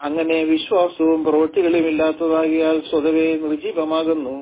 അങ്ങനെ വിശ്വാസവും പ്രവൃത്തികളും ഇല്ലാത്തതാകിയാൽ സ്വതവേ നിർജീവമാകുന്നു.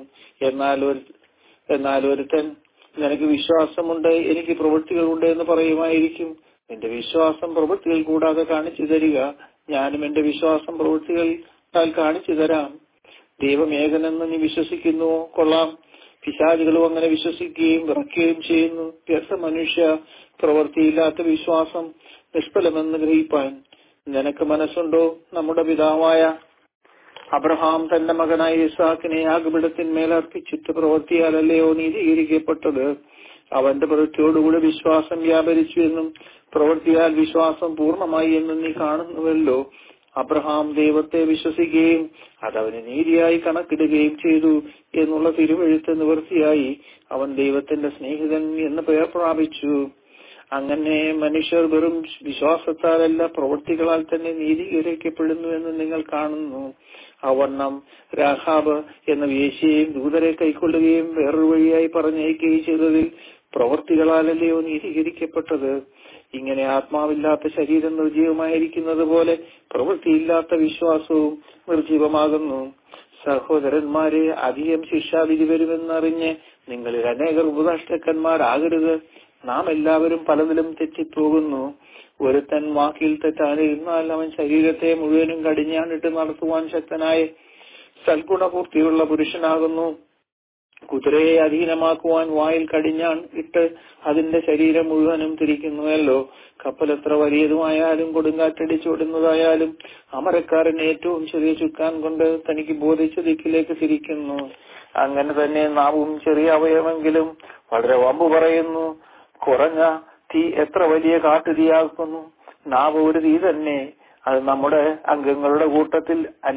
എന്നാൽ ഒരുത്തൻ നിനക്ക് വിശ്വാസമുണ്ട്, എനിക്ക് പ്രവൃത്തികളുണ്ട് എന്ന് പറയുമായിരിക്കും. നിന്റെ വിശ്വാസം പ്രവൃത്തികൾ കൂടാതെ കാണിച്ചു തരിക, ഞാനും എന്റെ വിശ്വാസം പ്രവൃത്തികളാൽ കാണിച്ചു തരാം. ദൈവം ഏകനെന്ന് നീ വിശ്വസിക്കുന്നുവോ? കൊള്ളാം. പിശാചുകളും അങ്ങനെ വിശ്വസിക്കുകയും വിറയ്ക്കുകയും ചെയ്യുന്നു. വ്യർത്ഥ മനുഷ്യ, പ്രവൃത്തിയില്ലാത്ത വിശ്വാസം നിഷ്ഫലമെന്ന് ഗ്രഹിപ്പാൻ നിനക്ക് മനസ്സുണ്ടോ? നമ്മുടെ പിതാവായ അബ്രഹാം തന്റെ മകനായ ഇസ്ഹാക്കിനെ യാഗപീഠത്തിന്മേൽ അർപ്പിച്ചിട്ട് പ്രവൃത്തിയാലല്ലയോ നീതീകരിക്കപ്പെട്ടത്? അവന്റെ പ്രവൃത്തിയോടുകൂടി വിശ്വാസം വ്യാപരിച്ചു എന്നും പ്രവൃത്തിയാൽ വിശ്വാസം പൂർണ്ണമായി എന്നും നീ കാണുന്നുവല്ലോ. അബ്രഹാം ദൈവത്തെ വിശ്വസിക്കുകയും അതവന് നീതിയായി കണക്കിടുകയും ചെയ്തു എന്നുള്ള തിരുവെഴുത്ത് നിവൃത്തിയായി അവൻ ദൈവത്തിന്റെ സ്നേഹിതൻ എന്ന് പേർ പ്രാപിച്ചു. അങ്ങനെ മനുഷ്യർ വെറും വിശ്വാസത്താലല്ല പ്രവൃത്തികളാൽ തന്നെ നീതീകരിക്കപ്പെടുന്നു എന്ന് നിങ്ങൾ കാണുന്നു. അവണ്ണം രാഹാബ് എന്ന വേശ്യയെയും ദൂതരെ കൈക്കൊള്ളുകയും വേറൊരു വഴിയായി പറഞ്ഞയക്കുകയും ചെയ്തതിൽ പ്രവൃത്തികളാലല്ലയോ നീതീകരിക്കപ്പെട്ടത്? ഇങ്ങനെ ആത്മാവില്ലാത്ത ശരീരം നിർജീവമായിരിക്കുന്നത് പോലെ പ്രവൃത്തിയില്ലാത്ത വിശ്വാസവും നിർജീവമാകുന്നു. സഹോദരന്മാരെ, അധികം ശിക്ഷാവിധി വരുമെന്നറിഞ്ഞ് നിങ്ങളിൽ അനേകർ ഉപദേഷ്ടാക്കന്മാരാകരുത്. നാം എല്ലാവരും പലതിലും തെറ്റിപ്പോകുന്നു. ഒരുത്തൻ വാക്കിൽ തെറ്റാതിരുന്നാൽ അവൻ ശരീരത്തെ മുഴുവനും കടിഞ്ഞാണിട്ട് നടത്തുവാൻ ശക്തനായ സൽഗുണപൂർത്തിയുള്ള പുരുഷനാകുന്നു. കുതിരയെ അധീനമാക്കുവാൻ വായിൽ കടിഞ്ഞാൺ ഇട്ട് അതിന്റെ ശരീരം മുഴുവനും തിരിക്കുന്നുവല്ലോ. കപ്പൽ എത്ര വലിയതുമായാലും കൊടുങ്കാറ്റടിച്ചോടുന്നതായാലും അമരക്കാരൻ ഏറ്റവും ചെറിയ ചുക്കാൻ കൊണ്ട് തനിക്ക് ബോധിച്ച ദിക്കിലേക്ക് തിരിക്കുന്നു. അങ്ങനെ തന്നെ നാവും ചെറിയ അവയവമെങ്കിലും വളരെ വമ്പു പറയുന്നു. കുറഞ്ഞ തീ എത്ര വലിയ കാട്ടുതീയാക്കുന്നു. നാവ് ഒരു തീ തന്നെ. അത് നമ്മുടെ അംഗങ്ങളുടെ കൂട്ടത്തിൽ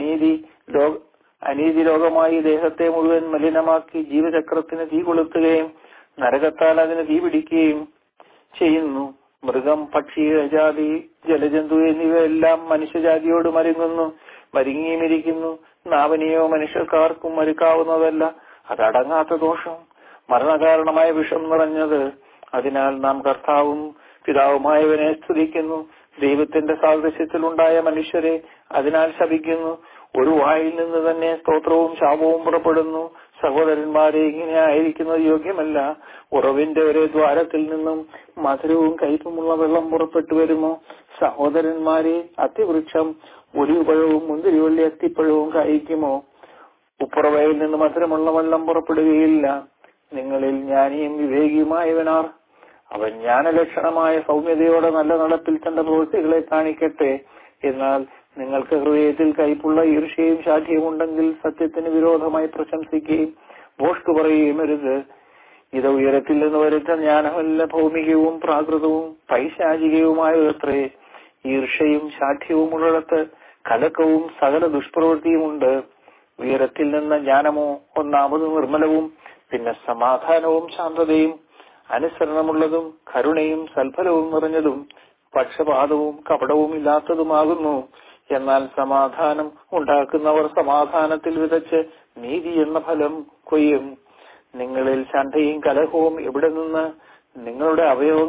അനീതി രോഗമായി ദേഹത്തെ മുഴുവൻ മലിനമാക്കി ജീവചക്രത്തിന് തീ കൊളുത്തുകയും നരകത്താൽ അതിന് തീ പിടിക്കുകയും ചെയ്യുന്നു. മൃഗം, പക്ഷി, ജാതി, ജലജന്തു എന്നിവയെല്ലാം മനുഷ്യജാതിയോട് മരുങ്ങിയുമിരിക്കുന്നു. നാവിനെയോ മനുഷ്യർക്കാർക്കും മരുക്കാവുന്നതല്ല. അതടങ്ങാത്ത ദോഷം, മരണകാരണമായ വിഷം നിറഞ്ഞത്. അതിനാൽ നാം കർത്താവും പിതാവുമായവനെ സ്തുതിക്കുന്നു. ദൈവത്തിന്റെ സാദൃശ്യത്തിലുണ്ടായ മനുഷ്യരെ അതിനാൽ ശപിക്കുന്നു. ഒരു വായിൽ നിന്ന് തന്നെ സ്തോത്രവും ശാപവും പുറപ്പെടുന്നു. സഹോദരന്മാരെ, ഇങ്ങനെ ആയിരിക്കുന്നത് യോഗ്യമല്ല. ഉറവിന്റെ ഒരേ ദ്വാരത്തിൽ നിന്നും മധുരവും കയ്പുമുള്ള വെള്ളം പുറപ്പെട്ടു വരുമോ? സഹോദരന്മാരെ, അത്തിവൃക്ഷം ഒലിവുപഴവും മുന്തിരിവള്ളി അത്തിപ്പഴവും കായ്ക്കുമോ? ഉപ്പുറവയിൽ നിന്ന് മധുരമുള്ള വെള്ളം പുറപ്പെടുകയില്ല. നിങ്ങളിൽ ജ്ഞാനിയും വിവേകിയുമായവനാർ? അവൻ ജ്ഞാനലക്ഷണമായ സൗമ്യതയോടെ നല്ല നടപ്പിൽ തന്റെ പ്രവൃത്തികളെ കാണിക്കട്ടെ. എന്നാൽ നിങ്ങൾക്ക് ഹൃദയത്തിൽ കയ്പുള്ള ഈർഷ്യയും ശാഠ്യവും ഉണ്ടെങ്കിൽ സത്യത്തിന് വിരോധമായി പ്രശംസിക്കുകയും ഭോഷ്കു പറയുകയും അരുത്. ഇത് ഉയരത്തിൽ നിന്ന് വരുന്ന ജ്ഞാനമല്ല, ഭൗമികവും പ്രാകൃതവും പൈശാചികവുമായത്രേ. ഈർഷ്യയും ശാഠ്യവും ഉള്ളിടത്ത് കലക്കവും സകല ദുഷ്പ്രവൃത്തിയുമുണ്ട്. ഉയരത്തിൽ നിന്ന ജ്ഞാനമോ ഒന്നാമത് നിർമ്മലവും, പിന്നെ സമാധാനവും ശാന്തതയും അനുസരണമുള്ളതും കരുണയും സൽഫലവും നിറഞ്ഞതും പക്ഷപാതവും കപടവും ഇല്ലാത്തതുമാകുന്നു. എന്നാൽ സമാധാനം ഉണ്ടാക്കുന്നവർ സമാധാനത്തിൽ വിതച്ച് നീതി എന്ന ഫലം കൊയ്യും. നിങ്ങളിൽ ശണ്ഠയും കലഹവും എവിടെ നിന്ന്? നിങ്ങളുടെ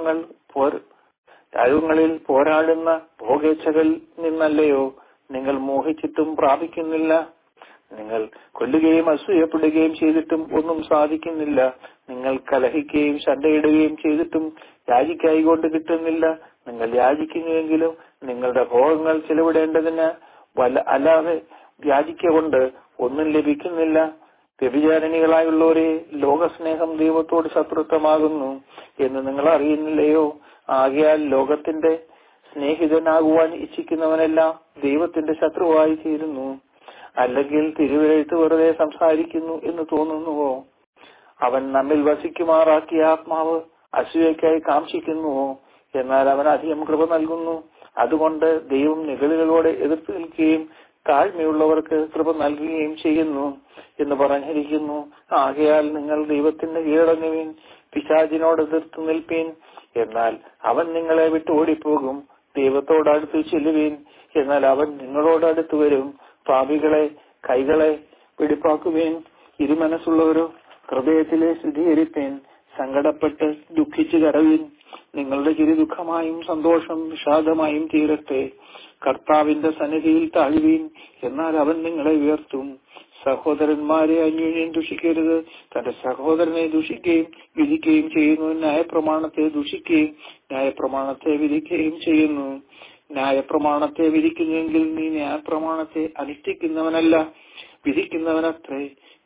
അവയവങ്ങളിൽ പോരാടുന്ന ഭോഗേച്ഛകളിൽ നിന്നല്ലയോ? നിങ്ങൾ മോഹിച്ചിട്ടും പ്രാപിക്കുന്നില്ല. നിങ്ങൾ കൊല്ലുകയും അസൂയപ്പെടുകയും ചെയ്തിട്ടും ഒന്നും സാധിക്കുന്നില്ല. നിങ്ങൾ കലഹിക്കുകയും ശണ്ഠയിടുകയും ചെയ്തിട്ടും യാചിക്കായികൊണ്ട് കിട്ടുന്നില്ല. നിങ്ങൾ യാചിക്കുന്നുവെങ്കിലും നിങ്ങളുടെ ഭോഗങ്ങൾ ചെലവിടേണ്ടതിന് അല്ലാതെ യാചിക്കൊണ്ട് ഒന്നും ലഭിക്കുന്നില്ല. വ്യഭിചാരിണികളായുള്ളവരെ, ലോകസ്നേഹം ദൈവത്തോട് ശത്രുത്വമാകുന്നു എന്ന് നിങ്ങൾ അറിയുന്നില്ലയോ? ആകയാൽ ലോകത്തിന്റെ സ്നേഹിതനാകുവാൻ ഇച്ഛിക്കുന്നവനെല്ലാം ദൈവത്തിന്റെ ശത്രുവായി തീരുന്നു. അല്ലെങ്കിൽ തിരുവെഴുത്ത് വെറുതെ സംസാരിക്കുന്നു എന്ന് തോന്നുന്നുവോ? അവൻ നമ്മിൽ വസിക്കുമാറാക്കിയ ആത്മാവ് അസൂയയ്ക്കായി കാംക്ഷിക്കുന്നുവോ? എന്നാൽ അവൻ അധികം കൃപ നൽകുന്നു. അതുകൊണ്ട് ദൈവം നിഗളികളോട് എതിർത്ത് നിൽക്കുകയും താഴ്മയുള്ളവർക്ക് കൃപ നൽകുകയും ചെയ്യുന്നു എന്ന് പറഞ്ഞിരിക്കുന്നു. ആകയാൽ നിങ്ങൾ ദൈവത്തിന്റെ കീഴടങ്ങുവീൻ, പിശാചിനോട് എതിർത്ത് നിൽപ്പീൻ, എന്നാൽ അവൻ നിങ്ങളെ വിട്ട് ഓടിപ്പോകും. ദൈവത്തോടടുത്ത് ചെല്ലുവീൻ, എന്നാൽ അവൻ നിങ്ങളോട് അടുത്ത് വരും. പാപികളെ, കൈകളെ വെടിപ്പാക്കുവീൻ. ഇരുമനസ്സുള്ളവരോ, ഹൃദയത്തിലെ ശുദ്ധീകരിപ്പീൻ. സങ്കടപ്പെട്ട് ദുഃഖിച്ചു കരവീൻ. നിങ്ങളുടെ ചിരി ദുഃഖമായും സന്തോഷം വിഷാദമായും തീരട്ടെ. കർത്താവിന്റെ സന്നിധിയിൽ താഴുവീൻ, എന്നാൽ അവൻ നിങ്ങളെ ഉയർത്തും. സഹോദരന്മാരെ, അന്യോന്യം ദുഷിക്കരുത്. തന്റെ സഹോദരനെ ദുഷിക്കുകയും വിധിക്കുകയും ചെയ്യുന്നു. ന്യായപ്രമാണത്തെ ദുഷിക്കുകയും ന്യായപ്രമാണത്തെ വിധിക്കുകയും ചെയ്യുന്നു. ന്യായപ്രമാണത്തെ വിധിക്കുന്നുവെങ്കിൽ നീ ന്യായപ്രമാണത്തെ അനുഷ്ഠിക്കുന്നവനല്ല, വിധിക്കുന്നവനത്രേ.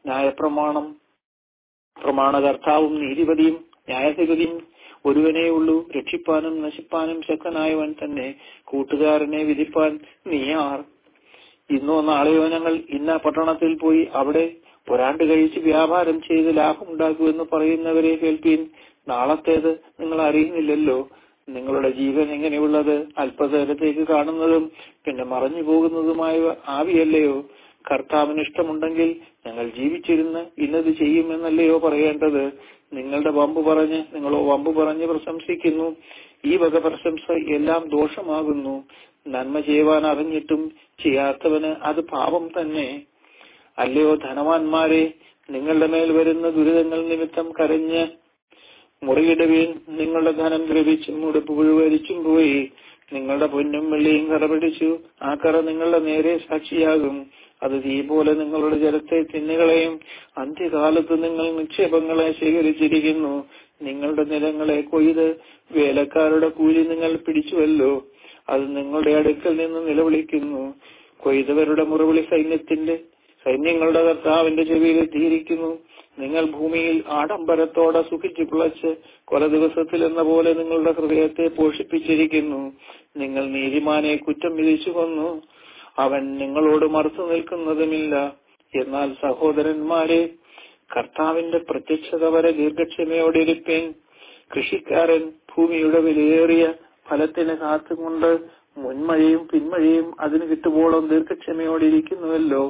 പ്രമാണകർത്താവും നീതിപതിയും ന്യായാധിപതിയും ഒരുവനേ ഉള്ളൂ. രക്ഷിപ്പാനും നശിപ്പാനും ശക്തനായവൻ തന്നെ. കൂട്ടുകാരനെ വിധിപ്പാൻ നീ ആർ? ഇന്നോ നാളെയോ ഞങ്ങൾ ഇന്ന പട്ടണത്തിൽ പോയി അവിടെ ഒരാണ്ട് കഴിച്ച് വ്യാപാരം ചെയ്ത് ലാഭമുണ്ടാക്കുമെന്ന് പറയുന്നവരെ കേൾപ്പീൻ. നാളത്തേത് നിങ്ങൾ അറിയുന്നില്ലല്ലോ. നിങ്ങളുടെ ജീവൻ എങ്ങനെയുള്ളത്? അല്പനേരത്തേക്ക് കാണുന്നതും പിന്നെ മറഞ്ഞു പോകുന്നതുമായ ആവിയല്ലയോ? കർത്താവിന് ഇഷ്ടമുണ്ടെങ്കിൽ ഞങ്ങൾ ജീവിച്ചിരുന്ന് ഇന്നത് ചെയ്യുമെന്നല്ലയോ പറയേണ്ടത്? നിങ്ങളോ വമ്പു പറഞ്ഞ് പ്രശംസിക്കുന്നു. ഈ വക പ്രശംസ എല്ലാം ദോഷമാകുന്നു. നന്മ ചെയ്യുവാൻ അറിഞ്ഞിട്ടും ചെയ്യാത്തവന് അത് പാപം തന്നെ. അല്ലയോ ധനവാന്മാരെ, നിങ്ങളുടെ മേൽ വരുന്ന ദുരിതങ്ങൾ നിമിത്തം കരഞ്ഞ് മുറിയിടുവീൻ. നിങ്ങളുടെ ധനം ദ്രവിച്ചും ഉടുപ്പ് പുഴുവരിച്ചും പോയി. നിങ്ങളുടെ പൊന്നും വെള്ളിയും കറ പിടിച്ചു. ആ കറ നിങ്ങളുടെ നേരെ സാക്ഷിയാകും. അത് തീ പോലെ നിങ്ങളുടെ ജലത്തെ തിന്നുകളയും. അന്ത്യകാലത്ത് നിങ്ങൾ നിക്ഷേപങ്ങളെ ശേഖരിച്ചിരിക്കുന്നു. നിങ്ങളുടെ നിലങ്ങളെ കൊയ്ത് വേലക്കാരുടെ കൂലി നിങ്ങൾ പിടിച്ചുവല്ലോ. അത് നിങ്ങളുടെ അടുക്കൽ നിന്ന് നിലവിളിക്കുന്നു. കൊയ്തവരുടെ മുറവിളി സൈന്യങ്ങളുടെ കർത്താവിന്റെ ചെവിയിൽ എത്തിയിരിക്കുന്നു. നിങ്ങൾ ഭൂമിയിൽ ആഡംബരത്തോടെ സുഖിച്ചു പിളച്ച് കൊല ദിവസത്തിൽ എന്ന പോലെ നിങ്ങളുടെ ഹൃദയത്തെ പോഷിപ്പിച്ചിരിക്കുന്നു. നിങ്ങൾ നീതിമാനെ കുറ്റം വിധിച്ചു കൊന്നു. അവൻ നിങ്ങളോട് മറുത്തു നിൽക്കുന്നതുമില്ല. എന്നാൽ സഹോദരന്മാരെ, കർത്താവിന്റെ പ്രത്യക്ഷത വരെ ദീർഘക്ഷമയോടിരിപ്പീൻ. കൃഷിക്കാരൻ ഭൂമിയുടെ വിലയേറിയ ഫലത്തിന് കാത്തുകൊണ്ട് മുൻമഴയും പിന്മഴയും അതിന് കിട്ടുമ്പോഴും ദീർഘക്ഷമയോടിരിക്കുന്നുവല്ലോ.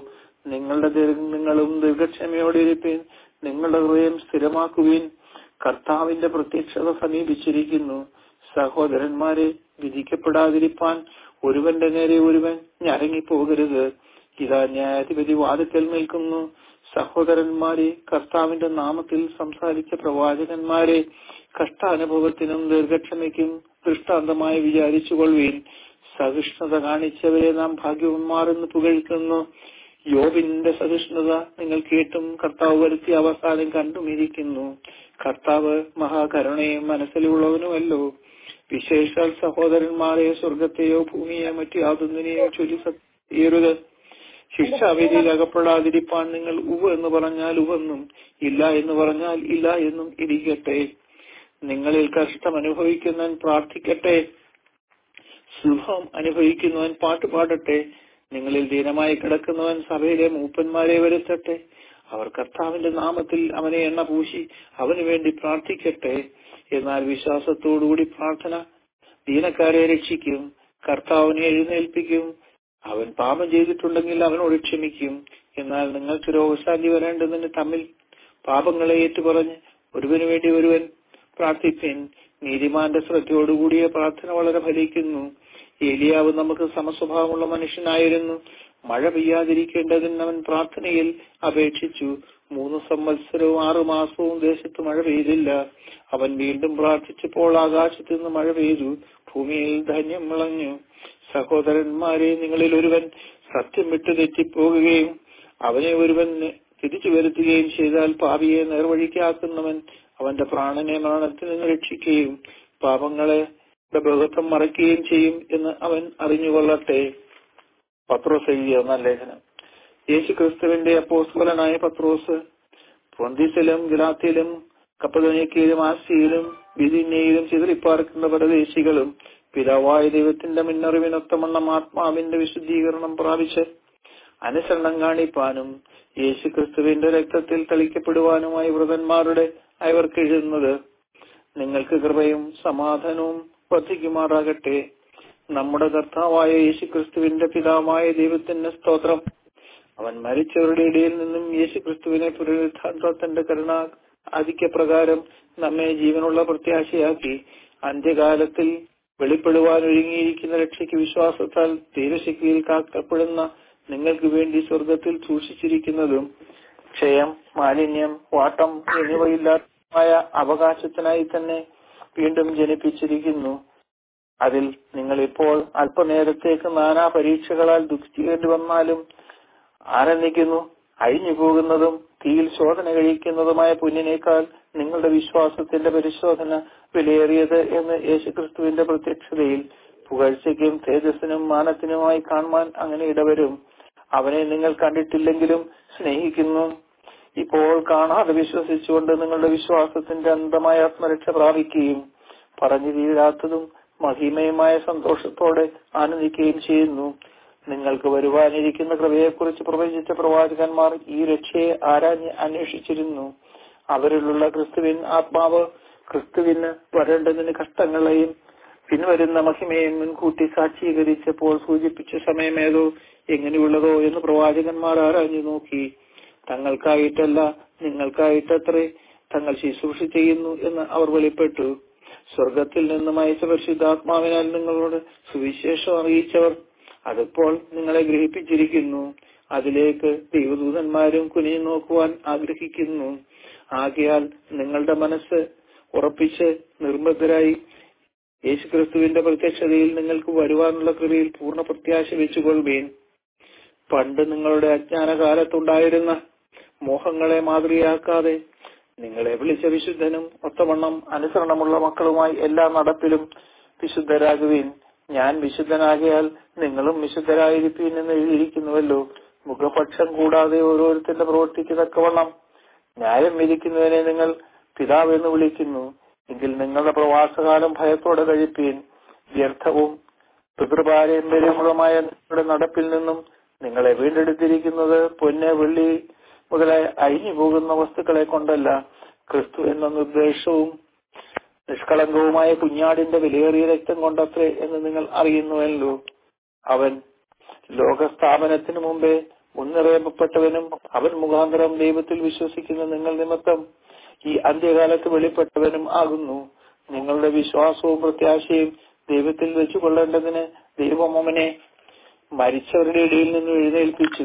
നിങ്ങളും ദീർഘക്ഷമയോടിരിപ്പീൻ. നിങ്ങളുടെ ഹൃദയം സ്ഥിരമാക്കുവീൻ. കർത്താവിന്റെ പ്രത്യക്ഷത സമീപിച്ചിരിക്കുന്നു. സഹോദരന്മാരെ, വിധിക്കപ്പെടാതിരിപ്പാൻ ഒരുവന്റെ നേരെ ഒരുവൻ ഞരങ്ങിപ്പോകരുത്. ഇതാ ന്യായാധിപതി വാതിൽക്കൽ നിൽക്കുന്നു. സഹോദരന്മാരെ, കർത്താവിന്റെ നാമത്തിൽ സംസാരിച്ച പ്രവാചകന്മാരെ, കഷ്ടാനുഭവത്തിനും ദീർഘക്ഷമയ്ക്കും ദൃഷ്ടാന്തമായി വിചാരിച്ചുകൊള്ളുവീൻ. സഹിഷ്ണുത കാണിച്ചവരെ നാം ഭാഗ്യവാന്മാരെന്ന് പുകഴ്ത്തുന്നു. യോബിന്റെ സഹിഷ്ണുത നിങ്ങൾ കേട്ടും കർത്താവ് വരുത്തിയ അവസാനം കണ്ടുമിരിക്കുന്നു. കർത്താവ് മഹാകരുണയും മനസ്സിലുള്ളവനുമല്ലോ. വിശേഷാൽ സഹോദരന്മാരെ, സ്വർഗത്തെയോ ഭൂമിയെയോ മറ്റു യാതൊന്നിനെയോ ചൊല്ലിയരുത്. ശിക്ഷാവിധിയിൽ അകപ്പെടാതിരിപ്പാൻ നിങ്ങൾ ഉവ്വ് എന്ന് പറഞ്ഞാൽ ഉവെന്നും ഇല്ല എന്ന് പറഞ്ഞാൽ ഇല്ല എന്നും ഇരിക്കട്ടെ. നിങ്ങളിൽ കഷ്ടം അനുഭവിക്കുന്നവൻ പ്രാർത്ഥിക്കട്ടെ. സുഖം അനുഭവിക്കുന്നവൻ പാട്ടുപാടട്ടെ. നിങ്ങളിൽ ദീനമായി കിടക്കുന്നവൻ സഭയിലെ മൂപ്പന്മാരെ വരുത്തട്ടെ. അവർ കർത്താവിന്റെ നാമത്തിൽ അവനെ എണ്ണ പൂശി അവന് വേണ്ടി പ്രാർത്ഥിക്കട്ടെ. എന്നാൽ വിശ്വാസത്തോടുകൂടി പ്രാർത്ഥന ദീനക്കാരെ രക്ഷിക്കും. കർത്താവിനെ എഴുന്നേൽപ്പിക്കും. അവൻ പാപം ചെയ്തിട്ടുണ്ടെങ്കിൽ അവനോട് ക്ഷമിക്കും. എന്നാൽ നിങ്ങൾക്ക് രോഗശാന്തി വരേണ്ടതിന് തമ്മിൽ പാപങ്ങളെ ഏറ്റുപറഞ്ഞ് ഒരുവന് വേണ്ടി ഒരുവൻ പ്രാർത്ഥിപ്പിൻ. നീതിമാന്റെ ശ്രദ്ധയോടുകൂടിയ പ്രാർത്ഥന വളരെ ഫലിക്കുന്നു. ഏലിയാവ് നമുക്ക് സമസ്വഭാവമുള്ള മനുഷ്യനായിരുന്നു. മഴ പെയ്യാതിരിക്കേണ്ടതിന് അവൻ പ്രാർത്ഥനയിൽ അപേക്ഷിച്ചു. 3 സംവത്സരവും 6 മാസവും ദേശത്ത് മഴ പെയ്തില്ല. അവൻ വീണ്ടും പ്രാർത്ഥിച്ചപ്പോൾ ആകാശത്ത് നിന്ന് മഴ പെയ്തു. ഭൂമിയിൽ ധാന്യം വിളഞ്ഞു. സഹോദരന്മാരെ, നിങ്ങളിൽ ഒരുവൻ സത്യം വിട്ടു തെറ്റിപ്പോകുകയും അവനെ ഒരുവൻ തിരിച്ചു വരുത്തുകയും ചെയ്താൽ പാപിയെ നേർവഴിക്കാക്കുന്നവൻ അവന്റെ പ്രാണനെ മരണത്തിൽ നിന്ന് രക്ഷിക്കുകയും പാപങ്ങളെ ബഹുത്വം മറയ്ക്കുകയും ചെയ്യും എന്ന് അവൻ അറിഞ്ഞുകൊള്ളട്ടെ. പത്രോസ് എഴുതിയ 1 ലേഖനം. യേശു ക്രിസ്തുവിന്റെ അപ്പോസ്തലനായ പത്രോസ് പൊന്തിസിലും ഗലാത്യയിലും കപ്പദോനിക്കയിലും ആസിയയിലും ബിഥുന്യയിലും ചിതറിപ്പാർക്കുന്ന പരദേശികളും പിതാവായ ദൈവത്തിന്റെ മുന്നറിവിനൊത്തമണ്ണം ആത്മാവിന്റെ വിശുദ്ധീകരണം പ്രാപിച്ച് അനുസരണം കാണിപ്പാനും യേശു ക്രിസ്തുവിന്റെ രക്തത്തിൽ തളിക്കപ്പെടുവാനുമായി വ്രതന്മാരുടെ അയവർക്ക് എഴുതുന്നത്, നിങ്ങൾക്ക് കൃപയും സമാധാനവും വർദ്ധിക്കുമാറാകട്ടെ. നമ്മുടെ കർത്താവായ യേശു ക്രിസ്തുവിന്റെ പിതാവായ ദൈവത്തിന്റെ സ്തോത്രം. അവൻ മരിച്ചവരുടെ ഇടയിൽ നിന്നും യേശു ക്രിസ്തുവിനെ പുനരുത്ഥാനത്തിന്റെ കരുണ ആധിക്യപ്രകാരം നമ്മെ ജീവനുള്ള പ്രത്യാശയാക്കി അന്ത്യകാലത്തിൽ വെളിപ്പെടുവാൻ ഒരുങ്ങിയിരിക്കുന്ന രക്ഷയ്ക്ക് വിശ്വാസത്താൽ ദൈവശക്തിയിൽ കാക്കപ്പെടുന്ന നിങ്ങൾക്ക് വേണ്ടി സ്വർഗത്തിൽ സൂക്ഷിച്ചിരിക്കുന്നതും ക്ഷയം, മാലിന്യം, വാട്ടം എന്നിവയില്ലാത്തമായ അവകാശത്തിനായി തന്നെ വീണ്ടും ജനിപ്പിച്ചിരിക്കുന്നു. അതിൽ നിങ്ങൾ ഇപ്പോൾ അല്പനേരത്തേക്ക് നാനാ പരീക്ഷകളാൽ ദുഃഖിക്കേണ്ടി വന്നാലും ആനന്ദിക്കുന്നു. അഴിഞ്ഞു പോകുന്നതും തീയിൽ ശോധന കഴിക്കുന്നതുമായ പുണ്യനേക്കാൾ നിങ്ങളുടെ വിശ്വാസത്തിന്റെ പരിശോധന വിലയേറിയത് എന്ന് യേശുക്രിസ്തുവിന്റെ പ്രത്യക്ഷതയിൽ പുകഴ്ചയ്ക്കും തേജസ്സിനും മാനത്തിനുമായി കാണുവാൻ അങ്ങനെ ഇടവരും. അവനെ നിങ്ങൾ കണ്ടിട്ടില്ലെങ്കിലും സ്നേഹിക്കുന്നു. ഇപ്പോൾ കാണാതെ വിശ്വസിച്ചുകൊണ്ട് നിങ്ങളുടെ വിശ്വാസത്തിന്റെ അന്തമായ ആത്മരക്ഷ പ്രാപിക്കുകയും പറഞ്ഞു തീരാത്തതും മഹിമയുമായ സന്തോഷത്തോടെ ആനന്ദിക്കുകയും ചെയ്യുന്നു. നിങ്ങൾക്ക് വരുവാനിരിക്കുന്ന കൃപയെക്കുറിച്ച് പ്രവചിച്ച പ്രവാചകന്മാർ ഈ രക്ഷയെ ആരാഞ്ഞ് അന്വേഷിച്ചിരുന്നു. അവരിലുള്ള ക്രിസ്തുവിൻ ആത്മാവ് ക്രിസ്തുവിന് വരേണ്ടതിന് കഷ്ടങ്ങളെയും പിൻവരുന്ന മഹിമയും മുൻകൂട്ടി സാക്ഷീകരിച്ചപ്പോൾ സൂചിപ്പിച്ച സമയമേതോ എങ്ങനെയുള്ളതോ എന്ന് പ്രവാചകന്മാർ ആരാഞ്ഞു നോക്കി. തങ്ങൾക്കായിട്ടല്ല, നിങ്ങൾക്കായിട്ടത്രേ തങ്ങൾ ശുശ്രൂഷ ചെയ്യുന്നു എന്ന് അവർ വെളിപ്പെട്ടു. സ്വർഗത്തിൽ നിന്നും അയച്ച പരിശുദ്ധാത്മാവിനാൽ നിങ്ങളോട് സുവിശേഷം അറിയിച്ചവർ അതിപ്പോൾ നിങ്ങളെ ഗ്രഹിപ്പിച്ചിരിക്കുന്നു. അതിലേക്ക് ദൈവദൂതന്മാരും കുനിഞ്ഞു നോക്കുവാൻ ആഗ്രഹിക്കുന്നു. ആകയാൽ നിങ്ങളുടെ മനസ്സ് ഉറപ്പിച്ച് നിർബന്ധരായി യേശുക്രിസ്തുവിന്റെ പ്രത്യക്ഷതയിൽ നിങ്ങൾക്ക് വരുവാനുള്ള കൃപയിൽ പൂർണ്ണ പ്രത്യാശ വെച്ചുകൊള്ളുവീൻ. പണ്ട് നിങ്ങളുടെ അജ്ഞാനകാലത്തുണ്ടായിരുന്ന മോഹങ്ങളെ മാതൃകയാക്കാതെ നിങ്ങളെ വിളിച്ച വിശുദ്ധനും ഒത്തവണ്ണം അനുസരണമുള്ള മക്കളുമായി എല്ലാ നടപ്പിലും വിശുദ്ധരാകുവീൻ. ഞാൻ വിശുദ്ധനാകിയാൽ നിങ്ങളും വിശുദ്ധരായിരിപ്പീൻ എന്ന് എഴുതിയിരിക്കുന്നുവല്ലോ. മുഖപക്ഷം കൂടാതെ ഓരോരുത്തരുടെ പ്രവൃത്തിക്ക് തക്കവണ്ണം ന്യായം വിധിക്കുന്നതിനെ നിങ്ങൾ പിതാവ് എന്ന് വിളിക്കുന്നു. എങ്കിൽ നിങ്ങളുടെ പ്രവാസകാലം ഭയത്തോടെ കഴിപ്പീൻ. വ്യർത്ഥവും പിതൃപാരമ്പര്യമുള്ളമായ നിങ്ങളുടെ നടപ്പിൽ നിന്നും നിങ്ങളെ വീണ്ടെടുത്തിരിക്കുന്നത് പൊന്ന് വെള്ളി മുതലായ അഴിഞ്ഞു പോകുന്ന വസ്തുക്കളെ കൊണ്ടല്ല, ക്രിസ്തു എന്ന നിർദ്ദേശവും നിഷ്കളങ്കവുമായ കുഞ്ഞാടിന്റെ വിലയേറിയ രക്തം കൊണ്ടത്രേ എന്ന് നിങ്ങൾ അറിയുന്നുവല്ലോ. അവൻ ലോകസ്ഥാപനത്തിനു മുമ്പേ മുൻനിർണയിക്കപ്പെട്ടവനും അവൻ മുഖാന്തരം ദൈവത്തിൽ വിശ്വസിക്കുന്ന നിങ്ങൾ നിമിത്തം ഈ അന്ത്യകാലത്ത് വെളിപ്പെട്ടവനും ആകുന്നു. നിങ്ങളുടെ വിശ്വാസവും പ്രത്യാശയും ദൈവത്തിൽ വെച്ചുകൊള്ളേണ്ടതിന് ദൈവം അവനെ മരിച്ചവരുടെ ഇടയിൽ നിന്ന് എഴുന്നേൽപ്പിച്ചു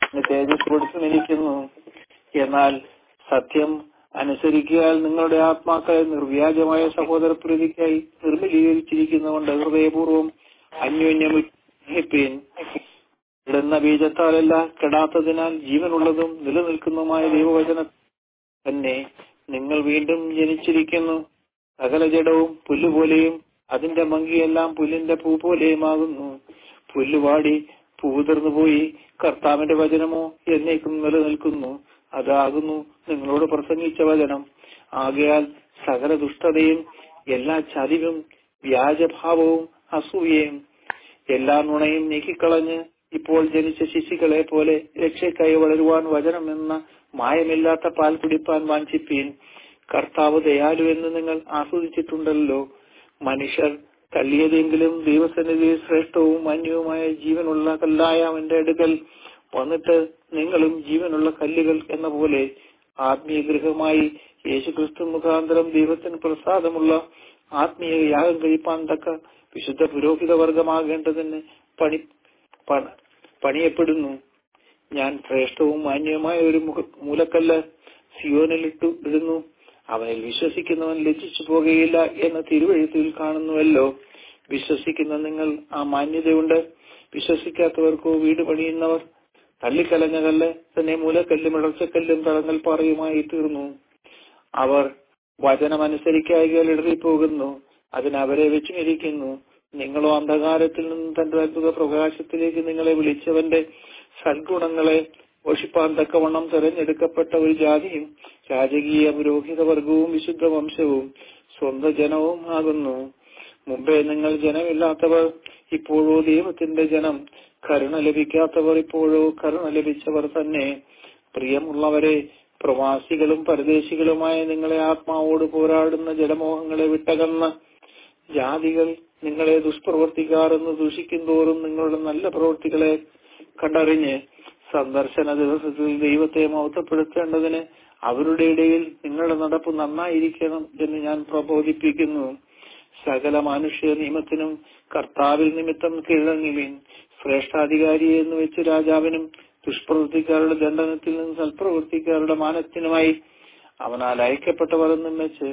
തേജസ് കൊടുത്തുമിരിക്കുന്നു. എന്നാൽ സത്യം അനുസരിക്കാൻ നിങ്ങളുടെ ആത്മാക്കളെ നിർവ്യാജമായ സഹോദര പ്രീതിക്കായി നിർമ്മലീകരിച്ചിരിക്കുന്നതുകൊണ്ട് ഹൃദയപൂർവ്വം അന്യോന്യം സ്നേഹിപ്പീൻ. ഇടുന്ന ബീജത്താലല്ല, കെടാത്തതിനാൽ ജീവനുള്ളതും നിലനിൽക്കുന്നതുമായ ദൈവവചന തന്നെ നിങ്ങൾ വീണ്ടും ജനിച്ചിരിക്കുന്നു. സകല ജഡവും പുല്ലുപോലെയും അതിന്റെ മങ്കിയെല്ലാം പുല്ലിന്റെ പൂ പോലെയുമാകുന്നു. പുല്ലുവാടി പൂതിർന്നു പോയി, കർത്താവിന്റെ വചനമോ എന്നേക്കും നിലനിൽക്കുന്നു. അതാകുന്നു നിങ്ങളോട് പ്രസംഗിച്ച വചനം. ആകയാൽ സകല ദുഷ്ടതയും എല്ലാ ചതിവും വ്യാജഭാവവും അസൂയയും എല്ലാ നുണയും നീക്കിക്കളഞ്ഞ് ഇപ്പോൾ ജനിച്ച ശിശുക്കളെ പോലെ രക്ഷയ്ക്കായി വളരുവാൻ വചനം എന്ന മായമില്ലാത്ത പാൽ കുടിപ്പാൻ വാഞ്ചിപ്പീൻ. കർത്താവ് ദയാലുവെന്ന് നിങ്ങൾ ആസ്വദിച്ചിട്ടുണ്ടല്ലോ. മനുഷ്യർ തള്ളിയതെങ്കിലും ദൈവസന്നിധിയിൽ ശ്രേഷ്ഠവും മാന്യവുമായ ജീവനുള്ള കല്ലായ അവന്റെ അടുക്കൽ വന്നിട്ട് നിങ്ങളും ജീവനുള്ള കല്ലുകൾ എന്ന പോലെ ആത്മീയ ഗൃഹമായി യേശുക്രിസ്തു മുഖാന്തരം ദൈവത്തിന് പ്രസാദമുള്ള ആത്മീയ യാഗം കഴിപ്പാൻ തക്ക വിശുദ്ധ പുരോഹിത വർഗമാകേണ്ടതിന് പണിയപ്പെടുന്നു. ഞാൻ ശ്രേഷ്ഠവും മാന്യവുമായ ഒരു മൂലക്കല്ല് സിയോനിലിട്ടു ഇടുന്നു, അവനിൽ വിശ്വസിക്കുന്നവൻ ലജ്ജിച്ചു പോകുകയില്ല എന്ന് തിരുവെഴുത്തിൽ കാണുന്നുവല്ലോ. വിശ്വസിക്കുന്ന നിങ്ങൾ ആ മാന്യതയുണ്ട്. വിശ്വസിക്കാത്തവർക്കോ വീട് പണിയുന്നവർ തള്ളിക്കലഞ്ഞ കല്ല് തന്നെ മൂലക്കല്ലും ഇടർച്ചക്കല്ലും തടങ്ങൽ പാറയുമായി തീർന്നു. അവർ വചനമനുസരിക്കായാൽ ഇടറിപ്പോകുന്നു, അതിനവരെ വെച്ചുമിരിക്കുന്നു. നിങ്ങളോ അന്ധകാരത്തിൽ നിന്നും തന്റെ അത്ഭുത പ്രകാശത്തിലേക്ക് നിങ്ങളെ വിളിച്ചവന്റെ സദ്ഗുണങ്ങളെ ഘോഷിപ്പാൻ തക്കവണ്ണം തെരഞ്ഞെടുക്കപ്പെട്ട ഒരു ജാതിയും രാജകീയ പുരോഹിത വർഗവും വിശുദ്ധ വംശവും സ്വന്തം ജനവും ആകുന്നു. മുമ്പേ നിങ്ങൾ ജനമില്ലാത്തവർ, ഇപ്പോഴോ ദൈവത്തിന്റെ ജനം. കരുണ ലഭിക്കാത്തവർ, ഇപ്പോഴോ കരുണ ലഭിച്ചവർ തന്നെ. പ്രിയമുള്ളവരെ, പ്രവാസികളും പരദേശികളുമായ നിങ്ങളെ ആത്മാവോട് പോരാടുന്ന ജലമോഹങ്ങളെ വിട്ടകന്ന ജാതികൾ നിങ്ങളെ ദുഷ്പ്രവർത്തിക്കാരെന്ന് ദൂഷിക്കും തോറും നിങ്ങളുടെ നല്ല പ്രവൃത്തികളെ കണ്ടറിഞ്ഞ് സന്ദർശന ദിവസത്തിൽ ദൈവത്തെ മഹത്വപ്പെടുത്തേണ്ടതിന് അവരുടെ ഇടയിൽ നിങ്ങളുടെ നടപ്പ് നന്നായിരിക്കണം എന്ന് ഞാൻ പ്രബോധിപ്പിക്കുന്നു. സകല മനുഷ്യ നിയമത്തിനും കർത്താവിൽ നിമിത്തം കീഴടങ്ങുവിൻ. ശ്രേഷ്ഠാധികാരി എന്ന് വെച്ച് രാജാവിനും ദുഷ്പ്രവൃത്തിക്കാരുടെ ദണ്ഡനത്തിൽ നിന്നും സൽപ്രവൃത്തിക്കാരുടെ മാനത്തിനുമായി അവനാൽ അയക്കപ്പെട്ടവർ എന്നും വെച്ച്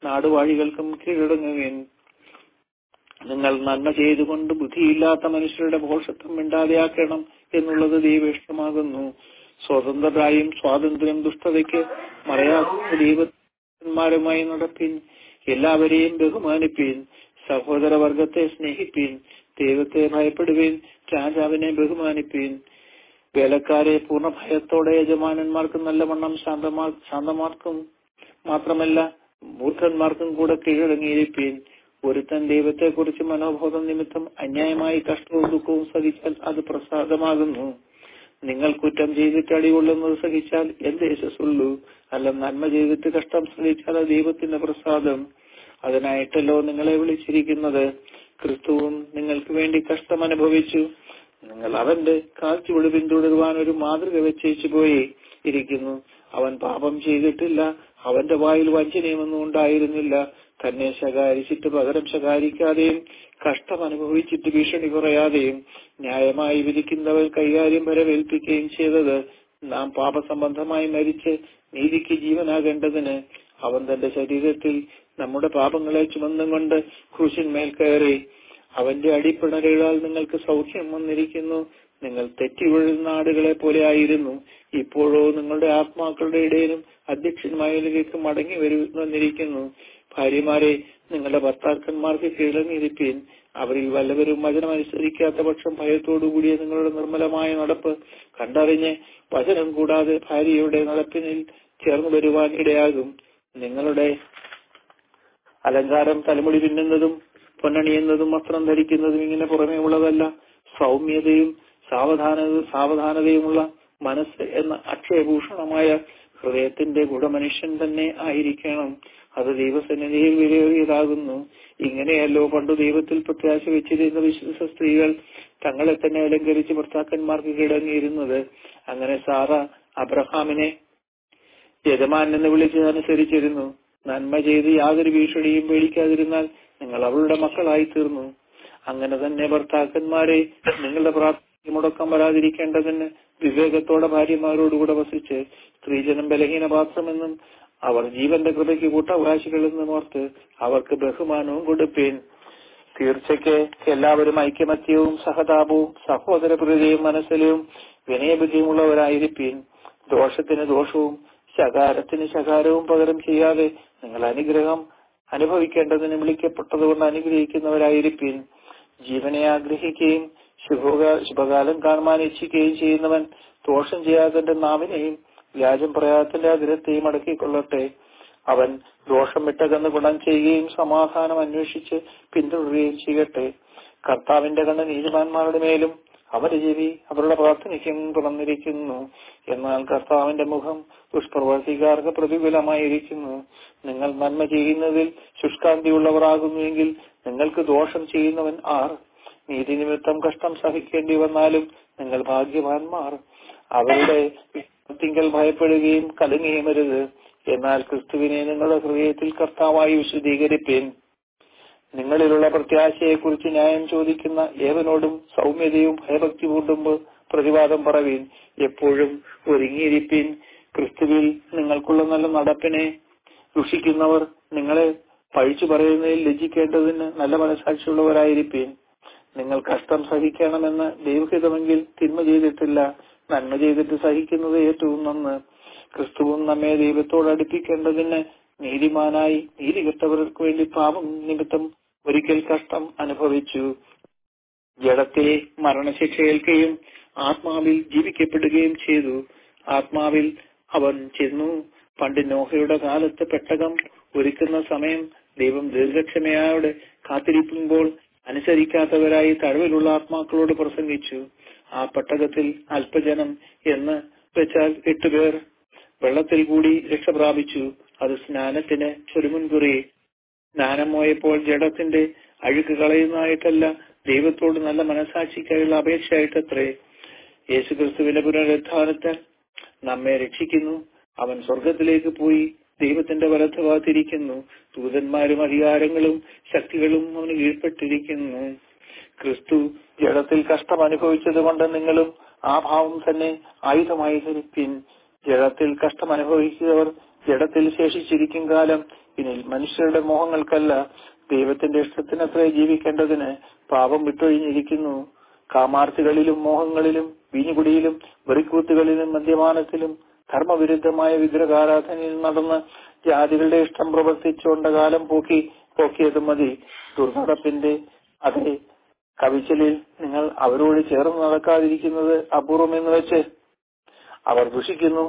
നാടുവാഴികൾക്കും കീഴടങ്ങുവിൻ. നിങ്ങൾ നന്മ ചെയ്തുകൊണ്ട് ബുദ്ധിയില്ലാത്ത മനുഷ്യരുടെ ഭോഷത്വം മിണ്ടാതെയാക്കണം എന്നുള്ളത് ദൈവേഷ്ടമാകുന്നു. സ്വതന്ത്രരായും സ്വാതന്ത്ര്യം ദുഷ്ടതയ്ക്ക് മറയാകുന്ന ദൈവന്മാരുമായി നടപ്പിൻ. എല്ലാവരെയും ബഹുമാനിപ്പീൻ. സഹോദരവർഗത്തെ സ്നേഹിപ്പീൻ. ദൈവത്തെ ഭയപ്പെടുവീൻ. രാജാവിനെ ബഹുമാനിപ്പീൻ. വേലക്കാരെ പൂർണ്ണ ഭയത്തോടെ യജമാനന്മാർക്കും നല്ലവണ്ണം ശാന്തമാർക്കും മാത്രമല്ല മൂർഖന്മാർക്കും കൂടെ കീഴടങ്ങിയിരിപ്പീൻ. ഒരുത്തൻ ദൈവത്തെക്കുറിച്ച് മനോബോധം നിമിത്തം അന്യായമായി കഷ്ടവും ദുഃഖവും സഹിച്ചാൽ അത് പ്രസാദമാകുന്നു. നിങ്ങൾ കുറ്റം ചെയ്തിട്ട് അടികൊള്ളുന്നത് സഹിച്ചാൽ എന്ത് യശസ്സുള്ളൂ? അല്ല, നന്മ ചെയ്തിട്ട് കഷ്ടം സഹിച്ചാൽ അത് ദൈവത്തിന്റെ പ്രസാദം. അതിനായിട്ടല്ലോ നിങ്ങളെ വിളിച്ചിരിക്കുന്നത്. ക്രിസ്തുവും നിങ്ങൾക്ക് വേണ്ടി കഷ്ടം അനുഭവിച്ചു. നിങ്ങൾ അവന്റെ കാൽച്ചുവട് പിന്തുടരുവാൻ ഒരു മാതൃക വെച്ചേച്ചു പോയി ഇരിക്കുന്നു. അവൻ പാപം ചെയ്തിട്ടില്ല. അവന്റെ വായിൽ വഞ്ചനയൊന്നും ഉണ്ടായിരുന്നില്ല. തന്നെ ശകാരിച്ചിട്ട് പകരം ശകാരിക്കാതെയും കഷ്ടം അനുഭവിച്ചിട്ട് ഭീഷണി കുറയാതെയും ന്യായമായി വിധിക്കുന്നവൻ കൈകാര്യം വരവേൽപ്പിക്കുകയും ചെയ്തത് നാം പാപസംബന്ധമായി മരിച്ച് നീതിക്ക് ജീവനാകേണ്ടതിന് അവൻ തന്റെ ശരീരത്തിൽ നമ്മുടെ പാപങ്ങളെ ചുമന്നും കൊണ്ട് ക്രൂശിന്മേൽ കയറി. അവന്റെ അടിപ്പിണരുകളാൽ നിങ്ങൾക്ക് സൗഖ്യം വന്നിരിക്കുന്നു. നിങ്ങൾ തെറ്റി വീഴുന്ന ആടുകളെ പോലെ ആയിരുന്നു. ഇപ്പോഴോ നിങ്ങളുടെ ആത്മാക്കളുടെ ഇടയിലും അധ്യക്ഷന്മാരിലേക്ക് മടങ്ങി വന്നിരിക്കുന്നു. ഭാര്യമാരെ നിങ്ങളുടെ ഭർത്താക്കന്മാർക്ക് കീഴടങ്ങിയിരിപ്പീൻ. അവരിൽ വല്ലവരും വചനം അനുസരിക്കാത്ത പക്ഷം ഭയത്തോടുകൂടിയ നിങ്ങളുടെ നിർമ്മലമായ നടപ്പ് കണ്ടറിഞ്ഞ് വചനം കൂടാതെ ഭാര്യയുടെ നടപ്പിനിൽ ചേർന്നു വരുവാൻ ഇടയാകും. നിങ്ങളുടെ അലങ്കാരം തലമുടി പിന്നുന്നതും പൊന്നണിയുന്നതും വസ്ത്രം ധരിക്കുന്നതും ഇങ്ങനെ പുറമേ ഉള്ളതല്ല, സൗമ്യതയും സാവധാനതയുമുള്ള മനസ്സ് എന്ന അക്ഷയഭൂഷണമായ ഹൃദയത്തിന്റെ ഗുണമനുഷ്യൻ തന്നെ ആയിരിക്കണം. അത് ദൈവസന്നിധിയിൽ വിലയേറിയതാകുന്നു. ഇങ്ങനെയല്ലോ പണ്ടു ദൈവത്തിൽ പ്രത്യാശ വെച്ചിരുന്ന വിശ്വാസ സ്ത്രീകൾ തങ്ങളെ തന്നെ അലങ്കരിച്ച് ഭർത്താക്കന്മാർക്ക് കീഴടങ്ങിയിരുന്നത്. അങ്ങനെ സാറ അബ്രഹാമിനെ യജമാൻ എന്ന് വിളിച്ച് അനുസരിച്ചിരുന്നു. നന്മ ചെയ്ത് യാതൊരു ഭീഷണിയും പേടിക്കാതിരുന്നാൽ നിങ്ങൾ അവളുടെ മക്കളായി തീർന്നു. അങ്ങനെ തന്നെ ഭർത്താക്കന്മാരെ നിങ്ങളുടെ പ്രാർത്ഥന മുടക്കം വരാതിരിക്കേണ്ടതിന് വിവേകത്തോടെ ഭാര്യമാരോടുകൂടെ വസിച്ച് സ്ത്രീജനം ബലഹീന പാത്രമെന്നും അവർ ജീവന്റെ കൃപയ്ക്ക് കൂട്ടവകാശികളെന്നും ഓർത്ത് അവർക്ക് ബഹുമാനവും കൊടുപ്പീൻ. തീർച്ചയ്ക്ക് എല്ലാവരും ഐക്യമത്യവും സഹതാപവും സഹോദരപ്രീതിയും മനസ്സിലും വിനയബുദ്ധിയുമുള്ളവരായിരിപ്പീൻ. ദോഷത്തിന് ദോഷവും ശകാരത്തിന് ശകാരവും പകരം ചെയ്യാതെ നിങ്ങൾ അനുഗ്രഹം അനുഭവിക്കേണ്ടതിന് വിളിക്കപ്പെട്ടതുകൊണ്ട് അനുഗ്രഹിക്കുന്നവരായിരിപ്പീൻ. ജീവനെ ആഗ്രഹിക്കുകയും ശുഭകാലം കാണുവാൻ ഇച്ഛിക്കുകയും ചെയ്യുന്നവൻ ദോഷം ചെയ്യാതെ നാവിനെയും വ്യാജം പറയാത്തിന്റെ അതിരത്തെയും അടക്കിക്കൊള്ളട്ടെ. അവൻ ദോഷം വിട്ടകന്ന് ഗുണം ചെയ്യുകയും സമാധാനം അന്വേഷിച്ച് പിന്തുടരുകയും ചെയ്യട്ടെ. കർത്താവിന്റെ കണ്ണ് നീതിമാന്മാരുടെ മേലും അവരുടെ ചെവി അവരുടെ പ്രാർത്ഥനയ്ക്കും തുറന്നിരിക്കുന്നു. എന്നാൽ കർത്താവിന്റെ മുഖം ദുഷ്പ്രവർത്തിക്കാർക്ക് പ്രതികൂലമായിരിക്കുന്നു. നിങ്ങൾ നന്മ ചെയ്യുന്നതിൽ ശുഷ്കാന്തിയുള്ളവരാകുന്നുവെങ്കിൽ നിങ്ങൾക്ക് ദോഷം ചെയ്യുന്നവൻ ആർ? നീതി നിമിത്തം കഷ്ടം സഹിക്കേണ്ടി വന്നാലും നിങ്ങൾ ഭാഗ്യവാന്മാർ. അവരുടെ തിങ്കൽ ഭയപ്പെടുകയും കലങ്ങുകയും അരുത്. എന്നാൽ ക്രിസ്തുവിനെ നിങ്ങളുടെ ഹൃദയത്തിൽ കർത്താവായി വിശദീകരിപ്പീൻ. നിങ്ങളിലുള്ള പ്രത്യാശയെക്കുറിച്ച് ന്യായം ചോദിക്കുന്ന ഏവനോടും സൗമ്യതയും ഭയഭക്തി പൂണ്ടും പ്രതിവാദം പറവീൻ. എപ്പോഴും ഒരുങ്ങിയിരിപ്പീൻ. ക്രിസ്തുവിൽ നിങ്ങൾക്കുള്ള നല്ല നടപ്പിനെ ദുഷിക്കുന്നവർ നിങ്ങളെ പഴിച്ചു പറയുന്നതിൽ ലജ്ജിക്കേണ്ടതിന് നല്ല മനസാക്ഷിയുള്ളവരായിരിപ്പീൻ. നിങ്ങൾ കഷ്ടം സഹിക്കണമെന്ന് ദൈവഹിതമെങ്കിൽ തിന്മ ചെയ്തിട്ടില്ല, നന്മ ചെയ്തിട്ട് സഹിക്കുന്നത് ഏറ്റവും നന്ന്. ക്രിസ്തുവും നമ്മെ ദൈവത്തോട് അടുപ്പിക്കേണ്ടതിന് നീതിമാനായി നീതി കെട്ടവർക്ക് വേണ്ടി പാപം നിമിത്തം ഒരിക്കൽ കഷ്ടം അനുഭവിച്ചു. ജഡത്തെ മരണശിക്ഷയേൽക്കുകയും ആത്മാവിൽ ജീവിക്കപ്പെടുകയും ചെയ്തു. ആത്മാവിൽ അവൻ ചെന്നു. പണ്ട് നോഹയുടെ കാലത്ത് പെട്ടകം ഒരുക്കുന്ന സമയം ദൈവം ദീർഘക്ഷമയോടെ കാത്തിരിക്കുമ്പോൾ അനുസരിക്കാത്തവരായി തഴവിലുള്ള ആത്മാക്കളോട് പ്രസംഗിച്ചു. ആ പെട്ടകത്തിൽ അല്പജനം എന്ന് വെച്ചാൽ 8 പേർ വെള്ളത്തിൽ കൂടി രക്ഷ പ്രാപിച്ചു. അത് സ്നാനത്തിന് ഒരു മുൻകുറി. സ്നാനം പോയപ്പോൾ ജഡത്തിന്റെ അഴുക്ക് കളയുന്നതായിട്ടല്ല, ദൈവത്തോട് നല്ല മനസാക്ഷിക്കായുള്ള അപേക്ഷയായിട്ടത്രേ. യേശുക്രിസ്തുവിന്റെ പുനരുത്ഥാനത്താൽ നമ്മെ രക്ഷിക്കുന്നു. അവൻ സ്വർഗത്തിലേക്ക് പോയി ദൈവത്തിന്റെ വലത്തുഭാഗത്തിരിക്കുന്നു. ദൂതന്മാരും അധികാരങ്ങളും ശക്തികളും അവന് കീഴ്പ്പെട്ടിരിക്കുന്നു. ക്രിസ്തു ജഡത്തിൽ കഷ്ടം അനുഭവിച്ചത് കൊണ്ട് നിങ്ങളും ആ ഭാവം തന്നെ ആയുധമായി ധരിപ്പിൻ. ജഡത്തിൽ കഷ്ടം അനുഭവിച്ചവർ ജഡത്തിൽ ശേഷിച്ചിരിക്കും കാലം ഇനി മനുഷ്യരുടെ മോഹങ്ങൾക്കല്ല, ദൈവത്തിന്റെ ഇഷ്ടത്തിനത്രേ ജീവിക്കേണ്ടതിന് പാപം വിട്ടൊഴിഞ്ഞിരിക്കുന്നു. കാമാർത്ഥികളിലും മോഹങ്ങളിലും വീഞ്ഞുകുടിയിലും വെറിക്കൂത്തുകളിലും മദ്യപാനത്തിലും ധർമ്മവിരുദ്ധമായ വിഗ്രഹാരാധനയിൽ നടന്ന് ജാതികളുടെ ഇഷ്ടം പ്രവർത്തിച്ചുകൊണ്ട കാലം പോക്കിയത് മതി. ദുർനടപ്പിന്റെ അതേ കവിച്ചലിൽ നിങ്ങൾ അവരോട് ചേർന്ന് നടക്കാതിരിക്കുന്നത് അപൂർവമെന്ന് വെച്ച് അവർ ദുഷിക്കുന്നു.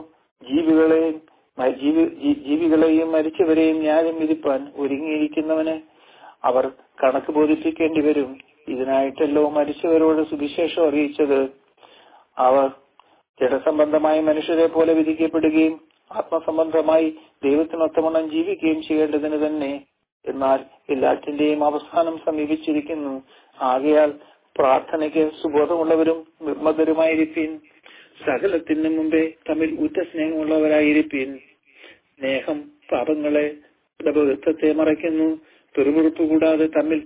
ജീവികളെയും മരിച്ചവരെയും ന്യായം വിധിപ്പാൻ ഒരുങ്ങിയിരിക്കുന്നവന് അവർ കണക്ക് ബോധിപ്പിക്കേണ്ടി വരും. ഇതിനായിട്ടല്ലോ മരിച്ചവരോട് സുവിശേഷം അറിയിച്ചത്. അവർ ജഡസംബന്ധമായ മനുഷ്യരെ പോലെ വിധിക്കപ്പെടുകയും ആത്മസംബന്ധമായി ദൈവത്തിനൊത്തവണ്ണം ജീവിക്കുകയും ചെയ്യേണ്ടതിന് തന്നെ. എന്നാൽ എല്ലാറ്റിന്റെയും അവസാനം സമീപിച്ചിരിക്കുന്നു. ആകയാൽ പ്രാർത്ഥനയ്ക്ക് സുബോധമുള്ളവരും നിർമ്മതരുമായിരിപ്പീൻ. സകലത്തിനു മുമ്പേ തമ്മിൽ ഉറ്റ സ്നേഹമുള്ളവരായിരിപ്പീൻ. സ്നേഹം പാപങ്ങളെ ബഹുത്വത്തെ മറയ്ക്കുന്നു. പെറുപെറുപ്പ് കൂടാതെ തമ്മിൽ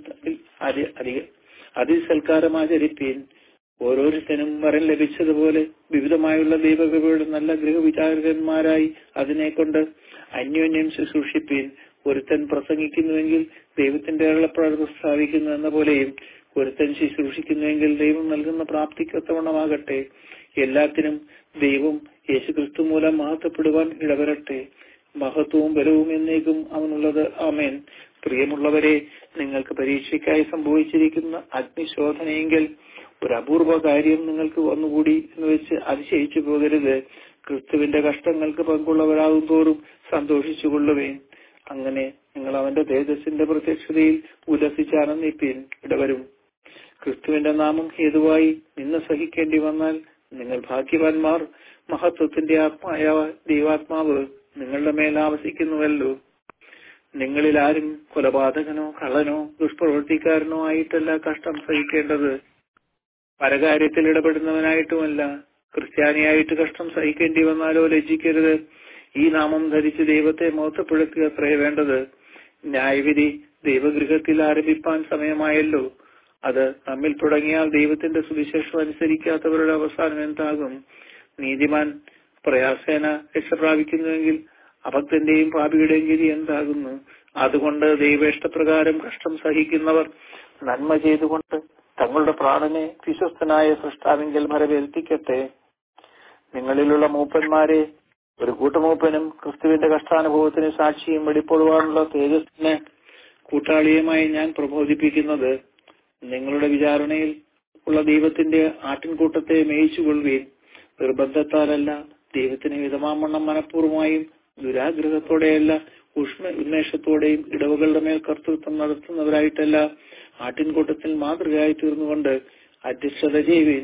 അതിസൽക്കാരം ആചരിപ്പീൻ. ഓരോരുത്തരും വരം ലഭിച്ചതുപോലെ വിവിധമായുള്ള ദൈവകൃപയുടെ നല്ല ഗൃഹവിചാരകന്മാരായി അതിനെക്കൊണ്ട് അന്യോന്യം ശുശ്രൂഷിപ്പീൻ. ഒരുത്തൻ പ്രസംഗിക്കുന്നുവെങ്കിൽ ദൈവത്തിന്റെ അരുളപ്പാട് പ്രസ്താവിക്കുന്നു എന്ന പോലെയും ഒരുത്തൻ ശുശ്രൂഷിക്കുന്നുവെങ്കിൽ ദൈവം നൽകുന്ന പ്രാപ്തിക്കൊത്തവണ്ണമാകട്ടെ. എല്ലാത്തിനും ദൈവം യേശുക്രിസ്തു മൂലം മഹത്വപ്പെടുവാൻ ഇടവരട്ടെ. മഹത്വവും ബലവും എന്നേക്കും അവനുള്ളത്. ആമേൻ. പ്രിയമുള്ളവരെ, നിങ്ങൾക്ക് പരീക്ഷയ്ക്കായി സംഭവിച്ചിരിക്കുന്ന അഗ്നിശോധനയെങ്കിൽ ഒരു അപൂർവ കാര്യം നിങ്ങൾക്ക് വന്നുകൂടി എന്ന് വെച്ച് അതിശയിച്ചു പോകരുത്. ക്രിസ്തുവിന്റെ കഷ്ടങ്ങൾക്ക് പങ്കുള്ളവരാകും തോറും സന്തോഷിച്ചുകൊള്ളുവേൻ. അങ്ങനെ നിങ്ങൾ അവന്റെ തേജസ്സിന്റെ പ്രത്യക്ഷതയിൽ ഉല്ലസിച്ചാനന്ദിപ്പീൻ ഇടവരും. ക്രിസ്തുവിന്റെ നാമം ഹേതുവായി നിന്ന സഹിക്കേണ്ടി വന്നാൽ നിങ്ങൾ ഭാഗ്യവാന്മാർ. മഹത്വത്തിന്റെ ആത്മായ ദൈവാത്മാവ് നിങ്ങളുടെ മേൽ ആവസിക്കുന്നുവല്ലോ. നിങ്ങളിൽ ആരും കൊലപാതകനോ കള്ളനോ ദുഷ്പ്രവർത്തിക്കാരനോ ആയിട്ടല്ല കഷ്ടം സഹിക്കേണ്ടത്, പരകാര്യത്തിൽ ഇടപെടുന്നവനായിട്ടുമല്ല. ക്രിസ്ത്യാനിയായിട്ട് കഷ്ടം സഹിക്കേണ്ടി വന്നാലോ ലജ്ജിക്കരുത്. ഈ നാമം ധരിച്ച് ദൈവത്തെ മഹത്വപ്പെടുത്തുക അത്രേ വേണ്ടത്. ന്യായവിധി ദൈവഗൃഹത്തിൽ ആരംഭിപ്പാൻ സമയമായല്ലോ. അത് നമ്മിൽ തുടങ്ങിയാൽ ദൈവത്തിന്റെ സുവിശേഷം അനുസരിക്കാത്തവരുടെ അവസാനം എന്താകും? നീതിമാൻ പ്രയാസേന രക്ഷപ്രാപിക്കുന്നുവെങ്കിൽ അഭക്തന്റെയും പാപിയുടെയും ഗതി എന്താകുന്നു? അതുകൊണ്ട് ദൈവേഷ്ടപ്രകാരം കഷ്ടം സഹിക്കുന്നവർ നന്മ ചെയ്തുകൊണ്ട് തങ്ങളുടെ പ്രാണനെ വിശ്വസ്തനായ സൃഷ്ടാവിങ്കൽ വരവേൽപ്പിക്കട്ടെ. നിങ്ങളിലുള്ള മൂപ്പന്മാരെ ഒരു കൂട്ടമൂപ്പനും ക്രിസ്തുവിന്റെ കഷ്ടാനുഭവത്തിന് സാക്ഷിയും വെളിപ്പെടുവാനുള്ള തേജസ്സിന് കൂട്ടാളിയുമായി ഞാൻ പ്രബോധിപ്പിക്കുന്നത്. നിങ്ങളുടെ വിചാരണയിൽ ഉള്ള ദൈവത്തിന്റെ ആട്ടിൻകൂട്ടത്തെ മേയിച്ചുകൊള്ളുകയും നിർബന്ധത്താലല്ല, ദൈവത്തിന് വിധമാവണ്ണം മനഃപൂർവമായും ദുരാഗ്രഹത്തോടെയല്ല, ഉന്മേഷത്തോടെയും ഇടവകളുടെ മേൽ കർത്തൃത്വം നടത്തുന്നവരായിട്ടല്ല, ആട്ടിൻകൂട്ടത്തിൽ മാതൃകയായി തീർന്നുകൊണ്ട് അധ്യക്ഷത ചെയ്യുവീൻ.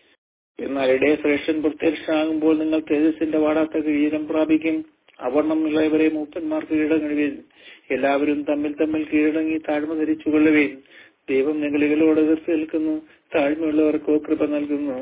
എന്നാൽ ഇടയശ്രേഷ്ഠൻ പ്രത്യക്ഷനാകുമ്പോൾ നിങ്ങൾ തേജസ്സിന്റെ വാടാത്ത കിരീടം പ്രാപിക്കും. അവർണ്ണമുള്ളവരെ മൂപ്പന്മാർക്ക് കീഴടങ്ങുവീൻ. എല്ലാവരും തമ്മിൽ തമ്മിൽ കീഴടങ്ങി താഴ്മ ധരിച്ചുകൊള്ളുവീൻ. ദൈവം നിങ്ങളികളോട് എതിർത്ത് നിൽക്കുന്നു, താഴ്മയുള്ളവർക്കോ കൃപ നൽകുന്നു.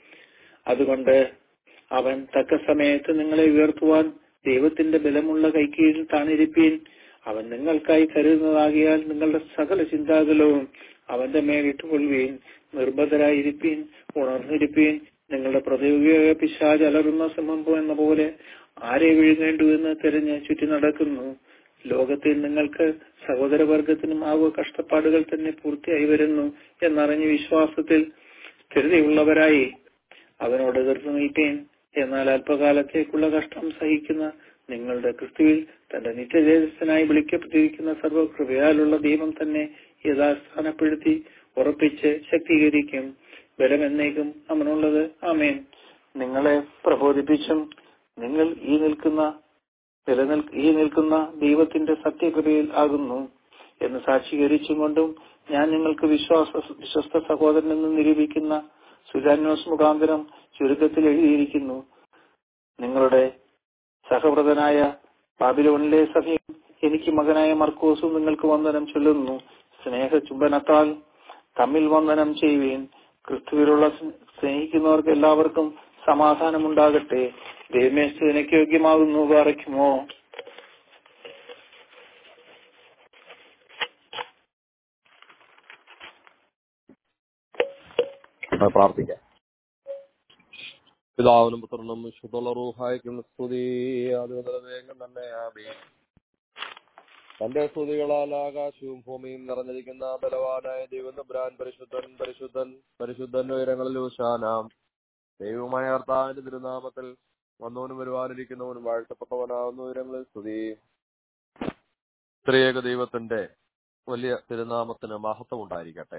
അതുകൊണ്ട് അവൻ തക്ക സമയത്ത് നിങ്ങളെ ഉയർത്തുവാൻ ദൈവത്തിന്റെ ബലമുള്ള കൈക്കീഴിൽ താണിരിപ്പീൻ. അവൻ നിങ്ങൾക്കായി കരുതുന്നതാകിയാൽ നിങ്ങളുടെ സകല ചിന്താകുലവും അവന്റെ മേലിട്ടുകൊള്ളുവീൻ. നിർബന്ധരായിരിപ്പീൻ, ഉണർന്നിരിപ്പീൻ. നിങ്ങളുടെ പ്രതിയോഗിയായ പിശാച് അലറുന്ന സിംഹം എന്ന പോലെ ആരെ വിഴുങ്ങേണ്ടു എന്ന് തിരഞ്ഞ് ചുറ്റി നടക്കുന്നു. ലോകത്തിൽ നിങ്ങൾക്ക് സഹോദരവർഗത്തിനും ആകുക കഷ്ടപ്പാടുകൾ തന്നെ പൂർത്തിയായി വരുന്നു എന്നറിഞ്ഞ് വിശ്വാസത്തിൽ സ്ഥിരതയുള്ളവരായി അവനോട് എതിർത്ത് നിൽപ്പീൻ. എന്നാൽ അല്പകാലത്തേക്കുള്ള കഷ്ടം സഹിക്കുന്ന നിങ്ങളുടെ ക്രിസ്തുവിൽ തന്റെ നിത്യതേജസ്സിനായി വിളിക്കപ്പെട്ടിരിക്കുന്ന സർവകൃപയാലുള്ള ദൈവം തന്നെ യഥാസ്ഥാനപ്പെടുത്തി ഉറപ്പിച്ച് ശക്തീകരിക്കും. ബലം എന്നേക്കും അവനുള്ളത്. ആമേൻ. നിങ്ങളെ പ്രബോധിപ്പിച്ചും നിങ്ങൾ ഈ നിൽക്കുന്ന ദൈവത്തിന്റെ സത്യകൃപയിൽ ആകുന്നു എന്ന് സാക്ഷീകരിച്ചും കൊണ്ടും ഞാൻ നിങ്ങൾക്ക് വിശ്വസ്ത സഹോദരനെന്ന് നിരൂപിക്കുന്ന സുജാന്യോസ് മുഖാന്തരം ചുരുക്കത്തിൽ എഴുതിയിരിക്കുന്നു. നിങ്ങളുടെ സഹവ്രതനായ ബാബിലോണിലെ സഭയും എനിക്ക് മകനായ മർക്കോസും നിങ്ങൾക്ക് വന്ദനം ചൊല്ലുന്നു. സ്നേഹചുംബനത്താൽ തമ്മിൽ വന്ദനം ചെയ്യുവീൻ. ക്രിസ്തുവിലുള്ള സ്നേഹിക്കുന്നവർക്ക് എല്ലാവർക്കും സമാധാനമുണ്ടാകട്ടെ. ദൈവമേ, സ്തുതിക്ക് യോഗ്യമാകുന്നു. പാറയ്ക്കുമോ. പ്രാർത്ഥിക്കാം. പിതാവിനും പുത്രനും വിശുദ്ധുള്ള റൂഹായിക്കും സ്തുതി. അതുകൊണ്ട് വേഗം തന്നെ ആമേൻ. തന്റെ സ്തുതികളാൽ ആകാശവും ഭൂമിയും നിറഞ്ഞിരിക്കുന്ന ബലവാനായ ദൈവതമ്പുരാൻ പരിശുദ്ധൻ പരിശുദ്ധൻ പരിശുദ്ധൻ ഉയരങ്ങളിൽ ഹോശാന. ദൈവമായ കർത്താവിന്റെ തിരുനാമത്തിൽ വന്നവനും വരുവാനിരിക്കുന്നവനും വാഴ്ത്തപ്പെട്ടവനാവുന്ന ഉയരങ്ങളിൽ സ്തുതി. ത്രിയേക ദൈവത്തിന്റെ വലിയ തിരുനാമത്തിന് മഹത്വം ഉണ്ടായിരിക്കട്ടെ.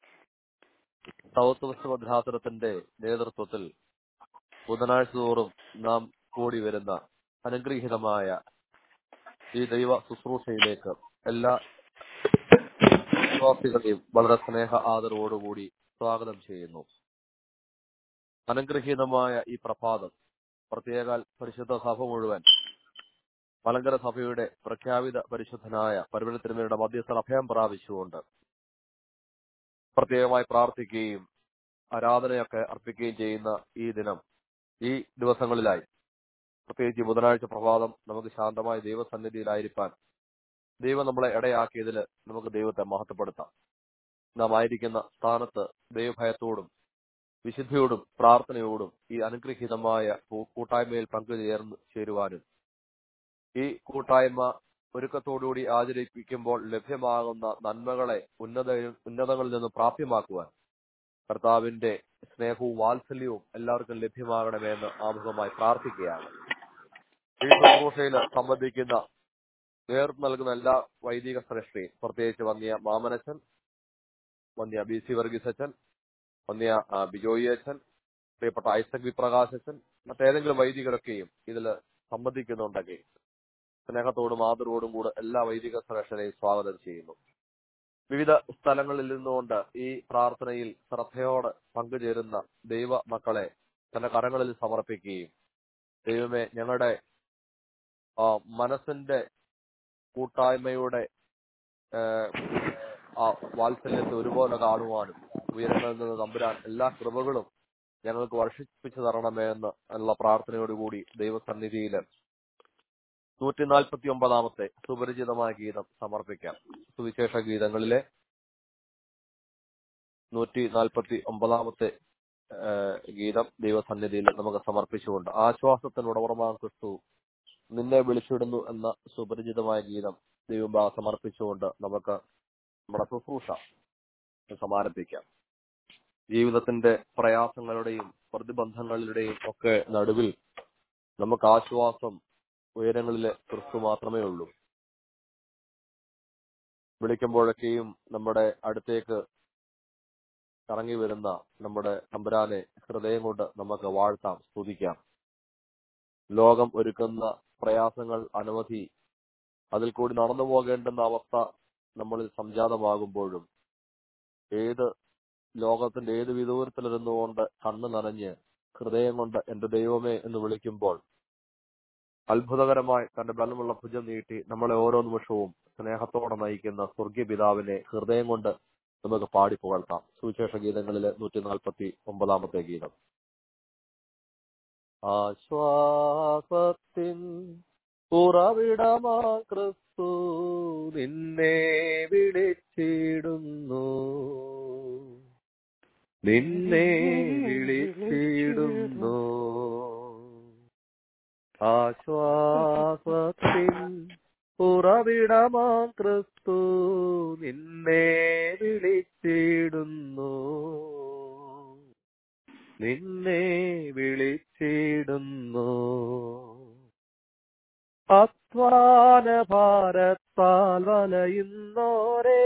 സൗത്വഭദ്രാസനത്തിന്റെ നേതൃത്വത്തിൽ ബുധനാഴ്ച തോറും നാം കൂടി വരുന്ന അനുഗ്രഹീതമായ ഈ ദൈവ ശുശ്രൂഷയിലേക്ക് എല്ലാ വിശ്വാസികളെയും വളരെ സ്നേഹ ആദരവോടുകൂടി സ്വാഗതം ചെയ്യുന്നു. അനുഗ്രഹീതമായ ഈ പ്രഭാതം പ്രത്യേക പരിശുദ്ധ സഭ മുഴുവൻ മലങ്കര സഭയുടെ പ്രഖ്യാപിത പരിശുദ്ധനായ പരിമള തിരുമേനിയുടെ മധ്യസ്ഥ അഭയം പ്രാപിച്ചുകൊണ്ട് പ്രത്യേകമായി പ്രാർത്ഥിക്കുകയും ആരാധനയൊക്കെ അർപ്പിക്കുകയും ചെയ്യുന്ന ഈ ദിനം, ഈ ദിവസങ്ങളിലായി പ്രത്യേകിച്ച് ബുധനാഴ്ച പ്രഭാതം നമുക്ക് ശാന്തമായ ദൈവസന്നിധിയിലായിരിക്കാൻ ദൈവം നമ്മളെ ഇടയാക്കിയതിൽ നമുക്ക് ദൈവത്തെ മഹത്വപ്പെടുത്താം. നാം ആയിരിക്കുന്ന സ്ഥാനത്ത് ദൈവഭയത്തോടും വിശുദ്ധിയോടും പ്രാർത്ഥനയോടും ഈ അനുഗ്രഹീതമായ കൂട്ടായ്മയിൽ ചേരുവാനും ഈ കൂട്ടായ്മ ഒരുക്കത്തോടുകൂടി ആചരിപ്പിക്കുമ്പോൾ ലഭ്യമാകുന്ന നന്മകളെ ഉന്നതങ്ങളിൽ നിന്ന് പ്രാപ്യമാക്കുവാൻ കർത്താവിന്റെ സ്നേഹവും വാത്സല്യവും എല്ലാവർക്കും ലഭ്യമാകണമെന്ന് ആമുഖമായി പ്രാർത്ഥിക്കുകയാണ്. ഈ ശുശ്രൂഷയിൽ സംബന്ധിക്കുന്ന നേതൃത്വം നൽകുന്ന എല്ലാ വൈദിക ശ്രേഷ്ഠയും, പ്രത്യേകിച്ച് വന്യ മാമനച്ചൻ, വന്യ BC വർഗീസ് അച്ഛൻ, വന്യ ബിജോയി അച്ഛൻ, പ്രിയപ്പെട്ട ഐസക് വിപ്രകാശ് അച്ഛൻ, മറ്റേതെങ്കിലും വൈദികരൊക്കെയും ഇതിൽ സംബന്ധിക്കുന്നുണ്ടെങ്കിൽ സ്നേഹത്തോടും ആദരവോടും കൂടെ എല്ലാ വൈദിക ശ്രേഷ്ഠരെയും സ്വാഗതം ചെയ്യുന്നു. വിവിധ സ്ഥലങ്ങളിൽ നിന്നുകൊണ്ട് ഈ പ്രാർത്ഥനയിൽ ശ്രദ്ധയോടെ പങ്കുചേരുന്ന ദൈവ മക്കളെ തന്റെ കരങ്ങളിൽ സമർപ്പിക്കുകയും ദൈവമേ, ഞങ്ങളുടെ മനസ്സിന്റെ കൂട്ടായ്മയുടെ വാത്സല്യത്തെ ഒരുപോലെ കാണുവാനും ഉയരങ്ങളിൽ നിന്ന് തമ്പുരാൻ എല്ലാ കൃപകളും ഞങ്ങൾക്ക് വർഷിപ്പിച്ചു തരണമെന്ന് ഉള്ള പ്രാർത്ഥനയോടുകൂടി ദൈവസന്നിധിയിൽ 149 സുപരിചിതമായ ഗീതം സമർപ്പിക്കാം. സുവിശേഷ ഗീതങ്ങളിലെ 149 ഗീതം ദൈവസന്നിധിയിൽ നമുക്ക് സമർപ്പിച്ചുകൊണ്ട് ആശ്വാസത്തിന് ഉടമറമാൻ ക്രിസ്തു നിന്നെ വിളിച്ചിടുന്നു എന്ന സുപരിചിതമായ ഗീതം ദൈവം സമർപ്പിച്ചുകൊണ്ട് നമുക്ക് നമ്മുടെ ശുശ്രൂഷ സമാരംഭിക്കാം. ജീവിതത്തിന്റെ പ്രയാസങ്ങളുടെയും പ്രതിബന്ധങ്ങളുടെയും ഒക്കെ നടുവിൽ നമുക്ക് ആശ്വാസം ഉയരങ്ങളിലെ ക്രിസ്തു മാത്രമേ ഉള്ളൂ. വിളിക്കുമ്പോഴൊക്കെയും നമ്മുടെ അടുത്തേക്ക് ഇറങ്ങി വരുന്ന നമ്മുടെ തമ്പുരാനെ ഹൃദയം കൊണ്ട് നമുക്ക് വാഴ്ത്താം, സ്തുതിക്കാം. ലോകം ഒരുക്കുന്ന പ്രയാസങ്ങൾ അനവധി, അതിൽ കൂടി നടന്നു പോകേണ്ടുന്ന അവസ്ഥ നമ്മളിൽ സംജാതമാകുമ്പോഴും ലോകത്തിന്റെ ഏത് വിദൂരത്തിലിരുന്നുകൊണ്ട് കണ്ണു നനഞ്ഞ് ഹൃദയം കൊണ്ട് എന്റെ ദൈവമേ എന്ന് വിളിക്കുമ്പോൾ അത്ഭുതകരമായി തന്റെ ബലമുള്ള ഭുജം നീട്ടി നമ്മളെ ഓരോ നിമിഷവും സ്നേഹത്തോടെ നയിക്കുന്ന സ്വർഗീയ പിതാവിനെ ഹൃദയം കൊണ്ട് നമുക്ക് പാടി പുകഴ്ത്താം. സുവിശേഷ ഗീതങ്ങളിലെ 149 ഗീതം. ആശ്വാസത്തിൻ ഉറവിടമാ ക്രിസ്തു നിന്നെ വിളിച്ചിടുന്നു, നിന്നെ വിളിച്ചിടുന്നു. ആശ്വാസത്തിൻ ഉറവിടമാ ക്രിസ്തു നിന്നെ വിളിച്ചിടുന്നു, നിന്നെ വിളിച്ചിടുന്നു. അധ്വാന ഭാരത്താൽ വലയുന്നോരേ,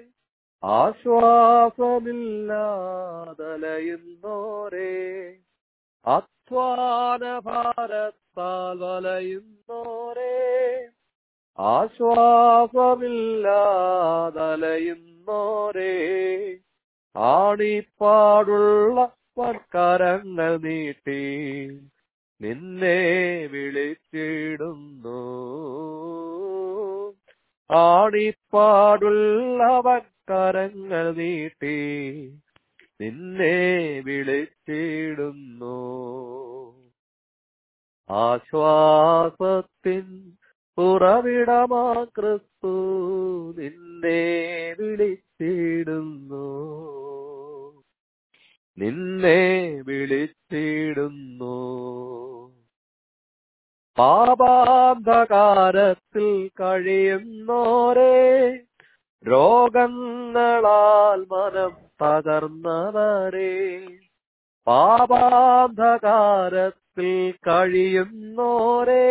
ആശ്വാസമില്ലാതലയുന്നോരേ, അധ്വാന ഭാരത്താൽ വലയുന്നോരേ, ആശ്വാസമില്ലാതലയുന്നോരേ, ആണിപ്പാടുള്ള കരങ്ങൾ നീട്ടി നിന്നെ വിളിച്ചിടുന്നു, ആണിപ്പാടുള്ളവൻ കരങ്ങൾ നീട്ടി നിന്നെ വിളിച്ചിടുന്നു. ആശ്വാസത്തിൻ ഉറവിടമാ ക്രിസ്തു നിന്നെ വിളിച്ചിടുന്നു, നിന്നെ വിളിച്ചിടുന്നു. പാപാന്ധകാരത്തിൽ കഴിയുന്നോരേ, രോഗങ്ങളാൽ മനം തകർന്നവരേ, പാപാന്ധകാരത്തിൽ കഴിയുന്നോരേ,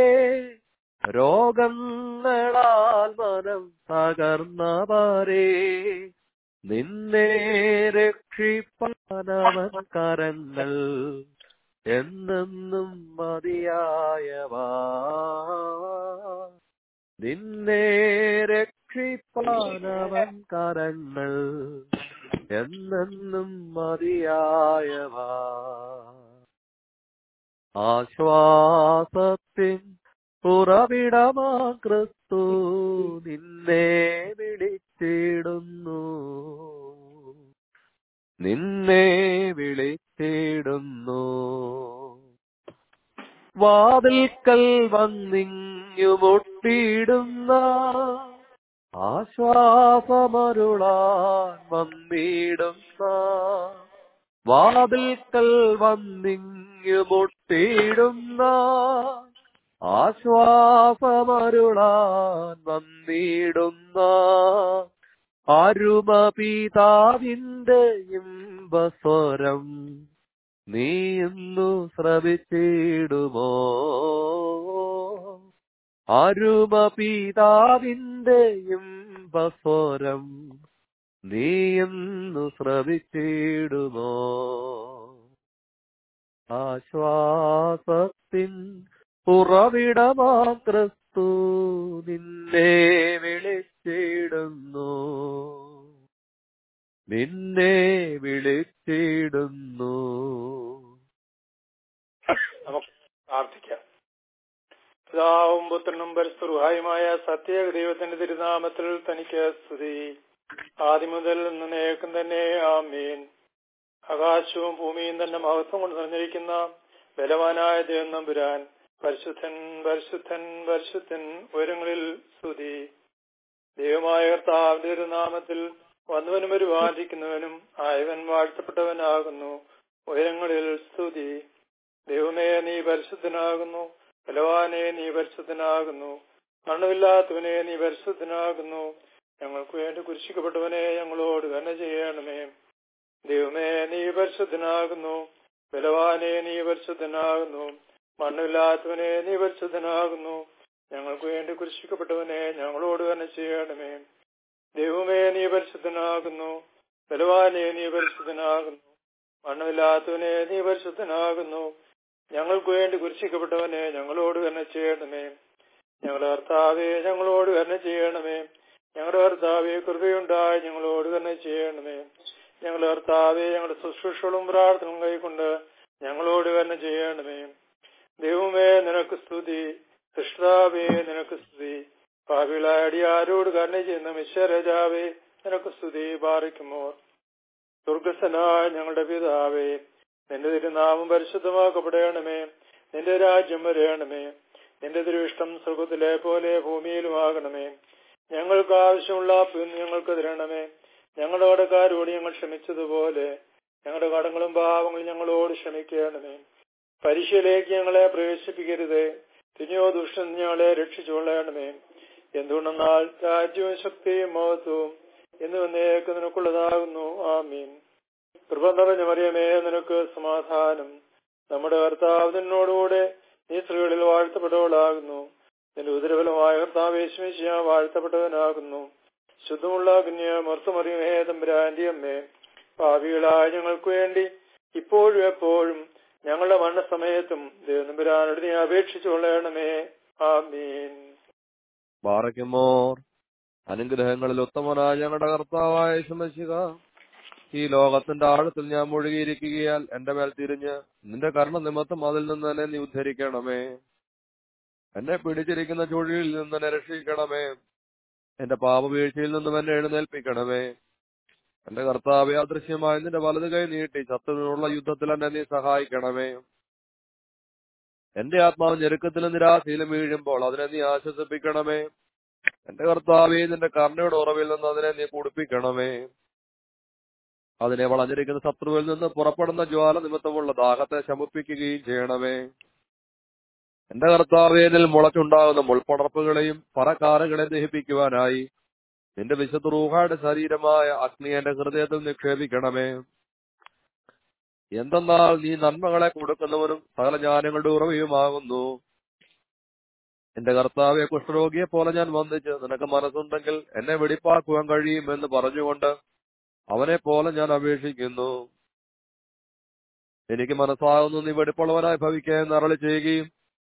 രോഗങ്ങളാൽ മനം തകർന്നവരേ, നിന്നെ രക്ഷിപ്പാനവൻ കരങ്ങൾ എന്നെന്നും മതിയായവാ. നിന്നെ രക്ഷിപ്പാനവൻ കരങ്ങൾ എന്നെന്നും മതിയായവാ. ആശ്വാസത്തിൻ ഉറവിടമാ ക്രിസ്തു നിന്നെ വിളിച്ചിടുന്നു. നിന്നെ വിളിച്ചിടുന്നു. വാതിൽക്കൽ വന്നിങ്ങു മുട്ടിയിടുന്ന ആശ്വാസമരുളാൻ വന്നിടുന്ന, വാതിൽക്കൽ വന്നിങ്ങു മുട്ടിയിടുന്ന ആശ്വാസമരുളാൻ വന്നിടുന്ന, അരുമ പിതാവിന്റെ ഇമ്പസ്വരം നീ ഇന്നു ശ്രവിച്ചിടുമോ? അരുമ പിതാവിന്റെ ഇമ്പസ്വരം നീ ഇന്നു ശ്രവിച്ചിടുമോ? ആശ്വാസത്തിൻ ഉറവിടമാ ക്രിസ്തു നിന്നെ വിളിച്ചിടുന്നു. നിന്നെ വിളിച്ചിടുന്നു. നമുക്ക് പ്രാർത്ഥിക്കാം. പിതാവും പുത്രനും പരിശുദ്ധമായ സത്യേക ദൈവത്തിന്റെ തിരുനാമത്തിൽ തനിക്ക് സ്തുതി. ആദ്യം മുതൽ എന്നേക്കും തന്നെ ആമേൻ. ആകാശവും ഭൂമിയും തന്നെ മഹത്വം കൊണ്ട് നിറഞ്ഞിരിക്കുന്ന ബലവാനായ ദൈവം നമ്പുരാൻ പരിശുദ്ധൻ പരിശുദ്ധൻ പരിശുദ്ധൻ ഉയരങ്ങളിൽ സ്തുതി. ദൈവമായ കർത്താവിന്റെ തിരുനാമത്തിൽ വന്നവനും പരിപാലിക്കുന്നവനും ആയവൻ വാഴ്ത്തപ്പെട്ടവനാകുന്നു. ഉയരങ്ങളിൽ സ്തുതി. ദൈവമേ നീ പരിശുദ്ധനാകുന്നു. ബലവാനെ നീ പരിശുദ്ധനാകുന്നു. മരണമില്ലാത്തവനെ നീ പരിശുദ്ധനാകുന്നു. ഞങ്ങൾക്ക് വേണ്ടി കുരിശിക്കപ്പെട്ടവനെ ഞങ്ങളോട് തന്നെ ചെയ്യണമേ. ദൈവമേ നീ പരിശുദ്ധനാകുന്നു. ബലവാനെ നീ പരിശുദ്ധനാകുന്നു. മരണമില്ലാത്തവനെ നീ പരിശുദ്ധനാകുന്നു. ഞങ്ങൾക്ക് വേണ്ടി കുരിശിക്കപ്പെട്ടവനെ ഞങ്ങളോട് തന്നെ ചെയ്യണമേ. ദൈവമേ നീ പരിശുദ്ധനാകുന്നു. ബലവാനെ നീ പരിശുദ്ധനാകുന്നു. മരണമില്ലാത്തവനെ നീ പരിശുദ്ധനാകുന്നു. ഞങ്ങൾക്ക് വേണ്ടി കുരിശിക്കപ്പെട്ടവനെ ഞങ്ങളോട് തന്നെ ചെയ്യണമേ. ഞങ്ങളുടെ കർത്താവേ ഞങ്ങളോട് തന്നെ ചെയ്യണമേ. ഞങ്ങളുടെ കർത്താവേ കൃപയുണ്ടായി ഞങ്ങളോട് തന്നെ ചെയ്യണമേ. ഞങ്ങളുടെ കർത്താവേ ഞങ്ങളുടെ ശുശ്രൂഷകളും പ്രാർത്ഥനകളും കൈക്കൊണ്ട് ഞങ്ങളോട് തന്നെ ചെയ്യണമേ. ദൈവമേ നിനക്ക് സ്തുതി. സൃഷ്ടാവേ നിനക്ക് സ്തുതി. പാപികളായ അടിയാരോട് കരുണ ചെയ്യുന്ന മിശ്വരജാവേ നിനക്ക് സ്തുതി. പാറിക്കുമോ സ്വർഗസ്ഥനായ ഞങ്ങളുടെ പിതാവേ, നിന്റെ തിരുനാമം പരിശുദ്ധമാക്കപ്പെടണമേ. നിന്റെ രാജ്യം വരയണമേ. നിന്റെ തിരുവിഷ്ടം സ്വർഗത്തിലെ പോലെ ഭൂമിയിലുമാകണമേ. ഞങ്ങൾക്ക് ആവശ്യമുള്ള ഞങ്ങൾക്ക് തരണമേ. ഞങ്ങളുടെ കടക്കാരോട് ഞങ്ങൾ ക്ഷമിച്ചതുപോലെ ഞങ്ങളുടെ കടങ്ങളും പാപങ്ങളും ഞങ്ങളോട് ക്ഷമിക്കണമേ. പരീക്ഷയിലേക്ക് ഞങ്ങളെ പ്രവേശിപ്പിക്കരുതേ. തിന്യോ ദുഷ്ടൻ ഞങ്ങളെ രക്ഷിച്ചുകൊള്ളണമേ. എന്തുകൊണ്ടെന്നാൽ രാജ്യവും ശക്തിയും മഹത്വവും എന്നും എന്നേക്കും നിനക്കുള്ളതാകുന്നു. ആമീൻ. കൃപ നിറഞ്ഞ മറിയമേ നിനക്ക് സമാധാനം. നമ്മുടെ കർത്താവ് നിന്നോടുകൂടെ നീ സ്ത്രീകളിൽ വാഴ്ത്തപ്പെട്ടവളാകുന്നു. നിന്റെ ഉദരഫലമായ കർത്താവ് യേശുമിശിഹാ വാഴ്ത്തപ്പെട്ടവനാകുന്നു. ശുദ്ധമുള്ള കന്യ മർത്തമറിയമേ തമ്പുരാന്റെ അമ്മേ, പാപികളായ ഞങ്ങൾക്ക് വേണ്ടി ഇപ്പോഴും എപ്പോഴും ഞങ്ങളുടെ മരണസമയത്തും ദൈവതമ്പുരാനോട് നീ അപേക്ഷിച്ചുകൊള്ളണമേ. ആമീൻ. ബാറയ്ക്കുമോർ അനുഗ്രഹങ്ങളിൽ ഉത്തമനായ ഞങ്ങളുടെ കർത്താവായ യേശുമിശിഹാ, ഈ ലോകത്തിന്റെ ആഴത്തിൽ ഞാൻ മുഴുകിയിരിക്കുകയാൽ എന്റെ മേൽ തിരിഞ്ഞ് നിന്റെ കരുണ നിമിത്തം അതിൽ നിന്ന് തന്നെ നീ ഉദ്ധരിക്കണമേ. എന്നെ പിടിച്ചിരിക്കുന്ന ചുഴിയിൽ നിന്ന് എന്നെ രക്ഷിക്കണമേ. എന്റെ പാപവീഴ്ചയിൽ നിന്നും എന്നെ എഴുന്നേൽപ്പിക്കണമേ. എന്റെ കർത്താവെ, അദൃശ്യമായി നിന്റെ വലത് കൈ നീട്ടി ശത്രുവിനുള്ള യുദ്ധത്തിൽ എന്നെ നീ സഹായിക്കണമേ. എന്റെ ആത്മാവ് ഞെരുക്കത്തിലും നിരാശയിലും വീഴുമ്പോൾ അതിനെ നീ ആശ്വസിപ്പിക്കണമേ. എന്റെ കർത്താവെ, നിന്റെ കരുണയുടെ ഉറവിൽ നിന്ന് അതിനെ നീ കുടിപ്പിക്കണമേ. അതിനെ വളഞ്ഞിരിക്കുന്ന ശത്രുവിൽ നിന്ന് പുറപ്പെടുന്ന ജ്വാല നിമിത്തമുള്ള ദാഹത്തെ ശമിപ്പിക്കുകയും ചെയ്യണമേ. എന്റെ കർത്താവേനിൽ മുളച്ചുണ്ടാകുന്ന മുൾപ്പടർപ്പുകളെയും പറക്കാറുകളെയും ദഹിപ്പിക്കുവാനായി നിന്റെ വിശുദ്ധ റൂഹായുടെ ശരീരമായ അഗ്നി എന്റെ ഹൃദയത്തിൽ നിക്ഷേപിക്കണമേ. എന്തെന്നാൽ നീ നന്മകളെ കൊടുക്കുന്നവനും സകല ജ്ഞാനങ്ങളുടെ ഉറവയുമാകുന്നു. എന്റെ കർത്താവെ, കുഷ്ഠരോഗിയെ പോലെ ഞാൻ വന്ദിച്ച് നിനക്ക് മനസ്സുണ്ടെങ്കിൽ എന്നെ വെടിപ്പാക്കുവാൻ കഴിയും എന്ന് പറഞ്ഞുകൊണ്ട് അവനെ പോലെ ഞാൻ അപേക്ഷിക്കുന്നു. എനിക്ക് മനസ്സാകുന്നു നീ വെടിപ്പുള്ളവനായി ഭവിക്കാൻ അരുളി ചെയ്യുകയും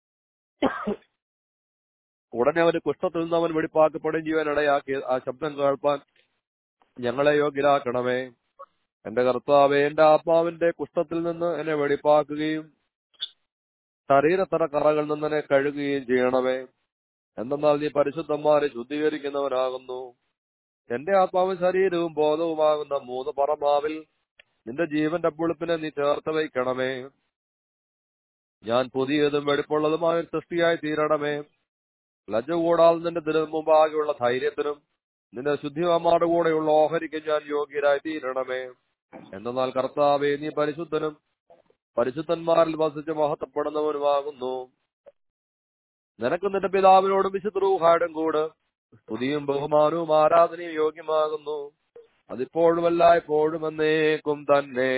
ഉടനെ അവന് കുഷ്ഠത്തിൽ നിന്ന് അവൻ വെടിപ്പാക്കപ്പെടുകയും ചെയ്യാൻ ഇടയാക്കി ആ ശബ്ദം കേൾപ്പാൻ ഞങ്ങളെ യോഗ്യരാക്കണമേ. എന്റെ കർത്താവെ, എന്റെ ആത്മാവിന്റെ കുഷ്ഠത്തിൽ നിന്ന് എന്നെ വെടിപ്പാക്കുകയും ശരീരത്തറ കറകളിൽ നിന്ന് എന്നെ കഴുകുകയും ചെയ്യണമേ. എന്തെന്നാൽ നീ പരിശുദ്ധന്മാരെ ശുദ്ധീകരിക്കുന്നവനാകുന്നു. എന്റെ ആത്മാവും ശരീരവും ബോധവുമാകുന്ന 3 പറമാവിൽ നിന്റെ ജീവന്റെ പുളിപ്പിനെ നീ ചേർത്ത് വയ്ക്കണമേ. ഞാൻ പുതിയതും വെടിപ്പുള്ളതുമായ സൃഷ്ടിയായി തീരണമേ. ലജ്ജ കൂടാതെ നിന്റെ ദിനം മുമ്പാകെയുള്ള ധൈര്യത്തിനും നിന്റെ ശുദ്ധിമാരുടെ കൂടെയുള്ള ഓഹരിക്ക് ഞാൻ യോഗ്യരായി തീരണമേ. എന്തെന്നാൽ കർത്താവേ, നീ പരിശുദ്ധനും പരിശുദ്ധന്മാരിൽ വസിച്ച് മഹത്വപ്പെടുന്നവനുമാകുന്നു. നിനക്ക് നിന്റെ പിതാവിനോടും വിശുദ്ധ റൂഹായോടും കൂടെ സ്തുതിയും ബഹുമാനവും ആരാധനയും യോഗ്യമാകുന്നു. അതിപ്പോഴും എല്ലായ്പ്പോഴും എന്നേക്കും തന്നെ.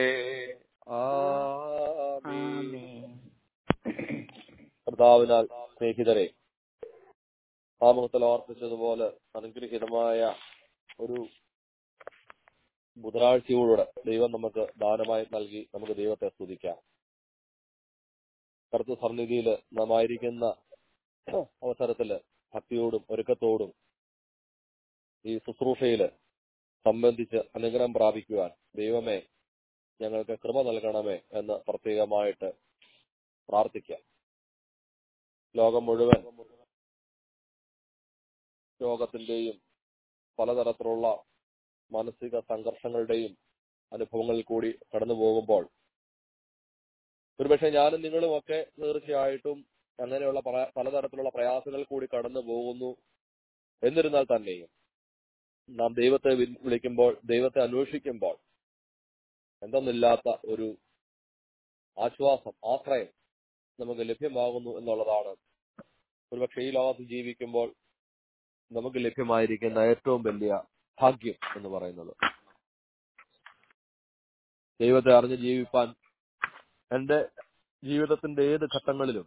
ആമേൻ. കർത്താവിനാൽ സ്നേഹിതരെ, ആമുഖത്തിൽ ഓർപ്പിച്ചതുപോലെ അനുഗ്രഹീതമായ ഒരു ബുധനാഴ്ചയോടെ ദൈവം നമുക്ക് ദാനമായി നൽകി. നമുക്ക് ദൈവത്തെ സ്തുതിക്കാം. കർത്തൃ സന്നിധിയിൽ നാം ആയിരിക്കുന്ന അവസരത്തില് ഭക്തിയോടും ഒരുക്കത്തോടും ഈ ശുശ്രൂഷയില് സംബന്ധിച്ച് അനുഗ്രഹം പ്രാപിക്കുവാൻ ദൈവമേ ഞങ്ങൾക്ക് കൃപ നൽകണമേ എന്ന് പ്രത്യേകമായിട്ട് പ്രാർത്ഥിക്കാം. ലോകം മുഴുവൻ രോഗത്തിന്റെയും പലതരത്തിലുള്ള മാനസിക സംഘർഷങ്ങളുടെയും അനുഭവങ്ങളിൽ കൂടി കടന്നു പോകുമ്പോൾ ഒരുപക്ഷെ ഞാനും നിങ്ങളും ഒക്കെ തീർച്ചയായിട്ടും അങ്ങനെയുള്ള പലതരത്തിലുള്ള പ്രയാസങ്ങൾ കൂടി കടന്നു പോകുന്നു. എന്നിരുന്നാൽ തന്നെയും നാം ദൈവത്തെ വിളിക്കുമ്പോൾ, ദൈവത്തെ അന്വേഷിക്കുമ്പോൾ എന്തെന്നില്ലാത്ത ഒരു ആശ്വാസം, ആശ്രയം നമുക്ക് ലഭ്യമാകുന്നു എന്നുള്ളതാണ് ഒരുപക്ഷെ ഈ ലോകത്ത് ജീവിക്കുമ്പോൾ നമുക്ക് ലഭ്യമായിരിക്കുന്ന ഏറ്റവും വലിയ ഭാഗ്യം എന്ന് പറയുന്നത്. ദൈവത്തെ അറിഞ്ഞ് ജീവിപ്പാൻ എന്റെ ജീവിതത്തിന്റെ ഏത് ഘട്ടങ്ങളിലും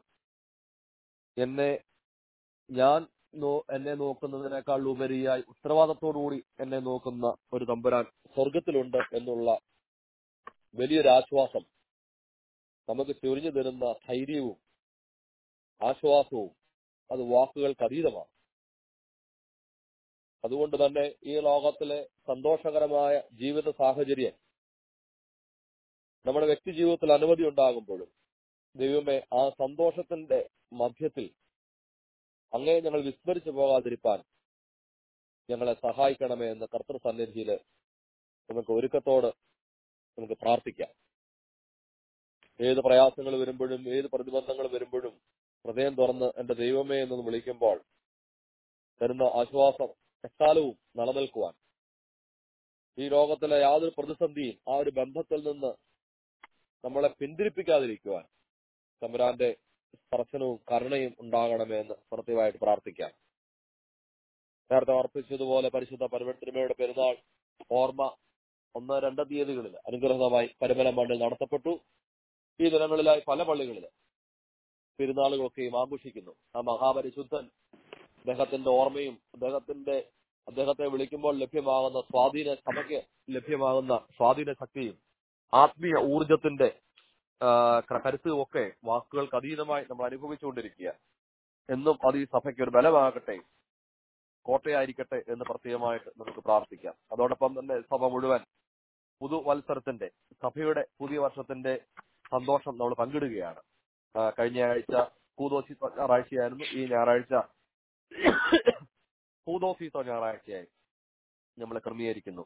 എന്നെ നോക്കുന്നതിനേക്കാൾ ഉപരിയായി ഉത്തരവാദിത്തോടുകൂടി എന്നെ നോക്കുന്ന ഒരു തമ്പുരാൻ സ്വർഗത്തിലുണ്ട് എന്നുള്ള വലിയൊരു ആശ്വാസം നമുക്ക് ചൊരിഞ്ഞു തരുന്ന ധൈര്യവും ആശ്വാസവും അത് വാക്കുകൾക്ക് അതീതമാണ്. അതുകൊണ്ട് തന്നെ ഈ ലോകത്തിലെ സന്തോഷകരമായ ജീവിത സാഹചര്യം നമ്മുടെ വ്യക്തി ജീവിതത്തിൽ അനവധി ഉണ്ടാകുമ്പോഴും ദൈവമേ, ആ സന്തോഷത്തിന്റെ മധ്യത്തിൽ അങ്ങേ ഞങ്ങൾ വിസ്മരിച്ചു പോകാതിരിപ്പാൻ ഞങ്ങളെ സഹായിക്കണമേ എന്ന് കർത്തൃ സന്നിധിയിൽ നമുക്ക് ഒരുക്കത്തോട് നമുക്ക് പ്രാർത്ഥിക്കാം. ഏത് പ്രയാസങ്ങൾ വരുമ്പോഴും ഏത് പ്രതിബന്ധങ്ങൾ വരുമ്പോഴും ഹൃദയം തുറന്ന് എന്റെ ദൈവമേ എന്നൊന്ന് വിളിക്കുമ്പോൾ തരുന്ന ആശ്വാസം എക്കാലവും നിലനിൽക്കുവാൻ, ഈ ലോകത്തിലെ യാതൊരു പ്രതിസന്ധിയും ആ ഒരു ബന്ധത്തിൽ നിന്ന് നമ്മളെ പിന്തിരിപ്പിക്കാതിരിക്കുവാൻ തമ്പുരാന്റെ സ്പർശനവും കരുണയും ഉണ്ടാകണമേ എന്ന് പ്രത്യേകമായിട്ട് പ്രാർത്ഥിക്കാം. നേരത്തെ ഓർപ്പിച്ചതുപോലെ പരിശുദ്ധ പരമത്തിരുമയുടെ പെരുന്നാൾ ഓർമ്മ 1-2 തീയതികളിൽ അനുഗ്രഹമായി പരമല മണ്ണിൽ നടത്തപ്പെട്ടു. ഈ ദിനങ്ങളിലായി പല പള്ളികളിൽ പെരുന്നാളുകളൊക്കെയും ആഘോഷിക്കുന്നു. ആ മഹാപരിശുദ്ധൻ അദ്ദേഹത്തിന്റെ ഓർമ്മയും അദ്ദേഹത്തെ വിളിക്കുമ്പോൾ ലഭ്യമാകുന്ന സ്വാധീന സഭയ്ക്ക് ലഭ്യമാകുന്ന സ്വാധീന ശക്തിയും ആത്മീയ ഊർജത്തിന്റെ കരുത്തും ഒക്കെ വാക്കുകൾക്ക് അതീതമായി നമ്മൾ അനുഭവിച്ചുകൊണ്ടിരിക്കുക. എന്നും അത് ഈ സഭയ്ക്ക് ഒരു ബലമാകട്ടെ, കോട്ടയായിരിക്കട്ടെ എന്ന് പ്രത്യേകമായിട്ട് നമുക്ക് പ്രാർത്ഥിക്കാം. അതോടൊപ്പം തന്നെ സഭ മുഴുവൻ പുതുവത്സരത്തിന്റെ, സഭയുടെ പുതിയ വർഷത്തിന്റെ സന്തോഷം നമ്മൾ പങ്കിടുകയാണ്. കഴിഞ്ഞ ആഴ്ച കൂദോസീസോ ഞായറാഴ്ചയായിരുന്നു. ഈ ഞായറാഴ്ച കൂദോസീസോ ഞായറാഴ്ചയായി നമ്മൾ ക്രമീകരിക്കുന്നു.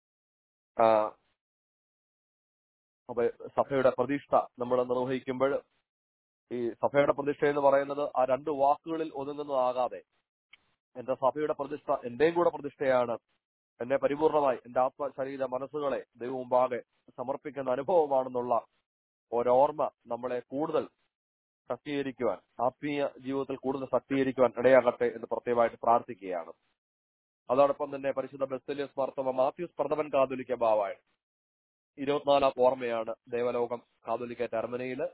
അപ്പൊ സഭയുടെ പ്രതിഷ്ഠ നമ്മൾ നിർവഹിക്കുമ്പോൾ ഈ സഭയുടെ പ്രതിഷ്ഠ എന്ന് പറയുന്നത് ആ 2 വാക്കുകളിൽ ഒതുങ്ങുന്നതാകാതെ എന്റെ സഭയുടെ പ്രതിഷ്ഠ എന്റെയും കൂടെ പ്രതിഷ്ഠയാണ്, എന്നെ പരിപൂർണമായി എന്റെ ആത്മ ശരീര മനസ്സുകളെ ദൈവം മുമ്പാകെ സമർപ്പിക്കുന്ന അനുഭവമാണെന്നുള്ള ഒരോർമ്മ നമ്മളെ കൂടുതൽ ശക്തീകരിക്കുവാൻ, ആത്മീയ ജീവിതത്തിൽ കൂടുതൽ ശക്തീകരിക്കുവാൻ ഇടയാകട്ടെ എന്ന് പ്രത്യേകമായിട്ട് പ്രാർത്ഥിക്കുകയാണ്. അതോടൊപ്പം തന്നെ പരിശുദ്ധ ബസേലിയോസ് മാർത്തോമ മാത്യൂസ് പ്രഥമൻ കാതോലിക്ക ബാവായ 24-ാം ഓർമ്മയാണ് ദേവലോകം കാതോലിക്ക ടെർമിനയില്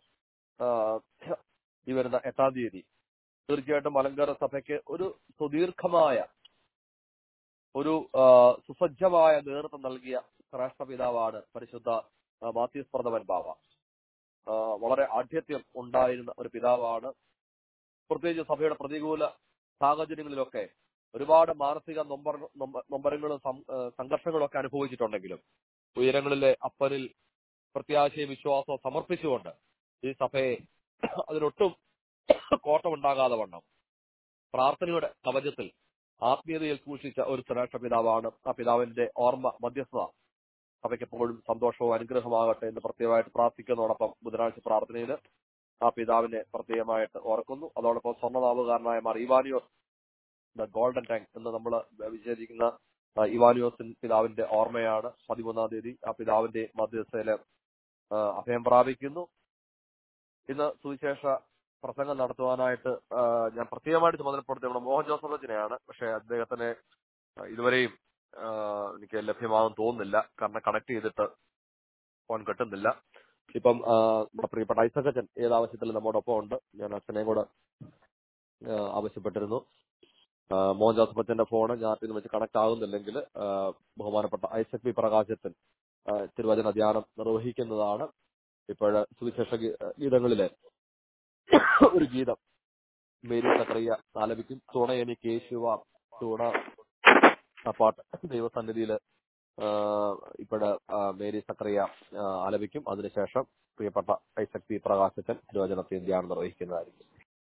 ഈ വരുന്ന 8-ാം തീയതി. തീർച്ചയായിട്ടും മലങ്കര സഭയ്ക്ക് ഒരു സുദീർഘമായ ഒരു സുസജ്ജമായ നേതൃത്വം നൽകിയ ശ്രേഷ്ഠ പിതാവാണ് പരിശുദ്ധ മാത്യൂസ് പ്രഥമൻ ബാവ. വളരെ ആഢ്യത്യം ഉണ്ടായിരുന്ന ഒരു പിതാവാണ്. പ്രത്യേകിച്ച് സഭയുടെ പ്രതികൂല സാഹചര്യങ്ങളിലൊക്കെ ഒരുപാട് മാനസിക നൊമ്പരങ്ങളും സംഘർഷങ്ങളും ഒക്കെ അനുഭവിച്ചിട്ടുണ്ടെങ്കിലും ഉയരങ്ങളിലെ അപ്പനിൽ പ്രത്യാശയും വിശ്വാസവും സമർപ്പിച്ചുകൊണ്ട് ഈ സഭയെ അതിനൊട്ടും കോട്ടമുണ്ടാകാതെ വണ്ണം പ്രാർത്ഥനയുടെ കവചത്തിൽ ആത്മീയതയിൽ സൂക്ഷിച്ച ഒരു ശ്രേഷ്ഠ പിതാവാണ്. ആ പിതാവിന്റെ ഓർമ്മ മധ്യസ്ഥത സഭയ്ക്ക് എപ്പോഴും സന്തോഷവും അനുഗ്രഹമാകട്ടെ എന്ന് പ്രത്യേകമായിട്ട് പ്രാർത്ഥിക്കുന്നതോടൊപ്പം ബുധനാഴ്ച പ്രാർത്ഥനയിൽ ആ പിതാവിനെ പ്രത്യേകമായിട്ട് ഓർക്കുന്നു. അതോടൊപ്പം സ്വർണ്ണനാവുകാരനായ Mar Ivanios the golden tongue എന്ന് നമ്മൾ വിശേഷിക്കുന്ന ഇവാനിയോസ് പിതാവിന്റെ ഓർമ്മയാണ് 13-ാം തീയതി. ആ പിതാവിന്റെ മധ്യസ്ഥയില് അഭയം പ്രാപിക്കുന്നു. ഇന്ന് സുവിശേഷ പ്രസംഗം നടത്തുവാനായിട്ട് ഞാൻ പ്രത്യേകമായിട്ട് ചുമതലപ്പെടുത്തിയ നമ്മുടെ മോഹൻ ജോസഫ് അച്ഛനെയാണ്. പക്ഷെ അദ്ദേഹത്തിന് ഇതുവരെയും എനിക്ക് ലഭ്യമാകും തോന്നുന്നില്ല, കാരണം കണക്ട് ചെയ്തിട്ട് ഫോൺ കിട്ടുന്നില്ല. ഇപ്പം പ്രിയപ്പെട്ട ഐസക് അച്ഛൻ ഏതാവശ്യത്തിൽ നമ്മോടൊപ്പം ഉണ്ട്. ഞാൻ അച്ഛനെയും കൂടെ ആവശ്യപ്പെട്ടിരുന്നു. മോഹൻ ജോസഫ് അച്ഛന്റെ ഫോണ് ഞാൻ വെച്ച് കണക്ട് ആകുന്നില്ലെങ്കിൽ ബഹുമാനപ്പെട്ട ഐസക് പി പ്രകാശത്തിൽ തിരുവചന ധ്യാനം നിർവഹിക്കുന്നതാണ്. ഇപ്പോൾ സുവിശേഷ ഗീതങ്ങളിലെ ഒരു ഗീതം മേരി സക്കറിയ ആലപിക്കും. തുണ എനിക്ക് യേശുവ തുണ. ആ പാട്ട് ദൈവസന്നിധിയിൽ ഇപ്പോഴ് മേരി സക്കറിയ ആലപിക്കും. അതിനുശേഷം പ്രിയപ്പെട്ട ഐസക് പി പ്രകാശത്തിൽ തിരുവചനത്തിൽ ധ്യാനം നിർവഹിക്കുന്നതായിരിക്കും.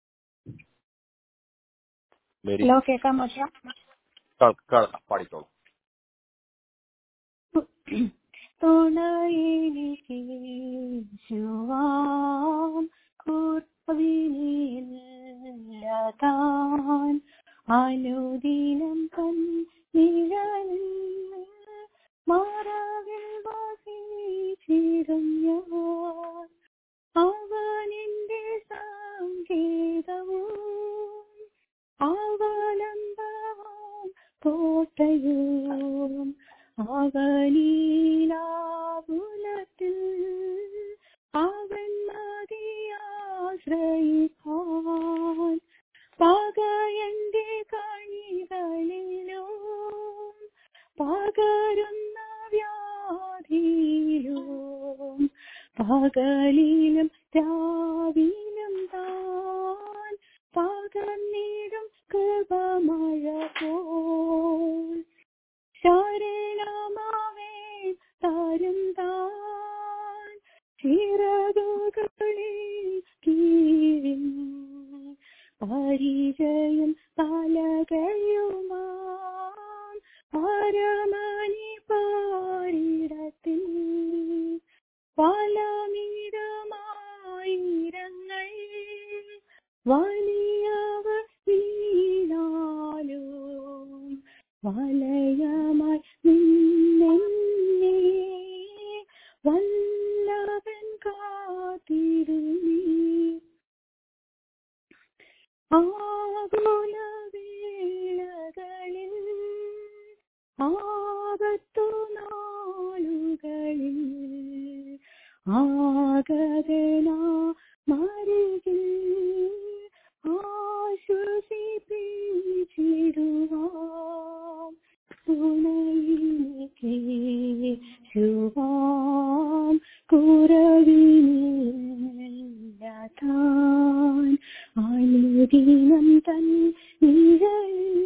പാടിക്കോളൂ. അനുദിനം മാറാവിൽ വാസിച്ചിടും ഞാൻ. അവനെന്റെ സംഗീതവും അവലംബവും കോട്ടയും അവനീലാകുലത്തിൽ അവൻ മതിയാശ്രയിക്കാൻ. പകയന്റെ കണികളിലും പകരുന്ന വ്യാധിയിലും പകലിലും രാവിലും താൻ പകർന്നിടും കൃപമഴ പോൽ. ശരണമാവേ തരും താൻ ചിറകുകളിൽ കീഴിൽ പരിചയം പലകയുമാം പരമനി പാരിടത്തിൽ പലമിടമായിരങ്ങൾ വലിയവർ വീണാലും വലയമായി നിന്നെ വല്ലവൻ കാത്തിരുന്നീ. ആകുല വേളകളിൽ ആപത്തു നാളുകളിൽ ആഗതനാ മരുകിൽ ആശ്വസിപ്പിച്ചിടുവാൻ തുണയിലേക്ക് ശുവാൻ കുറവിനില്ലതാൻ. അനുദിനം തൻ നിഴലിൽ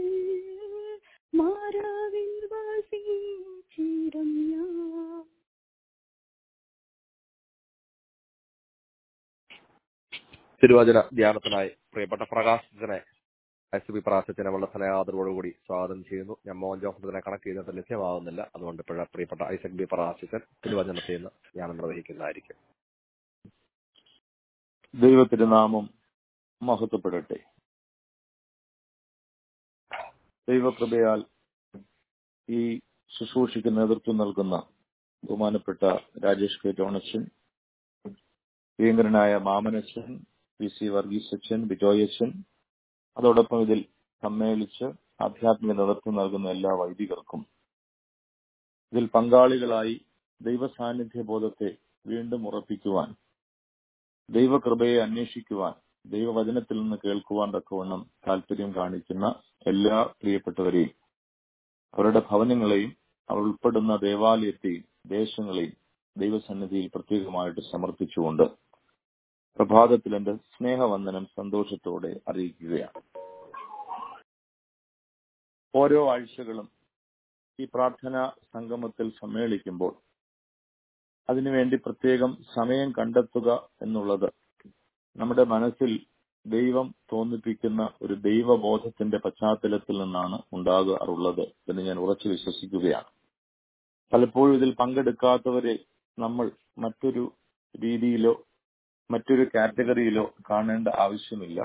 മാറാവിൽ വസിച്ചിടും ഞാൻ. തിരുവചന ധ്യാനത്തിനായി പ്രിയപ്പെട്ട പ്രകാശനെ ഐസക് പി പ്രകാശത്തിനെ വളരെ സ്നേഹാദരവോടുകൂടി സ്വാഗതം ചെയ്യുന്നു. ഞാൻ മോഹൻ ജോസഫിനെ കണക്ട് ചെയ്തിട്ട് ലഭ്യമാകുന്നില്ല. അതുകൊണ്ട് ഇപ്പോഴ പ്രിയപ്പെട്ട ഐസക് പി പ്രകാശൻ തിരുവചനത്തിൽ നിന്ന് ധ്യാനം നിർവഹിക്കുന്നതായിരിക്കും. ദൈവത്തിന്റെ നാമം മഹത്വപ്പെടട്ടെ. ദൈവകൃപയാൽ ഈ ശുശ്രൂഷയ്ക്ക് നേതൃത്വം നൽകുന്ന ബഹുമാനപ്പെട്ട രാജേഷ് കെ ടോണച്ചൻ, പ്രിയങ്കരനായ മാമനച്ചൻ, PC വർഗീസ് അച്ഛൻ, ബിജോയ് അച്ഛൻ, അതോടൊപ്പം ഇതിൽ സമ്മേളിച്ച് ആധ്യാത്മിക നേതൃത്വം നൽകുന്ന എല്ലാ വൈദികർക്കും, ഇതിൽ പങ്കാളികളായി ദൈവസാന്നിധ്യ ബോധത്തെ വീണ്ടും ഉറപ്പിക്കുവാൻ, ദൈവകൃപയെ അന്വേഷിക്കുവാൻ, ദൈവവചനത്തിൽ നിന്ന് കേൾക്കുവാൻ തക്കവണ്ണം താല്പര്യം കാണിക്കുന്ന എല്ലാ പ്രിയപ്പെട്ടവരെയും, അവരുടെ ഭവനങ്ങളെയും അവർ ഉൾപ്പെടുന്ന ദേവാലയത്തെയും ദേശങ്ങളെയും ദൈവസന്നിധിയിൽ പ്രത്യേകമായിട്ട് സമർപ്പിച്ചുകൊണ്ട് പ്രഭാതത്തിൽ എന്റെ സ്നേഹവന്ദനം സന്തോഷത്തോടെ അറിയിക്കുകയാണ്. ഓരോ ആഴ്ചകളും ഈ പ്രാർത്ഥനാ സംഗമത്തിൽ സമ്മേളിക്കുമ്പോൾ അതിനുവേണ്ടി പ്രത്യേകം സമയം കണ്ടെത്തുക എന്നുള്ളത് നമ്മുടെ മനസ്സിൽ ദൈവം തോന്നിപ്പിക്കുന്ന ഒരു ദൈവബോധത്തിന്റെ പശ്ചാത്തലത്തിൽ നിന്നാണ് ഉണ്ടാകാറുള്ളത് എന്ന് ഞാൻ ഉറച്ചു വിശ്വസിക്കുകയാണ്. പലപ്പോഴും ഇതിൽ പങ്കെടുക്കാത്തവരെ നമ്മൾ മറ്റൊരു രീതിയിലോ മറ്റൊരു കാറ്റഗറിയിലോ കാണേണ്ട ആവശ്യമില്ല.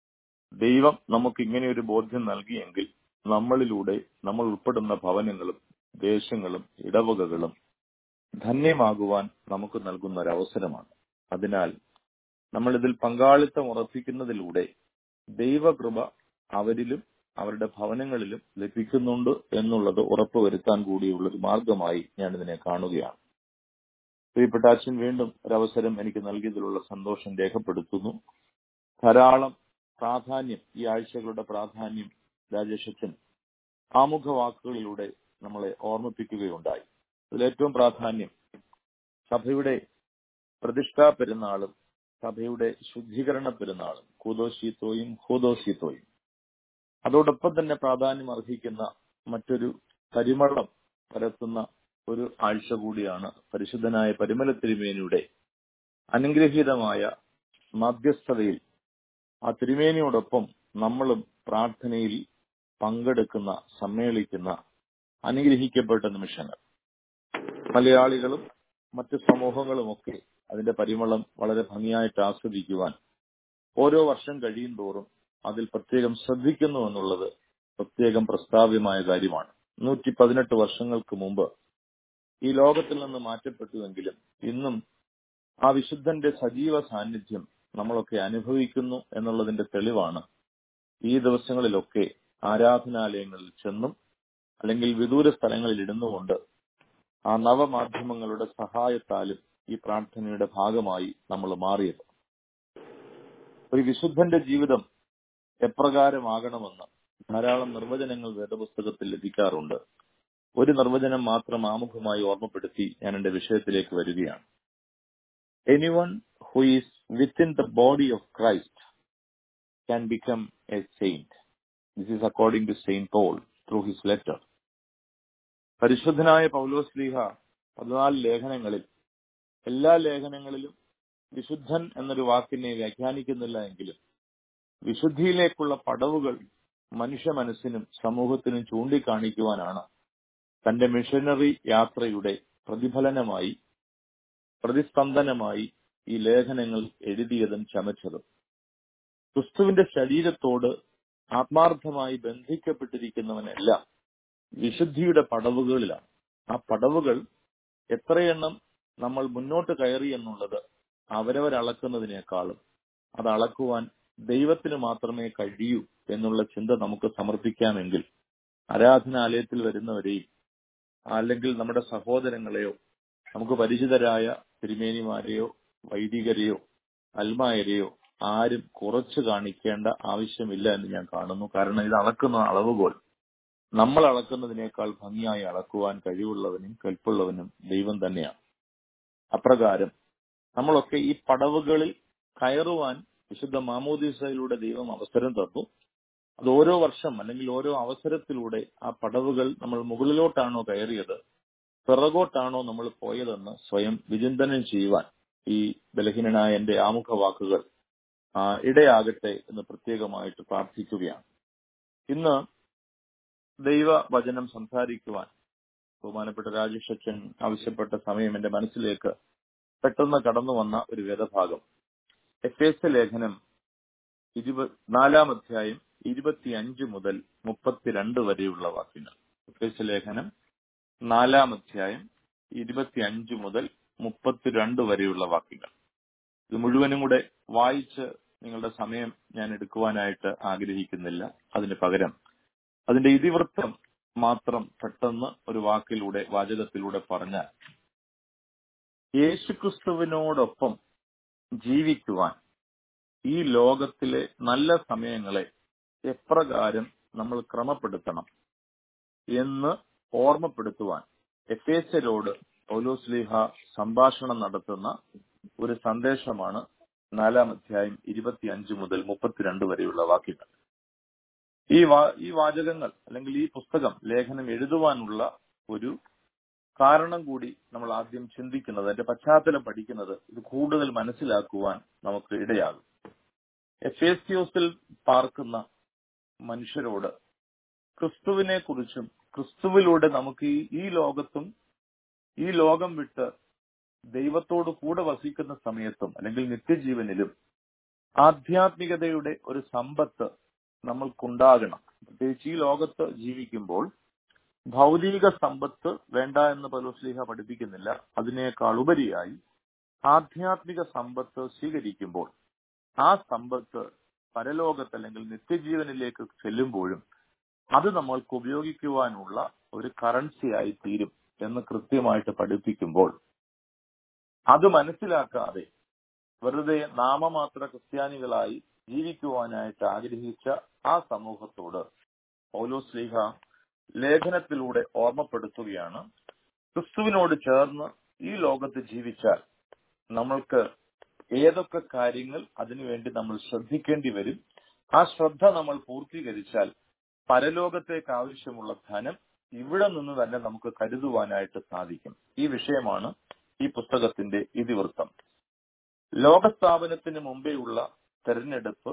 ദൈവം നമുക്ക് ഇങ്ങനെ ഒരു ബോധ്യം നൽകിയെങ്കിൽ നമ്മളിലൂടെ നമ്മൾ ഉൾപ്പെടുന്ന ഭവനങ്ങളും ദേശങ്ങളും ഇടവകകളും ധന്യമാകുവാൻ നമുക്ക് നൽകുന്ന ഒരവസരമാണ്. അതിനാൽ നമ്മൾ ഇതിൽ പങ്കാളിത്തം ഉറപ്പിക്കുന്നതിലൂടെ ദൈവകൃപ അവരിലും അവരുടെ ഭവനങ്ങളിലും ലഭിക്കുന്നുണ്ട് എന്നുള്ളത് ഉറപ്പുവരുത്താൻ കൂടിയുള്ളൊരു മാർഗമായി ഞാൻ ഇതിനെ കാണുകയാണ്. പ്രിയപ്പെട്ട അച്ഛൻ വീണ്ടും ഒരവസരം എനിക്ക് നൽകിയതിലുള്ള സന്തോഷം രേഖപ്പെടുത്തുന്നു. ധാരാളം പ്രാധാന്യം, ഈ ആഴ്ചകളുടെ പ്രാധാന്യം രാജേഷ് അച്ഛൻ ആമുഖ വാക്കുകളിലൂടെ നമ്മളെ ഓർമ്മിപ്പിക്കുകയുണ്ടായി. അതിലേറ്റവും പ്രാധാന്യം സഭയുടെ പ്രതിഷ്ഠാ പെരുന്നാളും സഭയുടെ ശുദ്ധീകരണ പെരുന്നാളും കൂദോശീത്തോയും ഹൂദോശീത്തോയും, അതോടൊപ്പം തന്നെ പ്രാധാന്യം അർഹിക്കുന്ന മറ്റൊരു പരിമളം പരത്തുന്ന ഒരു ആഴ്ച കൂടിയാണ് പരിശുദ്ധനായ പരിമല തിരുമേനിയുടെ അനുഗ്രഹീതമായ മധ്യസ്ഥതയിൽ ആ തിരുമേനിയോടൊപ്പം നമ്മളും പ്രാർത്ഥനയിൽ പങ്കെടുക്കുന്ന, സമ്മേളിക്കുന്ന അനുഗ്രഹിക്കപ്പെട്ട നിമിഷങ്ങൾ. മലയാളികളും മറ്റ് സമൂഹങ്ങളുമൊക്കെ അതിന്റെ പരിമളം വളരെ ഭംഗിയായിട്ട് ആസ്വദിക്കുവാൻ ഓരോ വർഷം കഴിയും തോറും അതിൽ പ്രത്യേകം ശ്രദ്ധിക്കുന്നു എന്നുള്ളത് പ്രത്യേകം പ്രസ്താവ്യമായ കാര്യമാണ്. 118 വർഷങ്ങൾക്ക് മുമ്പ് ഈ ലോകത്തിൽ നിന്ന് മാറ്റപ്പെട്ടുവെങ്കിലും ഇന്നും ആ വിശുദ്ധന്റെ സജീവ സാന്നിധ്യം നമ്മളൊക്കെ അനുഭവിക്കുന്നു എന്നുള്ളതിന്റെ തെളിവാണ് ഈ ദിവസങ്ങളിലൊക്കെ ആരാധനാലയങ്ങളിൽ ചെന്നും അല്ലെങ്കിൽ വിദൂര സ്ഥലങ്ങളിൽ ഇരുന്നുകൊണ്ട് ആ നവമാധ്യമങ്ങളുടെ സഹായത്താലും ഈ പ്രാർത്ഥനയുടെ ഭാഗമായി നമ്മൾ മാറിയത്. ഒരു വിശുദ്ധന്റെ ജീവിതം എപ്രകാരമാകണമെന്ന് ധാരാളം നിർവചനങ്ങൾ വേദപുസ്തകത്തിൽ ലഭിക്കാറുണ്ട്. ഒരു നിർവചനം മാത്രം ആമുഖമായി ഓർമ്മപ്പെടുത്തി ഞാൻ എന്റെ വിഷയത്തിലേക്ക് വരികയാണ്. Anyone who is within the body of Christ can become a saint. This is according to saint Paul through his letter. പരിശുദ്ധനായ പൗലോസ്ലീഹ 14 ലേഖനങ്ങളിൽ എല്ലാ ലേഖനങ്ങളിലും വിശുദ്ധൻ എന്നൊരു വാക്കിനെ വ്യാഖ്യാനിക്കുന്നില്ല എങ്കിലും വിശുദ്ധിയിലേക്കുള്ള പടവുകൾ മനുഷ്യ മനസ്സിനും സമൂഹത്തിനും ചൂണ്ടിക്കാണിക്കുവാനാണ് തന്റെ മിഷനറി യാത്രയുടെ പ്രതിഫലനമായി, പ്രതിസ്പന്ദനമായി ഈ ലേഖനങ്ങൾ എഴുതിയതും ചമച്ചതും. ക്രിസ്തുവിന്റെ ശരീരത്തോട് ആത്മാർത്ഥമായി ബന്ധിക്കപ്പെട്ടിരിക്കുന്നവനെല്ലാം വിശുദ്ധിയുടെ പടവുകളിലാണ്. ആ പടവുകൾ എത്രയെണ്ണം നമ്മൾ മുന്നോട്ട് കയറി എന്നുള്ളത് അവരവരളക്കുന്നതിനേക്കാളും അത് അളക്കുവാൻ ദൈവത്തിന് മാത്രമേ കഴിയൂ എന്നുള്ള ചിന്ത നമുക്ക് സമർപ്പിക്കാമെങ്കിൽ ആരാധനാലയത്തിൽ വരുന്നവരെയും അല്ലെങ്കിൽ നമ്മുടെ സഹോദരങ്ങളെയോ നമുക്ക് പരിചിതരായ തിരുമേനിമാരെയോ വൈദികരെയോ അൽമായരെയോ ആരും കുറച്ചു കാണിക്കേണ്ട ആവശ്യമില്ല എന്ന് ഞാൻ കാണുന്നു. കാരണം ഇത് അളക്കുന്ന അളവുകോൽ നമ്മൾ അളക്കുന്നതിനേക്കാൾ ഭംഗിയായി അളക്കുവാൻ കഴിവുള്ളവനും കൽപ്പുള്ളവനും ദൈവം തന്നെയാണ്. അപ്രകാരം നമ്മളൊക്കെ ഈ പടവുകളിൽ കയറുവാൻ വിശുദ്ധ മാമോദീസയിലൂടെ ദൈവം അവസരം തന്നു. അത് ഓരോ വർഷം അല്ലെങ്കിൽ ഓരോ അവസരത്തിലൂടെ ആ പടവുകൾ നമ്മൾ മുകളിലോട്ടാണോ കയറിയത്, പിറകോട്ടാണോ നമ്മൾ പോയതെന്ന് സ്വയം വിചിന്തനം ചെയ്യുവാൻ ഈ ബലഹീനനായ എന്റെ ആമുഖ വാക്കുകൾ ഇടയാകട്ടെ എന്ന് പ്രത്യേകമായിട്ട് പ്രാർത്ഥിക്കുകയാണ്. ഇന്ന് ദൈവവചനം സംസാരിക്കുവാൻ ബഹുമാനപ്പെട്ട രാജേഷ് അച്ഛൻ ആവശ്യപ്പെട്ട സമയം എന്റെ മനസ്സിലേക്ക് പെട്ടെന്ന് കടന്നു വന്ന ഒരു വേദഭാഗം എഫേസ്യ ലേഖനം 4-ാം അധ്യായം 25 മുതൽ 32 വരെയുള്ള വാക്യങ്ങൾ. എഫേസ്യ ലേഖനം 4-ാം അധ്യായം 25 മുതൽ 32 വരെയുള്ള വാക്യങ്ങൾ. ഇത് മുഴുവനും കൂടെ വായിച്ച് നിങ്ങളുടെ സമയം ഞാൻ എടുക്കുവാനായിട്ട് ആഗ്രഹിക്കുന്നില്ല. അതിന് പകരം അതിന്റെ ഇതിവൃത്തം മാത്രം പെട്ടെന്ന് ഒരു വാചകത്തിലൂടെ പറഞ്ഞാൽ, യേശുക്രിസ്തുവിനോടൊപ്പം ജീവിക്കുവാൻ ഈ ലോകത്തിലെ നല്ല സമയങ്ങളെ എപ്രകാരം നമ്മൾ ക്രമപ്പെടുത്തണം എന്ന് ഓർമ്മപ്പെടുത്തുവാൻ എഫേസ്യരോട് പൗലോസ്ലീഹ സംഭാഷണം നടത്തുന്ന ഒരു സന്ദേശമാണ് 4-ാം അധ്യായം 25 മുതൽ 32 വരെയുള്ള വാക്യങ്ങൾ. ഈ വാചകങ്ങൾ അല്ലെങ്കിൽ ഈ പുസ്തകം ലേഖനം എഴുതുവാനുള്ള ഒരു കാരണം കൂടി നമ്മൾ ആദ്യം ചിന്തിക്കുന്നത്, അതിന്റെ പശ്ചാത്തലം പഠിക്കുന്നത് ഇത് കൂടുതൽ മനസ്സിലാക്കുവാൻ നമുക്ക് ഇടയാകും. എഫേസ്യോസിൽ പാർക്കുന്ന മനുഷ്യരോട് ക്രിസ്തുവിനെ കുറിച്ചും ക്രിസ്തുവിലൂടെ നമുക്ക് ഈ ലോകത്തും ഈ ലോകം വിട്ട് ദൈവത്തോട് കൂടെ വസിക്കുന്ന സമയത്തും അല്ലെങ്കിൽ നിത്യജീവനിലും ആധ്യാത്മികതയുടെ ഒരു സമ്പത്ത് നമ്മൾക്കുണ്ടാകണം. പ്രത്യേകിച്ച് ഈ ലോകത്ത് ജീവിക്കുമ്പോൾ ഭൗതിക സമ്പത്ത് വേണ്ട എന്ന് പൗലോസ്ലീഹ പഠിപ്പിക്കുന്നില്ല. അതിനേക്കാൾ ഉപരിയായി ആധ്യാത്മിക സമ്പത്ത് സ്വീകരിക്കുമ്പോൾ ആ സമ്പത്ത് പരലോകത്ത് അല്ലെങ്കിൽ നിത്യജീവനിലേക്ക് ചെല്ലുമ്പോഴും അത് നമ്മൾക്ക് ഉപയോഗിക്കുവാനുള്ള ഒരു കറൻസിയായി തീരും എന്ന് കൃത്യമായിട്ട് പഠിപ്പിക്കുമ്പോൾ, അത് മനസ്സിലാക്കാതെ വെറുതെ നാമമാത്ര ക്രിസ്ത്യാനികളായി ജീവിക്കുവാനായിട്ട് ആഗ്രഹിച്ച ആ സമൂഹത്തോട് പൗലോസ്ലീഹ ലേഖനത്തിലൂടെ ഓർമ്മപ്പെടുത്തുകയാണ്, ക്രിസ്തുവിനോട് ചേർന്ന് ഈ ലോകത്ത് ജീവിച്ചാൽ നമ്മൾക്ക് ഏതൊക്കെ കാര്യങ്ങൾ അതിനുവേണ്ടി നമ്മൾ ശ്രദ്ധിക്കേണ്ടി വരും. ആ ശ്രദ്ധ നമ്മൾ പൂർത്തീകരിച്ചാൽ പരലോകത്തേക്ക് ആവശ്യമുള്ള ധനം ഇവിടെ നിന്ന് തന്നെ നമുക്ക് കരുതുവാനായിട്ട് സാധിക്കും. ഈ വിഷയമാണ് ഈ പുസ്തകത്തിന്റെ ഇതിവൃത്തം. ലോകസ്ഥാപനത്തിന് മുമ്പേയുള്ള തെരഞ്ഞെടുപ്പ്,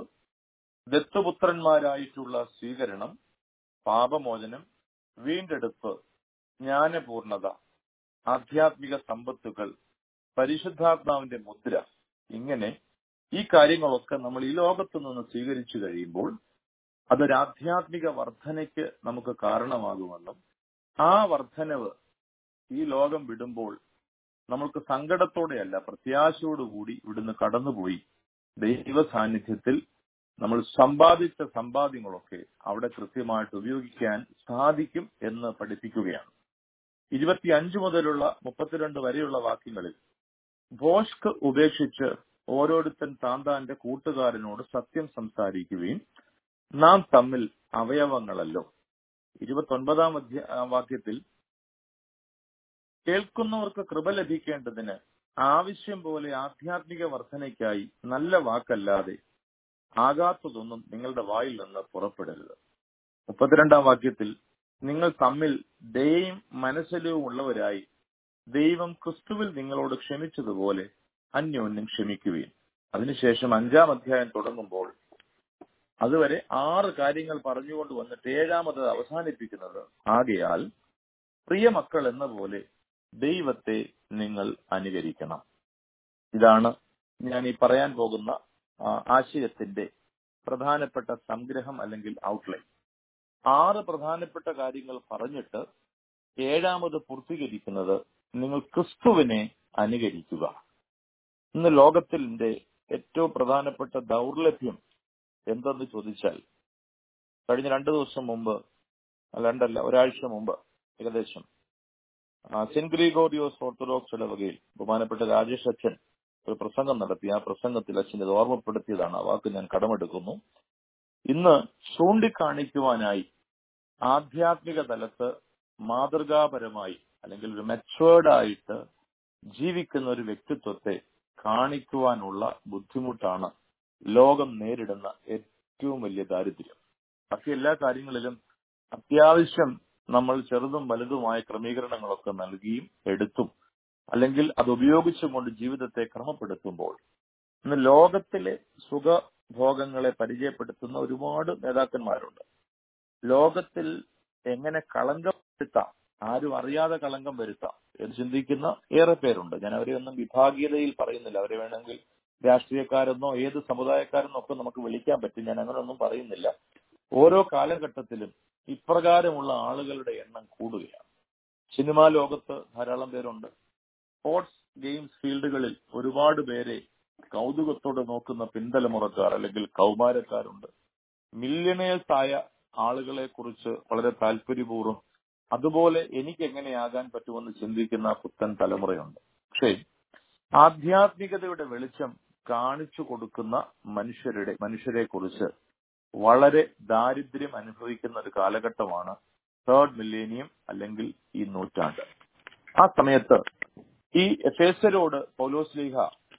ദത്തുപുത്രന്മാരായിട്ടുള്ള സ്വീകരണം, പാപമോചനം, വീണ്ടെടുപ്പ്, ജ്ഞാനപൂർണത, ആധ്യാത്മിക സമ്പത്തുകൾ, പരിശുദ്ധാത്മാവിന്റെ മുദ്ര, ഇങ്ങനെ ഈ കാര്യങ്ങളൊക്കെ നമ്മൾ ഈ ലോകത്തു നിന്ന് സ്വീകരിച്ചു കഴിയുമ്പോൾ അതൊരു ആധ്യാത്മിക വർധനയ്ക്ക് നമുക്ക് കാരണമാകുമെന്നും ആ വർധനവ് ഈ ലോകം വിടുമ്പോൾ നമ്മൾക്ക് സങ്കടത്തോടെയല്ല പ്രത്യാശയോടുകൂടി ഇവിടുന്ന് കടന്നുപോയി ദൈവ സാന്നിധ്യത്തിൽ നമ്മൾ സമ്പാദിച്ച സമ്പാദ്യങ്ങളൊക്കെ അവിടെ കൃത്യമായിട്ട് ഉപയോഗിക്കാൻ സാധിക്കും എന്ന് പഠിപ്പിക്കുകയാണ്. 25 മുതലുള്ള 32 വരെയുള്ള വാക്യങ്ങളിൽ ഭോഷ്ക് ഉപേക്ഷിച്ച് ഓരോരുത്തൻ താന്താന്റെ കൂട്ടുകാരനോട് സത്യം സംസാരിക്കുകയും നാം തമ്മിൽ അവയവങ്ങളല്ലോ. 29-ാം വാക്യത്തിൽ കേൾക്കുന്നവർക്ക് കൃപ ലഭിക്കേണ്ടതിന് ആവശ്യം പോലെ ആധ്യാത്മിക വർധനയ്ക്കായി നല്ല വാക്കല്ലാതെ ആകാത്തതൊന്നും നിങ്ങളുടെ വായിൽ നിന്ന് പുറപ്പെടരുത്. 32-ാം വാക്യത്തിൽ നിങ്ങൾ തമ്മിൽ ദയയും മനസ്സലിവും ഉള്ളവരായി ദൈവം ക്രിസ്തുവിൽ നിങ്ങളോട് ക്ഷമിച്ചതുപോലെ അന്യോന്യം ക്ഷമിക്കുകയും. അതിനുശേഷം 5-ാം അധ്യായം തുടങ്ങുമ്പോൾ അതുവരെ 6 കാര്യങ്ങൾ പറഞ്ഞുകൊണ്ട് വന്നിട്ട് 7-ാമത് അവസാനിപ്പിക്കുന്നത്, ആകയാൽ പ്രിയ മക്കൾ എന്ന പോലെ ദൈവത്തെ നിങ്ങൾ അനുകരിക്കണം. ഇതാണ് ഞാൻ ഈ പറയാൻ പോകുന്ന ആശയത്തിന്റെ പ്രധാനപ്പെട്ട സംഗ്രഹം അല്ലെങ്കിൽ ഔട്ട്ലൈൻ. 6 പ്രധാനപ്പെട്ട കാര്യങ്ങൾ പറഞ്ഞിട്ട് 7-ാമത് പൂർത്തീകരിക്കുന്നത് നിങ്ങൾ ക്രിസ്തുവിനെ അനുകരിക്കുക. ഇന്ന് ലോകത്തിന്റെ ഏറ്റവും പ്രധാനപ്പെട്ട ദൗർലഭ്യം എന്തെന്ന് ചോദിച്ചാൽ, കഴിഞ്ഞ 2 ദിവസം മുമ്പ്, ഒരാഴ്ച മുമ്പ് ഏകദേശം സെന്റ് ഗ്രിഗോറിയോസ് ഓർത്തഡോക്സ് ഇടവകയിൽ ബഹുമാനപ്പെട്ട രാജേഷ് അച്ഛൻ ഒരു പ്രസംഗം നടത്തി. ആ പ്രസംഗത്തിൽ അച്ഛൻ ഇത് ഓർമ്മപ്പെടുത്തിയതാണ്. ആ വാക്ക് ഞാൻ കടമെടുക്കുന്നു. ഇന്ന് ചൂണ്ടിക്കാണിക്കുവാനായി ആധ്യാത്മിക തലത്ത് മാതൃകാപരമായി അല്ലെങ്കിൽ ഒരു മെച്വേർഡ് ആയിട്ട് ജീവിക്കുന്ന ഒരു വ്യക്തിത്വത്തെ കാണിക്കുവാനുള്ള ബുദ്ധിമുട്ടാണ് ലോകം നേരിടുന്ന ഏറ്റവും വലിയ ദാരിദ്ര്യം. ബാക്കി എല്ലാ കാര്യങ്ങളിലും അത്യാവശ്യം നമ്മൾ ചെറുതും വലുതുമായ ക്രമീകരണങ്ങളൊക്കെ നൽകിയും എടുത്തും അല്ലെങ്കിൽ അത് ഉപയോഗിച്ചും കൊണ്ട് ജീവിതത്തെ ക്രമപ്പെടുത്തുമ്പോൾ ഇന്ന് ലോകത്തിലെ സുഖഭോഗങ്ങളെ പരിചയപ്പെടുത്തുന്ന ഒരുപാട് നേതാക്കന്മാരുണ്ട്. ലോകത്തിൽ എങ്ങനെ കളങ്കം വരുത്താം, ആരും അറിയാതെ കളങ്കം വരുത്താം എന്ന് ചിന്തിക്കുന്ന ഏറെ പേരുണ്ട്. ഞാൻ അവരെ ഒന്നും വിഭാഗീയതയിൽ പറയുന്നില്ല. അവരെ വേണമെങ്കിൽ രാഷ്ട്രീയക്കാരെന്നോ ഏത് സമുദായക്കാരെന്നോ ഒക്കെ നമുക്ക് വിളിക്കാൻ പറ്റും. ഞാൻ അങ്ങനെയൊന്നും പറയുന്നില്ല. ഓരോ കാലഘട്ടത്തിലും ഇപ്രകാരമുള്ള ആളുകളുടെ എണ്ണം കൂടുകയാണ്. സിനിമാ ലോകത്ത് ധാരാളം പേരുണ്ട്. സ്പോർട്സ് ഗെയിംസ് ഫീൽഡുകളിൽ ഒരുപാട് പേരെ കൗതുകത്തോടെ നോക്കുന്ന പിൻതലമുറക്കാർ അല്ലെങ്കിൽ കൗമാരക്കാരുണ്ട്. മില്യണേഴ്സ് ആയ ആളുകളെ കുറിച്ച് വളരെ താല്പര്യപൂർവ്വം അതുപോലെ എനിക്ക് എങ്ങനെയാകാൻ പറ്റുമെന്ന് ചിന്തിക്കുന്ന പുത്തൻ തലമുറയുണ്ട്. പക്ഷേ ആധ്യാത്മികതയുടെ വെളിച്ചം കാണിച്ചു കൊടുക്കുന്ന മനുഷ്യരെ കുറിച്ച് വളരെ ദാരിദ്ര്യം അനുഭവിക്കുന്ന ഒരു കാലഘട്ടമാണ് തേർഡ് മില്ലേനിയം അല്ലെങ്കിൽ ഈ നൂറ്റാണ്ട്. ആ സമയത്ത് ഈ എഫേസ്യരോട് പൗലോസ്ലീഹ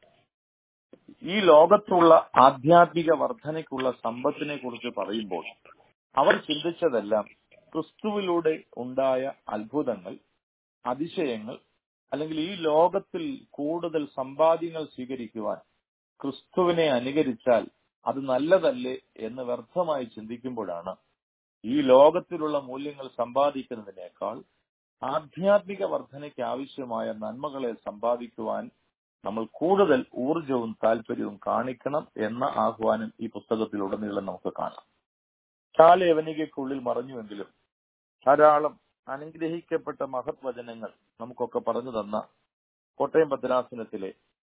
ഈ ലോകത്തുള്ള ആധ്യാത്മിക വർധനയ്ക്കുള്ള സമ്പത്തിനെ കുറിച്ച് പറയുമ്പോൾ അവർ ചിന്തിച്ചതെല്ലാം ക്രിസ്തുവിലൂടെ ഉണ്ടായ അത്ഭുതങ്ങൾ, അതിശയങ്ങൾ, അല്ലെങ്കിൽ ഈ ലോകത്തിൽ കൂടുതൽ സമ്പാദ്യങ്ങൾ സ്വീകരിക്കുവാൻ ക്രിസ്തുവിനെ അനുകരിച്ചാൽ അത് നല്ലതല്ലേ എന്ന് വ്യർത്ഥമായി ചിന്തിക്കുമ്പോഴാണ് ഈ ലോകത്തിലുള്ള മൂല്യങ്ങൾ സമ്പാദിക്കുന്നതിനേക്കാൾ ആധ്യാത്മിക വർധനയ്ക്ക് ആവശ്യമായ നന്മകളെ സമ്പാദിക്കുവാൻ നമ്മൾ കൂടുതൽ ഊർജവും താല്പര്യവും കാണിക്കണം എന്ന ആഹ്വാനം ഈ പുസ്തകത്തിലുടനീളം നമുക്ക് കാണാം. യവനികയ്ക്കുള്ളിൽ മറഞ്ഞുവെങ്കിലും ധാരാളം അനുഗ്രഹിക്കപ്പെട്ട മഹത് വചനങ്ങൾ നമുക്കൊക്കെ പറഞ്ഞു തന്ന കോട്ടയം ഭദ്രാസനത്തിലെ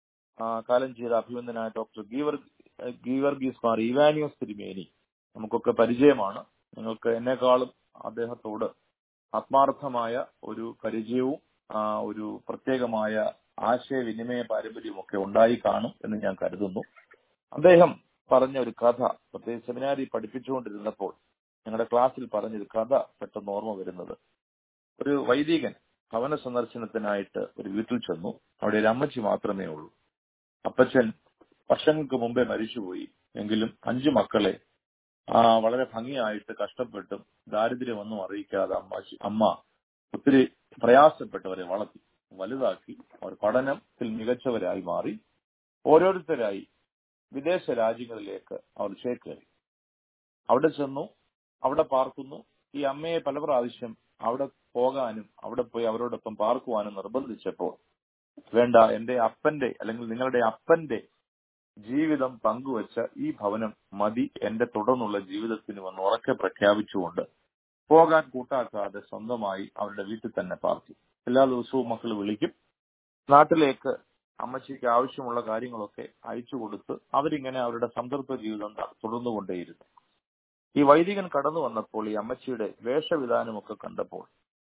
കാലം ചെയ്ത അഭിനന്ദനായ ഡോക്ടർ ഗീവർഗീസ് മാർ ഇവാനിയോസ് തിരുമേനി നമുക്കൊക്കെ പരിചയമാണ്. നിങ്ങൾക്ക് എന്നെക്കാളും അദ്ദേഹത്തോട് ആത്മാർത്ഥമായ ഒരു പരിചയവും ഒരു പ്രത്യേകമായ ആശയവിനിമയ പാരമ്പര്യവും ഒക്കെ ഉണ്ടായി കാണും എന്ന് ഞാൻ കരുതുന്നു. അദ്ദേഹം പറഞ്ഞ ഒരു കഥ, പ്രത്യേകിച്ച് സെമിനാരി പഠിപ്പിച്ചുകൊണ്ടിരുന്നപ്പോൾ ഞങ്ങളുടെ ക്ലാസ്സിൽ പറഞ്ഞൊരു കഥ പെട്ടെന്ന് ഓർമ്മ വരുന്നത്, ഒരു വൈദികൻ ഭവന സന്ദർശനത്തിനായിട്ട് ഒരു വീട്ടിൽ ചെന്നു. അവിടെ ഒരു അമ്മച്ചി മാത്രമേ ഉള്ളൂ. അപ്പച്ചൻ വർഷങ്ങൾക്ക് മുമ്പേ മരിച്ചുപോയി. എങ്കിലും 5 മക്കളെ വളരെ ഭംഗിയായിട്ട് കഷ്ടപ്പെട്ടും ദാരിദ്ര്യമൊന്നും അറിയിക്കാതെ അമ്മ ഒത്തിരി പ്രയാസപ്പെട്ടവരെ വളർത്തി വലുതാക്കി. അവർ പഠനത്തിൽ മികച്ചവരായി മാറി. ഓരോരുത്തരായി വിദേശ രാജ്യങ്ങളിലേക്ക് അവർ ചേക്കേറി. അവിടെ ചെന്നു, അവിടെ പാർക്കുന്നു. ഈ അമ്മയെ പല പ്രാവശ്യം അവിടെ പോകാനും അവിടെ പോയി അവരോടൊപ്പം പാർക്കുവാനും നിർബന്ധിച്ചപ്പോൾ, വേണ്ട, എന്റെ അപ്പന്റെ അല്ലെങ്കിൽ നിങ്ങളുടെ അപ്പന്റെ ജീവിതം പങ്കുവച്ച ഈ ഭവനം മതി എന്റെ തുടർന്നുള്ള ജീവിതത്തിന് വന്ന് ഉറക്കെ പ്രഖ്യാപിച്ചുകൊണ്ട് പോകാൻ കൂട്ടാക്കാതെ സ്വന്തമായി അവരുടെ വീട്ടിൽ തന്നെ പാർക്കും. എല്ലാ ദിവസവും മക്കൾ വിളിക്കും. നാട്ടിലേക്ക് അമ്മച്ചിക്ക് ആവശ്യമുള്ള കാര്യങ്ങളൊക്കെ അയച്ചു കൊടുത്ത് അവരിങ്ങനെ അവരുടെ സംതൃപ്ത ജീവിതം തുടർന്നുകൊണ്ടേയിരുന്നു. ഈ വൈദികൻ കടന്നു വന്നപ്പോൾ ഈ അമ്മച്ചിയുടെ വേഷവിധാനമൊക്കെ കണ്ടപ്പോൾ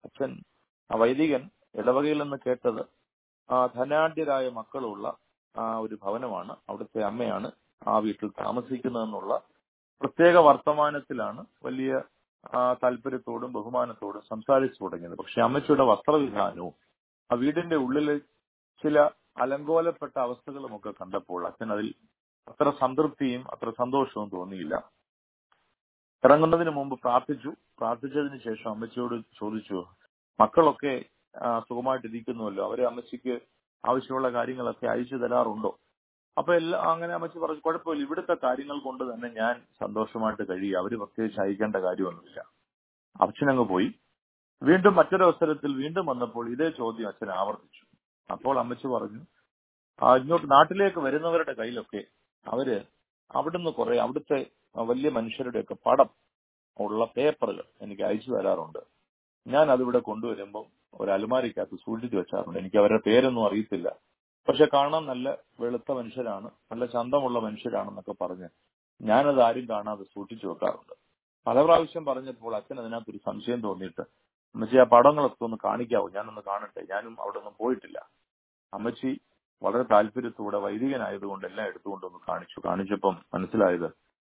ആ വൈദികൻ ഇടവകയിൽ നിന്ന് കേട്ടത് ധനാഢ്യരായ മക്കളുള്ള ഒരു ഭവനമാണ്, അവിടുത്തെ അമ്മയാണ് ആ വീട്ടിൽ താമസിക്കുന്നതെന്നുള്ള പ്രത്യേക വർത്തമാനത്തിലാണ് വലിയ താല്പര്യത്തോടും ബഹുമാനത്തോടും സംസാരിച്ചു തുടങ്ങിയത്. പക്ഷെ അമ്മച്ചിയുടെ വസ്ത്രവിധാനവും ആ വീടിന്റെ ഉള്ളിലെ ചില അലങ്കോലപ്പെട്ട അവസ്ഥകളുമൊക്കെ കണ്ടപ്പോൾ അച്ഛൻ അതിൽ അത്ര സംതൃപ്തിയും അത്ര സന്തോഷവും തോന്നിയില്ല. ഇറങ്ങുന്നതിന് മുമ്പ് പ്രാർത്ഥിച്ചതിന് ശേഷം അമ്മച്ചിയോട് ചോദിച്ചു, മക്കളൊക്കെ സുഖമായിട്ടിരിക്കുന്നുവല്ലോ, അവരെ അമ്മച്ചിക്ക് ആവശ്യമുള്ള കാര്യങ്ങളൊക്കെ അയച്ചു തരാറുണ്ടോ? അപ്പൊ അങ്ങനെ അമ്മച്ചി പറഞ്ഞു, കുഴപ്പമില്ല, ഇവിടുത്തെ കാര്യങ്ങൾ കൊണ്ട് തന്നെ ഞാൻ സന്തോഷമായിട്ട് കഴിയുക, അവര് പ്രത്യേകിച്ച് അയക്കേണ്ട കാര്യമൊന്നുമില്ല. അച്ഛനങ്ങ് പോയി. വീണ്ടും മറ്റൊരവസരത്തിൽ വീണ്ടും വന്നപ്പോൾ ഇതേ ചോദ്യം അച്ഛൻ ആവർത്തിച്ചു. അപ്പോൾ അമ്മച്ചി പറഞ്ഞു, ഇങ്ങോട്ട് നാട്ടിലേക്ക് വരുന്നവരുടെ കയ്യിലൊക്കെ അവര് അവിടുന്ന് കുറെ അവിടുത്തെ വലിയ മനുഷ്യരുടെയൊക്കെ പടം ഉള്ള പേപ്പറുകൾ എനിക്ക് അയച്ചു തരാറുണ്ട്. ഞാൻ അതിവിടെ കൊണ്ടുവരുമ്പോൾ ഒരു അലുമാരിക്കകത്ത് സൂക്ഷിച്ചു വെച്ചാറുണ്ട്. എനിക്ക് അവരുടെ പേരൊന്നും അറിയത്തില്ല, പക്ഷെ കാണാൻ നല്ല വെളുത്ത മനുഷ്യരാണ്, നല്ല ചന്തമുള്ള മനുഷ്യരാണെന്നൊക്കെ പറഞ്ഞ് ഞാനത് ആരും കാണാതെ സൂക്ഷിച്ചു വെക്കാറുണ്ട്. പല പ്രാവശ്യം പറഞ്ഞപ്പോൾ അച്ഛൻ അതിനകത്തൊരു സംശയം തോന്നിയിട്ട്, അമ്മച്ചി ആ പടങ്ങളൊക്കെ ഒന്ന് കാണിക്കാവൂ, ഞാനൊന്ന് കാണട്ടെ. ഞാനും അവിടെ ഒന്നും പോയിട്ടില്ല. അമ്മച്ചി വളരെ താല്പര്യത്തോടെ വൈദികനായതുകൊണ്ട് എല്ലാം എടുത്തുകൊണ്ടൊന്ന് കാണിച്ചപ്പം മനസ്സിലായത്,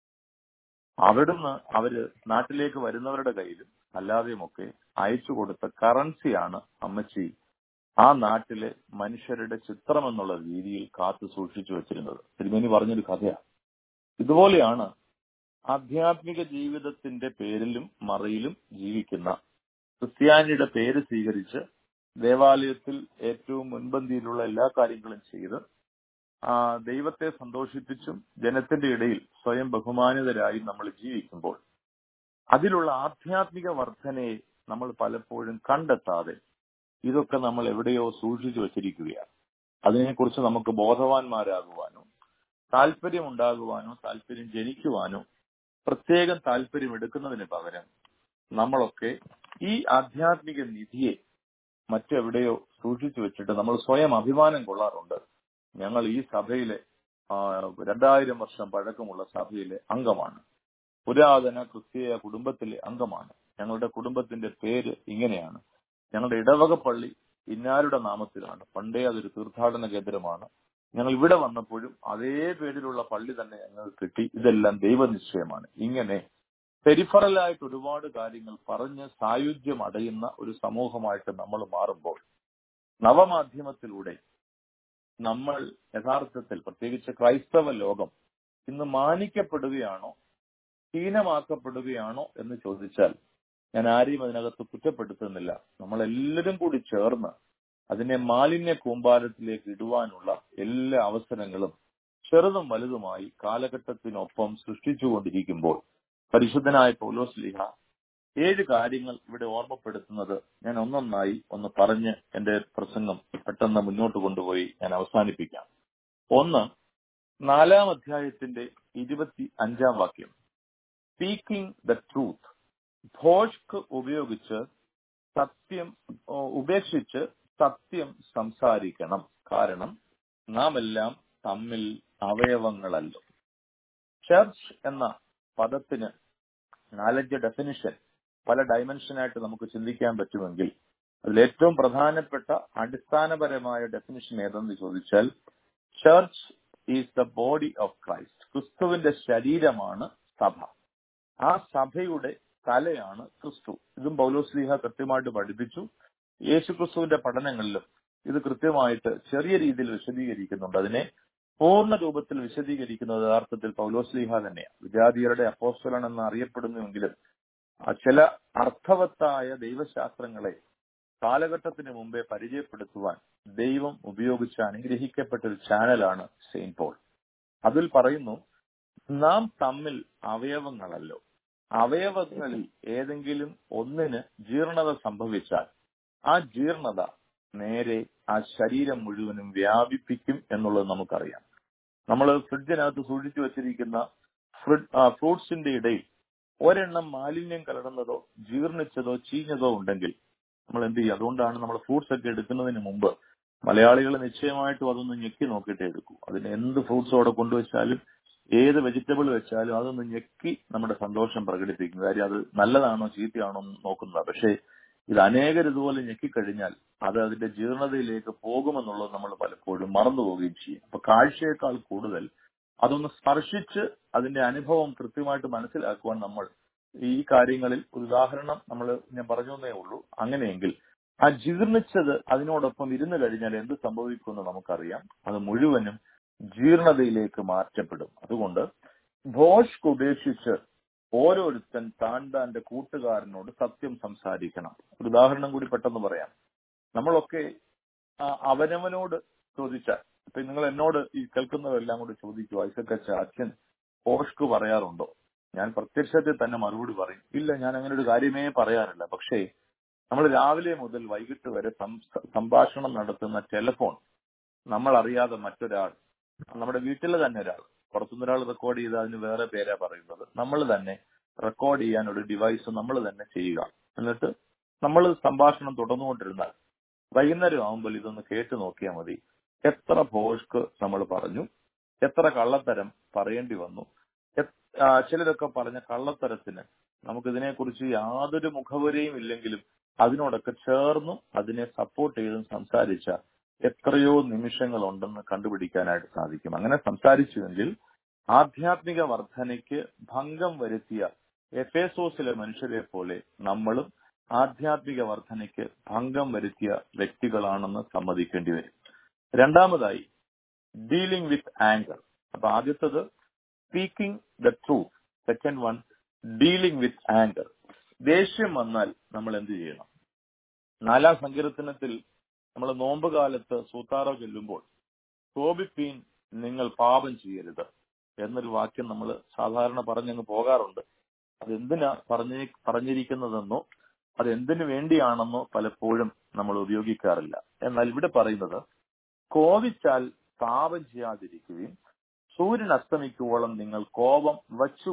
അവിടുന്ന് അവര് നാട്ടിലേക്ക് വരുന്നവരുടെ കയ്യിലും അല്ലാതെയുമൊക്കെ അയച്ചു കൊടുത്ത കറൻസിയാണ് അമ്മച്ചി ആ നാട്ടിലെ മനുഷ്യരുടെ ചിത്രം എന്നുള്ള രീതിയിൽ കാത്തു സൂക്ഷിച്ചു വെച്ചിരുന്നത്. തിരുമേനി പറഞ്ഞൊരു കഥയാണ്. ഇതുപോലെയാണ് ആധ്യാത്മിക ജീവിതത്തിന്റെ പേരിലും മറയിലും ജീവിക്കുന്ന ക്രിസ്ത്യാനിയുടെ പേര് സ്വീകരിച്ച് ദേവാലയത്തിൽ ഏറ്റവും മുൻപന്തിയിലുള്ള എല്ലാ കാര്യങ്ങളും ചെയ്ത് ദൈവത്തെ സന്തോഷിപ്പിച്ചും ജനത്തിന്റെ ഇടയിൽ സ്വയം ബഹുമാനിതരായി നമ്മൾ ജീവിക്കുമ്പോൾ അതിലുള്ള ആധ്യാത്മിക വർധനയെ നമ്മൾ പലപ്പോഴും കണ്ടെത്താതെ ഇതൊക്കെ നമ്മൾ എവിടെയോ സൂക്ഷിച്ചു വച്ചിരിക്കുകയാണ്. അതിനെക്കുറിച്ച് നമുക്ക് ബോധവാന്മാരാകുവാനോ താല്പര്യമുണ്ടാകുവാനോ താല്പര്യം ജനിക്കുവാനോ പ്രത്യേകം താല്പര്യം എടുക്കുന്നതിന് പകരം നമ്മളൊക്കെ ഈ ആധ്യാത്മിക നിധിയെ മറ്റെവിടെയോ സൂക്ഷിച്ചു വെച്ചിട്ട് നമ്മൾ സ്വയം അഭിമാനം കൊള്ളാറുണ്ട്. ഞങ്ങൾ ഈ സഭയിലെ 2000 വർഷം പഴക്കമുള്ള സഭയിലെ അംഗമാണ്, പുരാതന ക്രിസ്തീയ കുടുംബത്തിലെ അംഗമാണ്, ഞങ്ങളുടെ കുടുംബത്തിന്റെ പേര് ഇങ്ങനെയാണ്, ഞങ്ങളുടെ ഇടവക പള്ളി ഇന്നാരുടെ നാമത്തിലാണ്, പണ്ടേ അതൊരു തീർത്ഥാടന കേന്ദ്രമാണ്, ഞങ്ങൾ ഇവിടെ വന്നപ്പോഴും അതേ പേരിലുള്ള പള്ളി തന്നെ ഞങ്ങൾക്ക് കിട്ടി, ഇതെല്ലാം ദൈവനിശ്ചയമാണ്. ഇങ്ങനെ പെരിഫറലായിട്ട് ഒരുപാട് കാര്യങ്ങൾ പറഞ്ഞ് സായുജ്യം അടയുന്ന ഒരു സമൂഹമായിട്ട് നമ്മൾ മാറുമ്പോൾ നവമാധ്യമത്തിലൂടെ നമ്മൾ യഥാർത്ഥത്തിൽ, പ്രത്യേകിച്ച് ക്രൈസ്തവ ലോകം, ഇന്ന് മാനിക്കപ്പെടുകയാണോ ഹീനമാക്കപ്പെടുകയാണോ എന്ന് ചോദിച്ചാൽ ഞാൻ ആരെയും അതിനകത്ത് കുറ്റപ്പെടുത്തുന്നില്ല. നമ്മളെല്ലാവരും കൂടി ചേർന്ന് അതിനെ മാലിന്യ കൂമ്പാരത്തിലേക്ക് ഇടുവാനുള്ള എല്ലാ അവസരങ്ങളും ചെറുതും വലുതുമായി കാലഘട്ടത്തിനൊപ്പം സൃഷ്ടിച്ചുകൊണ്ടിരിക്കുമ്പോൾ പരിശുദ്ധനായ പൗലോസ്ലീഹ 7 കാര്യങ്ങൾ ഇവിടെ ഓർമ്മപ്പെടുത്തുന്നത് ഞാൻ ഒന്നൊന്നായി ഒന്ന് പറഞ്ഞ് എന്റെ പ്രസംഗം പെട്ടെന്ന് മുന്നോട്ട് കൊണ്ടുപോയി ഞാൻ അവസാനിപ്പിക്കാം. 1, 4-ാം അധ്യായത്തിന്റെ 25-ാം വാക്യം, സ്പീക്കിംഗ് ദ ട്രൂത്ത്, ഭോഷ്ക് ഉപേക്ഷിച്ച് സത്യം സംസാരിക്കണം, കാരണം നാം എല്ലാം തമ്മിൽ അവയവങ്ങളല്ലോ. ചർച്ച് എന്ന പദത്തിന് 4 ഡെഫിനിഷൻ, പല ഡയമെൻഷനായിട്ട് നമുക്ക് ചിന്തിക്കാൻ പറ്റുമെങ്കിൽ അതിലേറ്റവും പ്രധാനപ്പെട്ട അടിസ്ഥാനപരമായ ഡെഫിനിഷൻ ഏതെന്ന് ചോദിച്ചാൽ, church is the body of Christ. ക്രിസ്തുവിന്റെ ശരീരമാണ് സഭ, ആ സഭയുടെ തലയാണ് ക്രിസ്തു. ഇതും പൗലോസ്ലീഹ കൃത്യമായിട്ട് പഠിപ്പിച്ചു. യേശുക്രിസ്തുവിന്റെ പഠനങ്ങളിലും ഇത് കൃത്യമായിട്ട് ചെറിയ രീതിയിൽ വിശദീകരിക്കുന്നുണ്ട്. അതിനെ പൂർണ്ണ രൂപത്തിൽ വിശദീകരിക്കുന്നത് യഥാർത്ഥത്തിൽ പൗലോസ്ലീഹ തന്നെയാണ്. വിജാതിയരുടെ അപ്പോസ്തലൻ എന്ന് അറിയപ്പെടുന്നുവെങ്കിലും ചില അർത്ഥവത്തായ ദൈവശാസ്ത്രങ്ങളെ കാലഘട്ടത്തിന് മുമ്പേ പരിചയപ്പെടുത്തുവാൻ ദൈവം ഉപയോഗിച്ച അനുഗ്രഹിക്കപ്പെട്ട ഒരു ചാനലാണ് സെയിന്റ് പോൾ. അതിൽ പറയുന്നു, നാം തമ്മിൽ അവയവങ്ങളല്ലോ. അവയവങ്ങളിൽ ഏതെങ്കിലും ഒന്നിന് ജീർണത സംഭവിച്ചാൽ ആ ജീർണത നേരെ ആ ശരീരം മുഴുവനും വ്യാപിപ്പിക്കും എന്നുള്ളത് നമുക്കറിയാം. നമ്മൾ ഫ്രിഡ്ജിനകത്ത് സൂക്ഷിച്ചു വെച്ചിരിക്കുന്ന ഫ്രൂട്ട്സിന്റെ ഇടയിൽ ഒരെണ്ണം മാലിന്യം കലർന്നതോ ജീർണിച്ചതോ ചീഞ്ഞതോ ഉണ്ടെങ്കിൽ നമ്മൾ എന്ത് ചെയ്യും? അതുകൊണ്ടാണ് നമ്മൾ ഫ്രൂട്ട്സ് ഒക്കെ എടുക്കുന്നതിന് മുമ്പ് മലയാളികൾ നിശ്ചയമായിട്ടും അതൊന്ന് ഞെക്കി നോക്കിയിട്ടേ എടുക്കൂ. അതിന് എന്ത് ഫ്രൂട്ട്സ് അവിടെ കൊണ്ടുവച്ചാലും ഏത് വെജിറ്റബിൾ വെച്ചാലും അതൊന്ന് ഞെക്കി നമ്മുടെ സന്തോഷം പ്രകടിപ്പിക്കും. കാര്യം അത് നല്ലതാണോ ചീത്തയാണോ എന്ന് നോക്കുന്നത്. പക്ഷേ ഇത് അനേകർ ഇതുപോലെ ഞെക്കിക്കഴിഞ്ഞാൽ അത് അതിന്റെ ജീർണതയിലേക്ക് പോകുമെന്നുള്ളത് നമ്മൾ പലപ്പോഴും മറന്നു പോവുകയും ചെയ്യും. അപ്പൊ കാഴ്ചയേക്കാൾ കൂടുതൽ അതൊന്ന് സ്പർശിച്ച് അതിന്റെ അനുഭവം കൃത്യമായിട്ട് മനസ്സിലാക്കുവാൻ നമ്മൾ ഈ കാര്യങ്ങളിൽ ഉദാഹരണം ഞാൻ പറഞ്ഞേ ഉള്ളൂ. അങ്ങനെയെങ്കിൽ ആ ജീർണിച്ചത് അതിനോടൊപ്പം ഇരുന്ന് കഴിഞ്ഞാൽ എന്ത് സംഭവിക്കുമെന്ന് നമുക്കറിയാം. അത് മുഴുവനും ജീർണതയിലേക്ക് മാറ്റപ്പെടും. അതുകൊണ്ട് ഭോഷ്ക് ഉപേക്ഷിച്ച് ഓരോരുത്തൻ താൻ്റെ കൂട്ടുകാരനോട് സത്യം സംസാരിക്കണം. ഒരു ഉദാഹരണം കൂടി പെട്ടെന്ന് പറയാം. നമ്മളൊക്കെ അവനവനോട് ചോദിച്ചാൽ, ഇപ്പൊ നിങ്ങൾ എന്നോട് ഈ കേൾക്കുന്നവരെല്ലാം കൂടി ചോദിക്കുക, ഐസക്കച്ച അച്ഛൻ ഭോഷ്ക് പറയാറുണ്ടോ? ഞാൻ പ്രത്യക്ഷത്തിൽ തന്നെ മറുപടി പറയും, ഇല്ല, ഞാൻ അങ്ങനെ ഒരു കാര്യമേ പറയാറില്ല. പക്ഷേ നമ്മൾ രാവിലെ മുതൽ വൈകിട്ട് വരെ സംഭാഷണം നടത്തുന്ന ടെലിഫോൺ നമ്മൾ അറിയാതെ മറ്റൊരാൾ, നമ്മുടെ വീട്ടിൽ തന്നെ ഒരാൾ, പുറത്തുനിന്നൊരാൾ റെക്കോർഡ് ചെയ്ത് അതിന് വേറെ പേരാ പറയുന്നത്, നമ്മൾ തന്നെ റെക്കോർഡ് ചെയ്യാൻ ഒരു ഡിവൈസ് നമ്മൾ തന്നെ ചെയ്യുക. എന്നിട്ട് നമ്മൾ സംഭാഷണം തുടർന്നുകൊണ്ടിരുന്നാൽ വൈകുന്നേരം ആകുമ്പോൾ ഇതൊന്ന് കേട്ട് നോക്കിയാൽ മതി. എത്ര ഭോഷ്ക് നമ്മൾ പറഞ്ഞു, എത്ര കള്ളത്തരം പറയേണ്ടി വന്നു. ചിലരൊക്കെ പറഞ്ഞ കള്ളത്തരത്തിന് നമുക്കിതിനെക്കുറിച്ച് യാതൊരു മുഖവരയും ഇല്ലെങ്കിലും അതിനോടൊക്കെ ചേർന്നും അതിനെ സപ്പോർട്ട് ചെയ്തും സംസാരിച്ച എത്രയോ നിമിഷങ്ങളുണ്ടെന്ന് കണ്ടുപിടിക്കാനായിട്ട് സാധിക്കും. അങ്ങനെ സംസാരിച്ചുവെങ്കിൽ ആധ്യാത്മിക വർധനയ്ക്ക് ഭംഗം വരുത്തിയ എഫേസോസിലെ മനുഷ്യരെ പോലെ നമ്മളും ആധ്യാത്മിക വർധനയ്ക്ക് ഭംഗം വരുത്തിയ വ്യക്തികളാണെന്ന് സമ്മതിക്കേണ്ടി വരും. രണ്ടാമതായി, ഡീലിംഗ് വിത്ത് ആങ്കർ. അപ്പൊ ആദ്യത്തത് speaking the truth, second one dealing with anger. ദേഷ്യം വന്നാൽ നമ്മൾ എന്ത് ചെയ്യണം? 4-ാം സങ്കീർത്തനത്തിൽ നമ്മൾ നോമ്പ് കാലത്ത് സൂത്താറോ ചൊല്ലുമ്പോൾ കോപിപ്പീൻ, നിങ്ങൾ പാപം ചെയ്യരുത് എന്നൊരു വാക്യം നമ്മൾ സാധാരണ പറഞ്ഞങ്ങ് പോകാറുണ്ട്. അതെന്തിനാ പറഞ്ഞിരിക്കുന്നതെന്നോ അതെന്തിനു വേണ്ടിയാണെന്നോ പലപ്പോഴും നമ്മൾ ഉപയോഗിക്കാറില്ല. എന്നാൽ ഇവിടെ പറയുന്നത്, കോപിച്ചാൽ പാപം ചെയ്യാതിരിക്കുകയും സൂര്യൻ അസ്തമിക്കുവോളം നിങ്ങൾ കോപം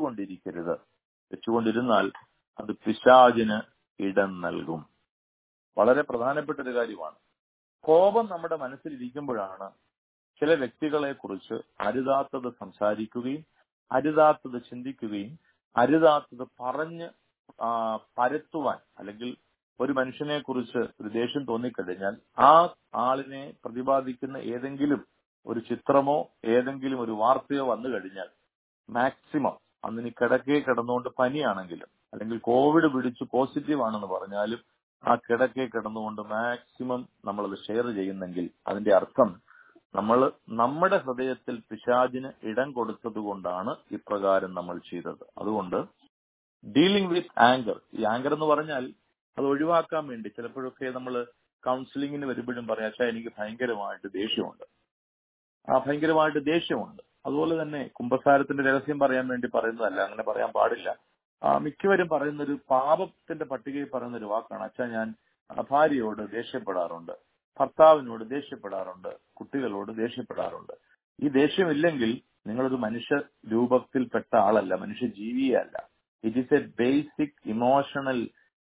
വച്ചുകൊണ്ടിരിക്കരുത്. വെച്ചുകൊണ്ടിരുന്നാൽ അത് പിശാചിന് ഇടം നൽകും. വളരെ പ്രധാനപ്പെട്ട ഒരു കാര്യമാണ്. കോപം നമ്മുടെ മനസ്സിലിരിക്കുമ്പോഴാണ് ചില വ്യക്തികളെ കുറിച്ച് അരുതാത്തത് സംസാരിക്കുകയും അരുതാത്തത് ചിന്തിക്കുകയും അരുതാത്തത് പറഞ്ഞ് പരത്തുവാൻ, അല്ലെങ്കിൽ ഒരു മനുഷ്യനെ കുറിച്ച് ഒരു ദേഷ്യം തോന്നിക്കഴിഞ്ഞാൽ ആ ആളിനെ പ്രതിപാദിക്കുന്ന ഏതെങ്കിലും ഒരു ചിത്രമോ ഏതെങ്കിലും ഒരു വാർത്തയോ വന്നു കഴിഞ്ഞാൽ മാക്സിമം അന്നിനി കിടക്കേ കിടന്നുകൊണ്ട് പനിയാണെങ്കിലും അല്ലെങ്കിൽ കോവിഡ് പിടിച്ച് പോസിറ്റീവ് ആണെന്ന് പറഞ്ഞാലും ആ കിടക്കേ കിടന്നുകൊണ്ട് മാക്സിമം നമ്മളത് ഷെയർ ചെയ്യുന്നെങ്കിൽ അതിന്റെ അർത്ഥം നമ്മൾ നമ്മുടെ ഹൃദയത്തിൽ പിശാചിന് ഇടം കൊടുത്തത് കൊണ്ടാണ് ഇപ്രകാരം നമ്മൾ ചെയ്തത്. അതുകൊണ്ട് ഡീലിംഗ് വിത്ത് ആങ്കർ, ഈ ആങ്കർ എന്ന് പറഞ്ഞാൽ അത് ഒഴിവാക്കാൻ വേണ്ടി ചിലപ്പോഴൊക്കെ നമ്മൾ കൗൺസിലിങ്ങിന് വരുമ്പോഴും പറയാം, പക്ഷേ എനിക്ക് ഭയങ്കരമായിട്ട് ദേഷ്യമുണ്ട്. അതുപോലെ തന്നെ കുമ്പസാരത്തിന്റെ രഹസ്യം പറയാൻ വേണ്ടി പറയുന്നതല്ല, അങ്ങനെ പറയാൻ പാടില്ല. മിക്കവരും പറയുന്നൊരു പാപത്തിന്റെ പട്ടികയിൽ പറയുന്നൊരു വാക്കാണ്, അച്ഛാ ഞാൻ ഭാര്യയോട് ദേഷ്യപ്പെടാറുണ്ട്, ഭർത്താവിനോട് ദേഷ്യപ്പെടാറുണ്ട്, കുട്ടികളോട് ദേഷ്യപ്പെടാറുണ്ട്. ഈ ദേഷ്യമില്ലെങ്കിൽ നിങ്ങളൊരു മനുഷ്യ രൂപത്തിൽപ്പെട്ട ആളല്ല, മനുഷ്യ ജീവിയേ അല്ല. It is a basic emotional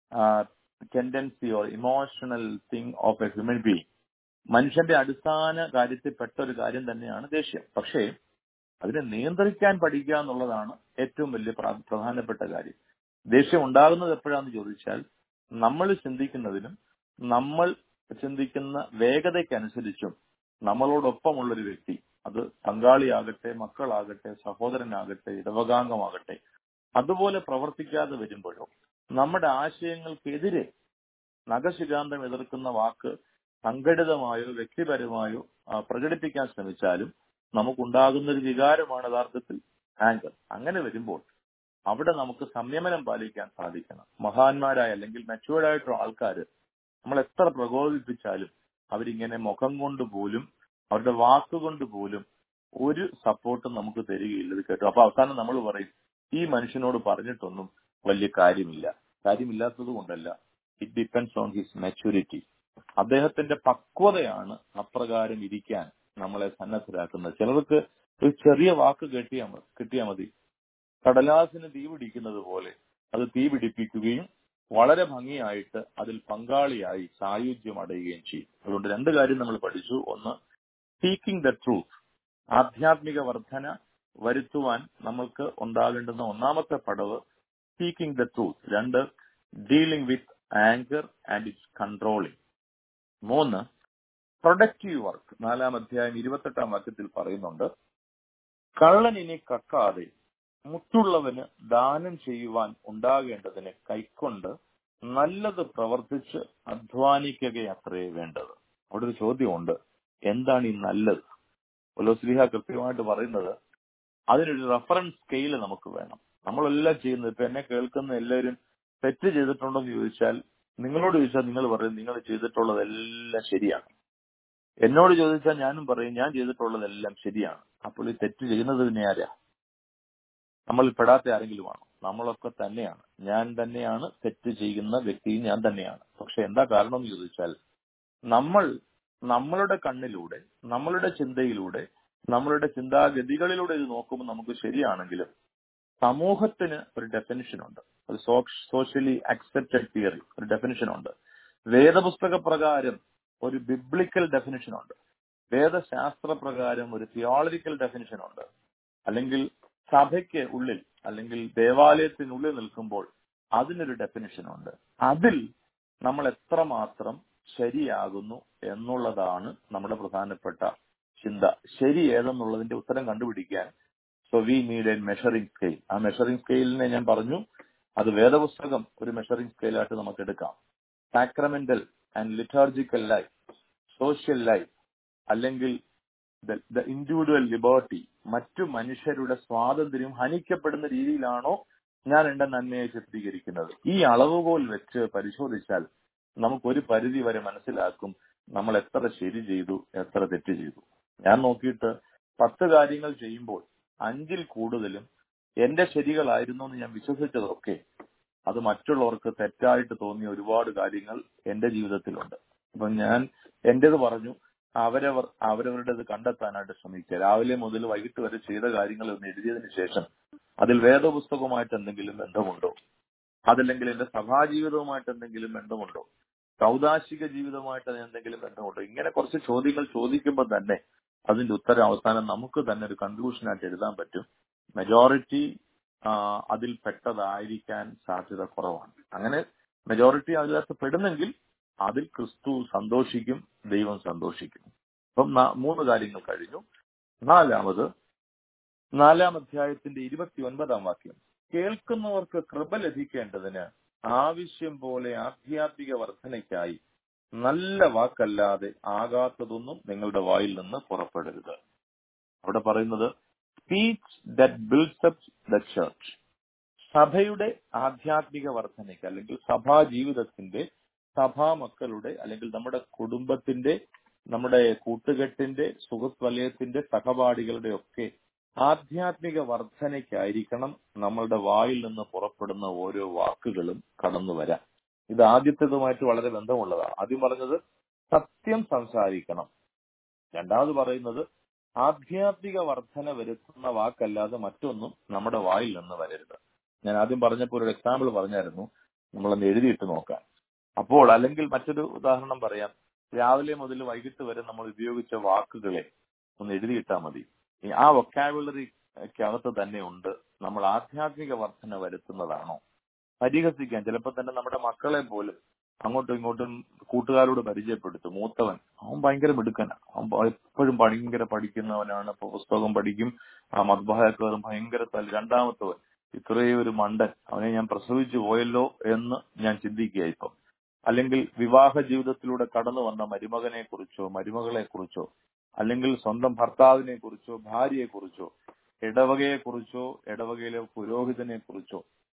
tendency or emotional thing of a human being. മനുഷ്യന്റെ അടിസ്ഥാന കാര്യത്തിൽപ്പെട്ട ഒരു കാര്യം തന്നെയാണ് ദേഷ്യം. പക്ഷേ അതിനെ നിയന്ത്രിക്കാൻ പഠിക്കുക എന്നുള്ളതാണ് ഏറ്റവും വലിയ പ്രധാനപ്പെട്ട കാര്യം. ദേഷ്യം ഉണ്ടാകുന്നത് എപ്പോഴാന്ന് ചോദിച്ചാൽ നമ്മൾ ചിന്തിക്കുന്നതിനും നമ്മൾ ചിന്തിക്കുന്ന വേഗതയ്ക്കനുസരിച്ചും നമ്മളോടൊപ്പമുള്ളൊരു വ്യക്തി, അത് പങ്കാളിയാകട്ടെ, മക്കളാകട്ടെ, സഹോദരനാകട്ടെ, ഇടവകാംഗമാകട്ടെ, അതുപോലെ പ്രവർത്തിക്കാതെ വരുമ്പോഴോ നമ്മുടെ ആശയങ്ങൾക്കെതിരെ നഖശിഖാന്തം എതിർക്കുന്ന വാക്ക് സംഘടിതമായോ വ്യക്തിപരമായോ പ്രകടിപ്പിക്കാൻ ശ്രമിച്ചാലും നമുക്കുണ്ടാകുന്ന ഒരു വികാരമാണ് യഥാർത്ഥത്തിൽ ആങ്കർ. അങ്ങനെ വരുമ്പോൾ അവിടെ നമുക്ക് സംയമനം പാലിക്കാൻ സാധിക്കണം. മഹാന്മാരായ അല്ലെങ്കിൽ മെച്യൂർഡ് ആയിട്ടുള്ള ആൾക്കാർ നമ്മൾ എത്ര പ്രകോപിപ്പിച്ചാലും അവരിങ്ങനെ മുഖം കൊണ്ട് പോലും അവരുടെ വാക്കുകൊണ്ട് പോലും ഒരു സപ്പോർട്ടും നമുക്ക് തരികയില്ല. ഇത് കേട്ടോ, അപ്പൊ അവസാനം നമ്മൾ പറയും ഈ മനുഷ്യനോട് പറഞ്ഞിട്ടൊന്നും വലിയ കാര്യമില്ലാത്തത് കൊണ്ടല്ല, it depends on his maturity. അദ്ദേഹത്തിന്റെ പക്വതയാണ് അപ്രകാരം ഇരിക്കാൻ നമ്മളെ സന്നദ്ധരാക്കുന്നത്. ചിലർക്ക് ഒരു ചെറിയ വാക്ക് കിട്ടിയാൽ മതി, കടലാസിന് തീ പിടിക്കുന്നത് പോലെ അത് തീ പിടിപ്പിക്കുകയും വളരെ ഭംഗിയായിട്ട് അതിൽ പങ്കാളിയായി സായുജ്യം അടയുകയും ചെയ്യും. അതുകൊണ്ട് രണ്ട് കാര്യം നമ്മൾ പഠിച്ചു. ഒന്ന്, സ്പീക്കിംഗ് ദ ട്രൂത്ത്, ആധ്യാത്മിക വർധന വരുത്തുവാൻ നമ്മൾക്ക് ഉണ്ടാകേണ്ടുന്ന ഒന്നാമത്തെ പടവ് സ്പീക്കിംഗ് ദ ട്രൂത്ത്. രണ്ട്, dealing with anger and its controlling. മൂന്ന്, പ്രൊഡക്റ്റീവ് വർക്ക്. 4-ാം അധ്യായം 28-ാം വാക്യത്തിൽ പറയുന്നുണ്ട്, കള്ളൻ ഇനി കക്കാതെ മുട്ടുള്ളവന് ദാനം ചെയ്യുവാൻ ഉണ്ടാകേണ്ടതിന് കൈക്കൊണ്ട് നല്ലത് പ്രവർത്തിച്ച് അധ്വാനിക്കുകയത്രേ വേണ്ടത്. അവിടെ ഒരു ചോദ്യമുണ്ട്, എന്താണ് ഈ നല്ലത്? പൗലോസ്ലീഹ കൃത്യമായിട്ട് പറയുന്നത് അതിനൊരു റഫറൻസ് സ്കെയിൽ നമുക്ക് വേണം. നമ്മളെല്ലാം ചെയ്യുന്നത്, ഇപ്പൊ എന്നെ കേൾക്കുന്ന എല്ലാവരും തെറ്റ് ചെയ്തിട്ടുണ്ടോ എന്ന് ചോദിച്ചാൽ, നിങ്ങളോട് ചോദിച്ചാൽ നിങ്ങൾ പറയും നിങ്ങൾ ചെയ്തിട്ടുള്ളതെല്ലാം ശരിയാണ്. എന്നോട് ചോദിച്ചാൽ ഞാനും പറയും ഞാൻ ചെയ്തിട്ടുള്ളതെല്ലാം ശരിയാണ്. അപ്പോൾ ഈ തെറ്റ് ചെയ്യുന്നത് പിന്നെ ആരാ? നമ്മൾ പെടാത്ത ആരെങ്കിലും ആണോ? നമ്മളൊക്കെ തന്നെയാണ്. ഞാൻ തന്നെയാണ് തെറ്റ് ചെയ്യുന്ന വ്യക്തിയും ഞാൻ തന്നെയാണ്. പക്ഷെ എന്താ കാരണം എന്ന് ചോദിച്ചാൽ, നമ്മളുടെ കണ്ണിലൂടെ, നമ്മളുടെ ചിന്തയിലൂടെ, നമ്മളുടെ ചിന്താഗതികളിലൂടെ ഇത് നോക്കുമ്പോൾ നമുക്ക് ശരിയാണെങ്കിലും സമൂഹത്തിന് ഒരു ഡെഫിനിഷനുണ്ട്. അത് സോഷ്യലി അക്സെപ്റ്റഡ് തിയറി, ഒരു ഡെഫിനിഷനുണ്ട്. വേദപുസ്തക പ്രകാരം ഒരു ബിബ്ലിക്കൽ ഡെഫിനിഷനുണ്ട്. വേദശാസ്ത്ര പ്രകാരം ഒരു തിയോളജിക്കൽ ഡെഫിനിഷനുണ്ട്. അല്ലെങ്കിൽ സഭയ്ക്ക് ഉള്ളിൽ അല്ലെങ്കിൽ ദേവാലയത്തിനുള്ളിൽ നിൽക്കുമ്പോൾ അതിനൊരു ഡെഫിനിഷനുണ്ട്. അതിൽ നമ്മൾ എത്രമാത്രം ശരിയാകുന്നു എന്നുള്ളതാണ് നമ്മുടെ പ്രധാനപ്പെട്ട ചിന്ത. ശരി ഏതെന്നുള്ളതിന്റെ ഉത്തരം കണ്ടുപിടിക്കാൻ so we need a measuring scale. ആ മെഷറിംഗ് സ്കെയിലിനെ ഞാൻ പറഞ്ഞു, അത് വേദപുസ്തകം ഒരു മെഷറിംഗ് സ്കെയിലായിട്ട് നമുക്ക് എടുക്കാം. Sacramental and liturgical life, social life, അല്ലെങ്കിൽ ദ ഇൻഡിവിജ്വൽ ലിബർട്ടി, മറ്റു മനുഷ്യരുടെ സ്വാതന്ത്ര്യം ഹനിക്കപ്പെടുന്ന രീതിയിലാണോ ഞാൻ എന്റെ നന്മയെ ചിത്രീകരിക്കുന്നത്? ഈ അളവുകോൽ വെച്ച് പരിശോധിച്ചാൽ നമുക്കൊരു പരിധി വരെ മനസ്സിലാക്കും നമ്മൾ എത്ര ശരി ചെയ്തു, എത്ര തെറ്റ് ചെയ്തു. ഞാൻ നോക്കിയിട്ട് 10 കാര്യങ്ങൾ ചെയ്യുമ്പോൾ 5-ൽ കൂടുതലും എന്റെ ശരികളായിരുന്നു എന്ന് ഞാൻ വിശ്വസിച്ചതൊക്കെ അത് മറ്റുള്ളവർക്ക് തെറ്റായിട്ട് തോന്നിയ ഒരുപാട് കാര്യങ്ങൾ എന്റെ ജീവിതത്തിലുണ്ട്. അപ്പൊ ഞാൻ എന്റേത് പറഞ്ഞു, അവരവരുടേത് കണ്ടെത്താനായിട്ട് ശ്രമിക്കുക. രാവിലെ മുതൽ വൈകിട്ട് വരെ ചെയ്ത കാര്യങ്ങൾ ഒന്ന് എഴുതിയതിനു ശേഷം അതിൽ വേദപുസ്തകവുമായിട്ട് എന്തെങ്കിലും ബന്ധമുണ്ടോ, അതല്ലെങ്കിൽ എന്റെ സഭാജീവിതവുമായിട്ട് എന്തെങ്കിലും ബന്ധമുണ്ടോ, കൗദാശിക ജീവിതമായിട്ട് അതിന് എന്തെങ്കിലും ബന്ധമുണ്ടോ? ഇങ്ങനെ കുറച്ച് ചോദ്യങ്ങൾ ചോദിക്കുമ്പോൾ തന്നെ അതിന്റെ ഉത്തരം അവസാനം നമുക്ക് തന്നെ ഒരു കൺക്ലൂഷനായിട്ട് എഴുതാൻ പറ്റും. മെജോറിറ്റി അതിൽ പെട്ടതായിരിക്കാൻ സാധ്യത കുറവാണ്. അങ്ങനെ മെജോറിറ്റി അതിനകത്ത് പെടുന്നെങ്കിൽ അതിൽ ക്രിസ്തു സന്തോഷിക്കും, ദൈവം സന്തോഷിക്കും. അപ്പം 3 കാര്യങ്ങൾ കഴിഞ്ഞു. 4 അധ്യായത്തിന്റെ 29 വാക്യം, കേൾക്കുന്നവർക്ക് കൃപ ലഭിക്കേണ്ടതിന് ആവശ്യം പോലെ ആധ്യാത്മിക വർധനയ്ക്കായി നല്ല വാക്കല്ലാതെ ആകാത്തതൊന്നും നിങ്ങളുടെ വായിൽ നിന്ന് പുറപ്പെടരുത്. അവിടെ പറയുന്നത് speech that builds up the church. സഭയുടെ ആധ്യാത്മിക വർധനയ്ക്ക് അല്ലെങ്കിൽ സഭാ ജീവിതത്തിന്റെ, സഭാമക്കളുടെ അല്ലെങ്കിൽ നമ്മുടെ കുടുംബത്തിന്റെ, നമ്മുടെ കൂട്ടുകെട്ടിന്റെ, സുഹൃത്ത് വലയത്തിന്റെ, സഹപാഠികളുടെ ഒക്കെ ആധ്യാത്മിക വർധനയ്ക്കായിരിക്കണം നമ്മളുടെ വായിൽ നിന്ന് പുറപ്പെടുന്ന ഓരോ വാക്കുകളും കടന്നു വരാം. ഇത് ആദ്യത്തേതുമായിട്ട് വളരെ ബന്ധമുള്ളതാണ്. ആദ്യം പറഞ്ഞത് സത്യം സംസാരിക്കണം. രണ്ടാമത് പറയുന്നത് ആധ്യാത്മിക വർധന വരുത്തുന്ന വാക്കല്ലാതെ മറ്റൊന്നും നമ്മുടെ വായിൽ നിന്ന് വരരുത്. ഞാൻ ആദ്യം പറഞ്ഞപ്പോൾ ഒരു എക്സാമ്പിൾ പറഞ്ഞായിരുന്നു, നമ്മളൊന്ന് എഴുതിയിട്ട് നോക്കാൻ. അപ്പോൾ അല്ലെങ്കിൽ മറ്റൊരു ഉദാഹരണം പറയാം. രാവിലെ മുതൽ വൈകിട്ട് വരെ നമ്മൾ ഉപയോഗിച്ച വാക്കുകളെ ഒന്ന് എഴുതിയിട്ടാൽ മതി. ആ വൊക്കാബുലറിക്കകത്ത് തന്നെ ഉണ്ട് നമ്മൾ ആധ്യാത്മിക വർധന വരുത്തുന്നതാണോ. പരിഹസിക്കാൻ ചിലപ്പോൾ തന്നെ നമ്മുടെ മക്കളെ പോലും അങ്ങോട്ടും ഇങ്ങോട്ടും കൂട്ടുകാരോട് പരിചയപ്പെടുത്തും. മൂത്തവൻ അവൻ ഭയങ്കര മിടുക്കനാണ്, അവൻ എപ്പോഴും ഭയങ്കര പഠിക്കുന്നവനാണ്, പുസ്തകം പഠിക്കും, മദ്ബഹക്കാരും ഭയങ്കര രണ്ടാമത്തവൻ ഇത്രയും ഒരു മണ്ടൻ, അവനെ ഞാൻ പ്രസവിച്ചു പോയല്ലോ എന്ന് ഞാൻ ചിന്തിക്കുക ഇപ്പം. അല്ലെങ്കിൽ വിവാഹ ജീവിതത്തിലൂടെ കടന്നു വന്ന മരുമകനെ കുറിച്ചോ മരുമകളെ കുറിച്ചോ, അല്ലെങ്കിൽ സ്വന്തം ഭർത്താവിനെ കുറിച്ചോ ഭാര്യയെ കുറിച്ചോ, ഇടവകയെ കുറിച്ചോ ഇടവകയിലെ പുരോഹിതനെ കുറിച്ചോ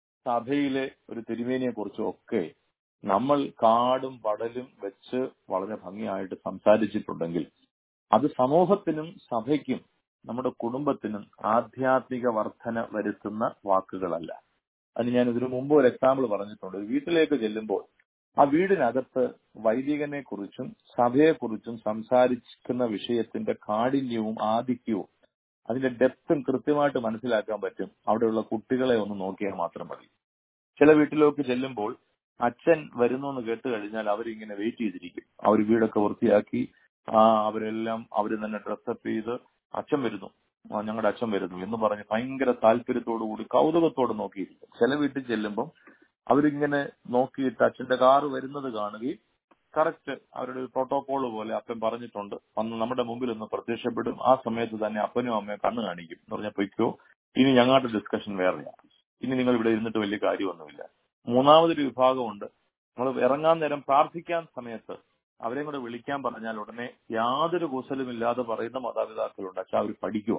സഭയിലെ ഒരു തിരുമേനിയെ കുറിച്ചോ ഒക്കെ നമ്മൾ കാടും പടലും വെച്ച് വളരെ ഭംഗിയായിട്ട് സംസാരിച്ചിട്ടുണ്ടെങ്കിൽ അത് സമൂഹത്തിനും സഭയ്ക്കും നമ്മുടെ കുടുംബത്തിനും ആധ്യാത്മിക വർധന വരുത്തുന്ന വാക്കുകളല്ല. അതിന് ഞാൻ ഇതിനു മുമ്പ് ഒരു എക്സാമ്പിൾ പറഞ്ഞിട്ടുണ്ട്. വീട്ടിലേക്ക് ചെല്ലുമ്പോൾ ആ വീടിനകത്ത് വൈദികനെ കുറിച്ചും സഭയെക്കുറിച്ചും സംസാരിക്കുന്ന വിഷയത്തിന്റെ കാഠിന്യവും ആധിക്യവും അതിന്റെ ഡെപ്തും കൃത്യമായിട്ട് മനസ്സിലാക്കാൻ പറ്റും. അവിടെയുള്ള കുട്ടികളെ ഒന്ന് നോക്കിയാൽ മാത്രം മതി. ചില വീട്ടിലേക്ക് ചെല്ലുമ്പോൾ അച്ഛൻ വരുന്നു എന്ന് കേട്ട് കഴിഞ്ഞാൽ അവരിങ്ങനെ വെയിറ്റ് ചെയ്തിരിക്കും. അവർ വീടൊക്കെ വൃത്തിയാക്കി അവരെല്ലാം അവര് തന്നെ ഡ്രസ്സപ്പ് ചെയ്ത് അച്ഛൻ വരുന്നു, ഞങ്ങളുടെ അച്ഛൻ വരുന്നു എന്ന് പറഞ്ഞ് ഭയങ്കര താല്പര്യത്തോടു കൂടി കൗതുകത്തോട് നോക്കിയിരിക്കും. ചില വീട്ടിൽ ചെല്ലുമ്പം അവരിങ്ങനെ നോക്കിയിട്ട് അച്ഛന്റെ കാറ് വരുന്നത് കാണുകയും കറക്റ്റ് അവരുടെ ഒരു പ്രോട്ടോകോൾ പോലെ അപ്പൻ പറഞ്ഞിട്ടുണ്ട് വന്ന് നമ്മുടെ മുമ്പിൽ ഒന്ന് പ്രത്യക്ഷപ്പെടും. ആ സമയത്ത് തന്നെ അപ്പനും അമ്മയും കണ്ണു കാണിക്കും എന്ന് പറഞ്ഞാൽ പൊയ്ക്കോ, ഇനി ഞങ്ങളുടെ ഡിസ്കഷൻ വേറെയാണ്, ഇനി നിങ്ങൾ ഇവിടെ ഇരുന്നിട്ട് വലിയ കാര്യമൊന്നുമില്ല. മൂന്നാമതൊരു വിഭാഗമുണ്ട്, നമ്മൾ ഇറങ്ങാൻ നേരം പ്രാർത്ഥിക്കാൻ സമയത്ത് അവരെയും കൂടെ വിളിക്കാൻ പറഞ്ഞാൽ ഉടനെ യാതൊരു കുശലുമില്ലാതെ പറയുന്ന മാതാപിതാക്കളുണ്ട്. പക്ഷെ അവർ പഠിക്കുക.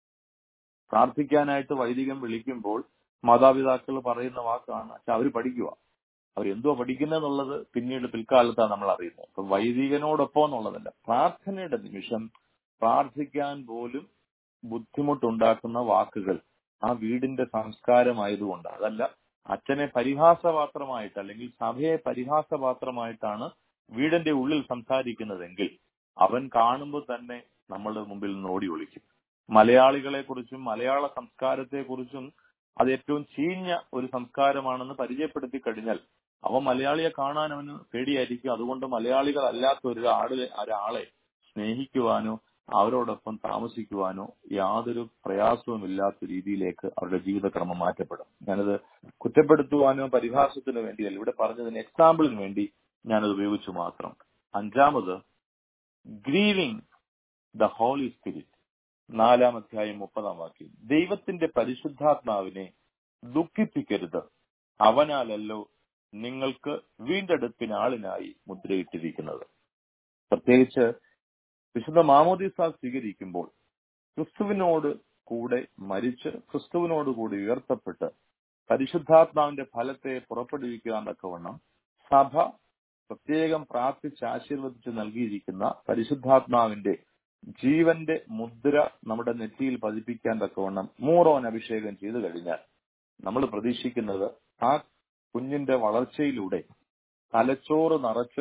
പ്രാർത്ഥിക്കാനായിട്ട് വൈദികൻ വിളിക്കുമ്പോൾ മാതാപിതാക്കൾ പറയുന്ന വാക്കാണ്, പക്ഷെ അവർ പഠിക്കുക. അവരെന്തോ പഠിക്കുന്നതെന്നുള്ളത് പിന്നീട് പിൽക്കാലത്താണ് നമ്മൾ അറിയുന്നത്. അപ്പൊ വൈദികനോടൊപ്പം എന്നുള്ളതല്ല, പ്രാർത്ഥനയുടെ നിമിഷം പ്രാർത്ഥിക്കാൻ പോലും ബുദ്ധിമുട്ടുണ്ടാക്കുന്ന വാക്കുകൾ ആ വീടിന്റെ സംസ്കാരമായതുകൊണ്ട്, അതല്ല അച്ഛനെ പരിഹാസപാത്രമായിട്ട് അല്ലെങ്കിൽ സഭയെ പരിഹാസപാത്രമായിട്ടാണ് വീടിന്റെ ഉള്ളിൽ സംസാരിക്കുന്നതെങ്കിൽ അവൻ കാണുമ്പോൾ തന്നെ നമ്മളുടെ മുമ്പിൽ നിന്ന് ഓടി ഒളിക്കും. മലയാളികളെ കുറിച്ചും മലയാള സംസ്കാരത്തെ കുറിച്ചും അത് ഏറ്റവും ചീഞ്ഞ ഒരു സംസ്കാരമാണെന്ന് പരിചയപ്പെടുത്തി കഴിഞ്ഞാൽ അവൻ മലയാളിയെ കാണാൻ അവന് പേടിയായിരിക്കും. അതുകൊണ്ട് മലയാളികൾ അല്ലാത്ത ഒരാളെ സ്നേഹിക്കുവാനോ അവരോടൊപ്പം താമസിക്കുവാനോ യാതൊരു പ്രയാസവും ഇല്ലാത്ത രീതിയിലേക്ക് അവരുടെ ജീവിതക്രമം മാറ്റപ്പെടും. ഞാനത് കുറ്റപ്പെടുത്തുവാനോ പരിഹാസത്തിനോ വേണ്ടിയല്ല, ഇവിടെ പറഞ്ഞതിന് എക്സാമ്പിളിന് വേണ്ടി ഞാനത് ഉപയോഗിച്ചു മാത്രം. 5, ഗ്രീവിംഗ് ദ ഹോളി സ്പിരിറ്റ്. 4 അധ്യായം 30 വാക്യം, ദൈവത്തിന്റെ പരിശുദ്ധാത്മാവിനെ ദുഃഖിപ്പിക്കരുത്, അവനാലല്ലോ നിങ്ങൾക്ക് വീണ്ടെടുപ്പിന് ആളിനായി മുദ്രയിട്ടിരിക്കുന്നത്. പ്രത്യേകിച്ച് വിശുദ്ധ മാമോദീസ സ്വീകരിക്കുമ്പോൾ ക്രിസ്തുവിനോട് കൂടെ മരിച്ച് ക്രിസ്തുവിനോട് കൂടി ഉയർത്തപ്പെട്ട് പരിശുദ്ധാത്മാവിന്റെ ഫലത്തെ പുറപ്പെടുവിക്കാൻ തക്കവണ്ണം സഭ പ്രത്യേകം പ്രാർത്ഥിച്ച് ആശീർവദിച്ച് നൽകിയിരിക്കുന്ന പരിശുദ്ധാത്മാവിന്റെ ജീവന്റെ മുദ്ര നമ്മുടെ നെറ്റിയിൽ പതിപ്പിക്കാൻ തക്കവണ്ണം മൂറോൻ അഭിഷേകം ചെയ്തു കഴിഞ്ഞാൽ നമ്മൾ പ്രതീക്ഷിക്കുന്നത് ആ കുഞ്ഞിന്റെ വളർച്ചയിലൂടെ തലച്ചോറ് നിറച്ച്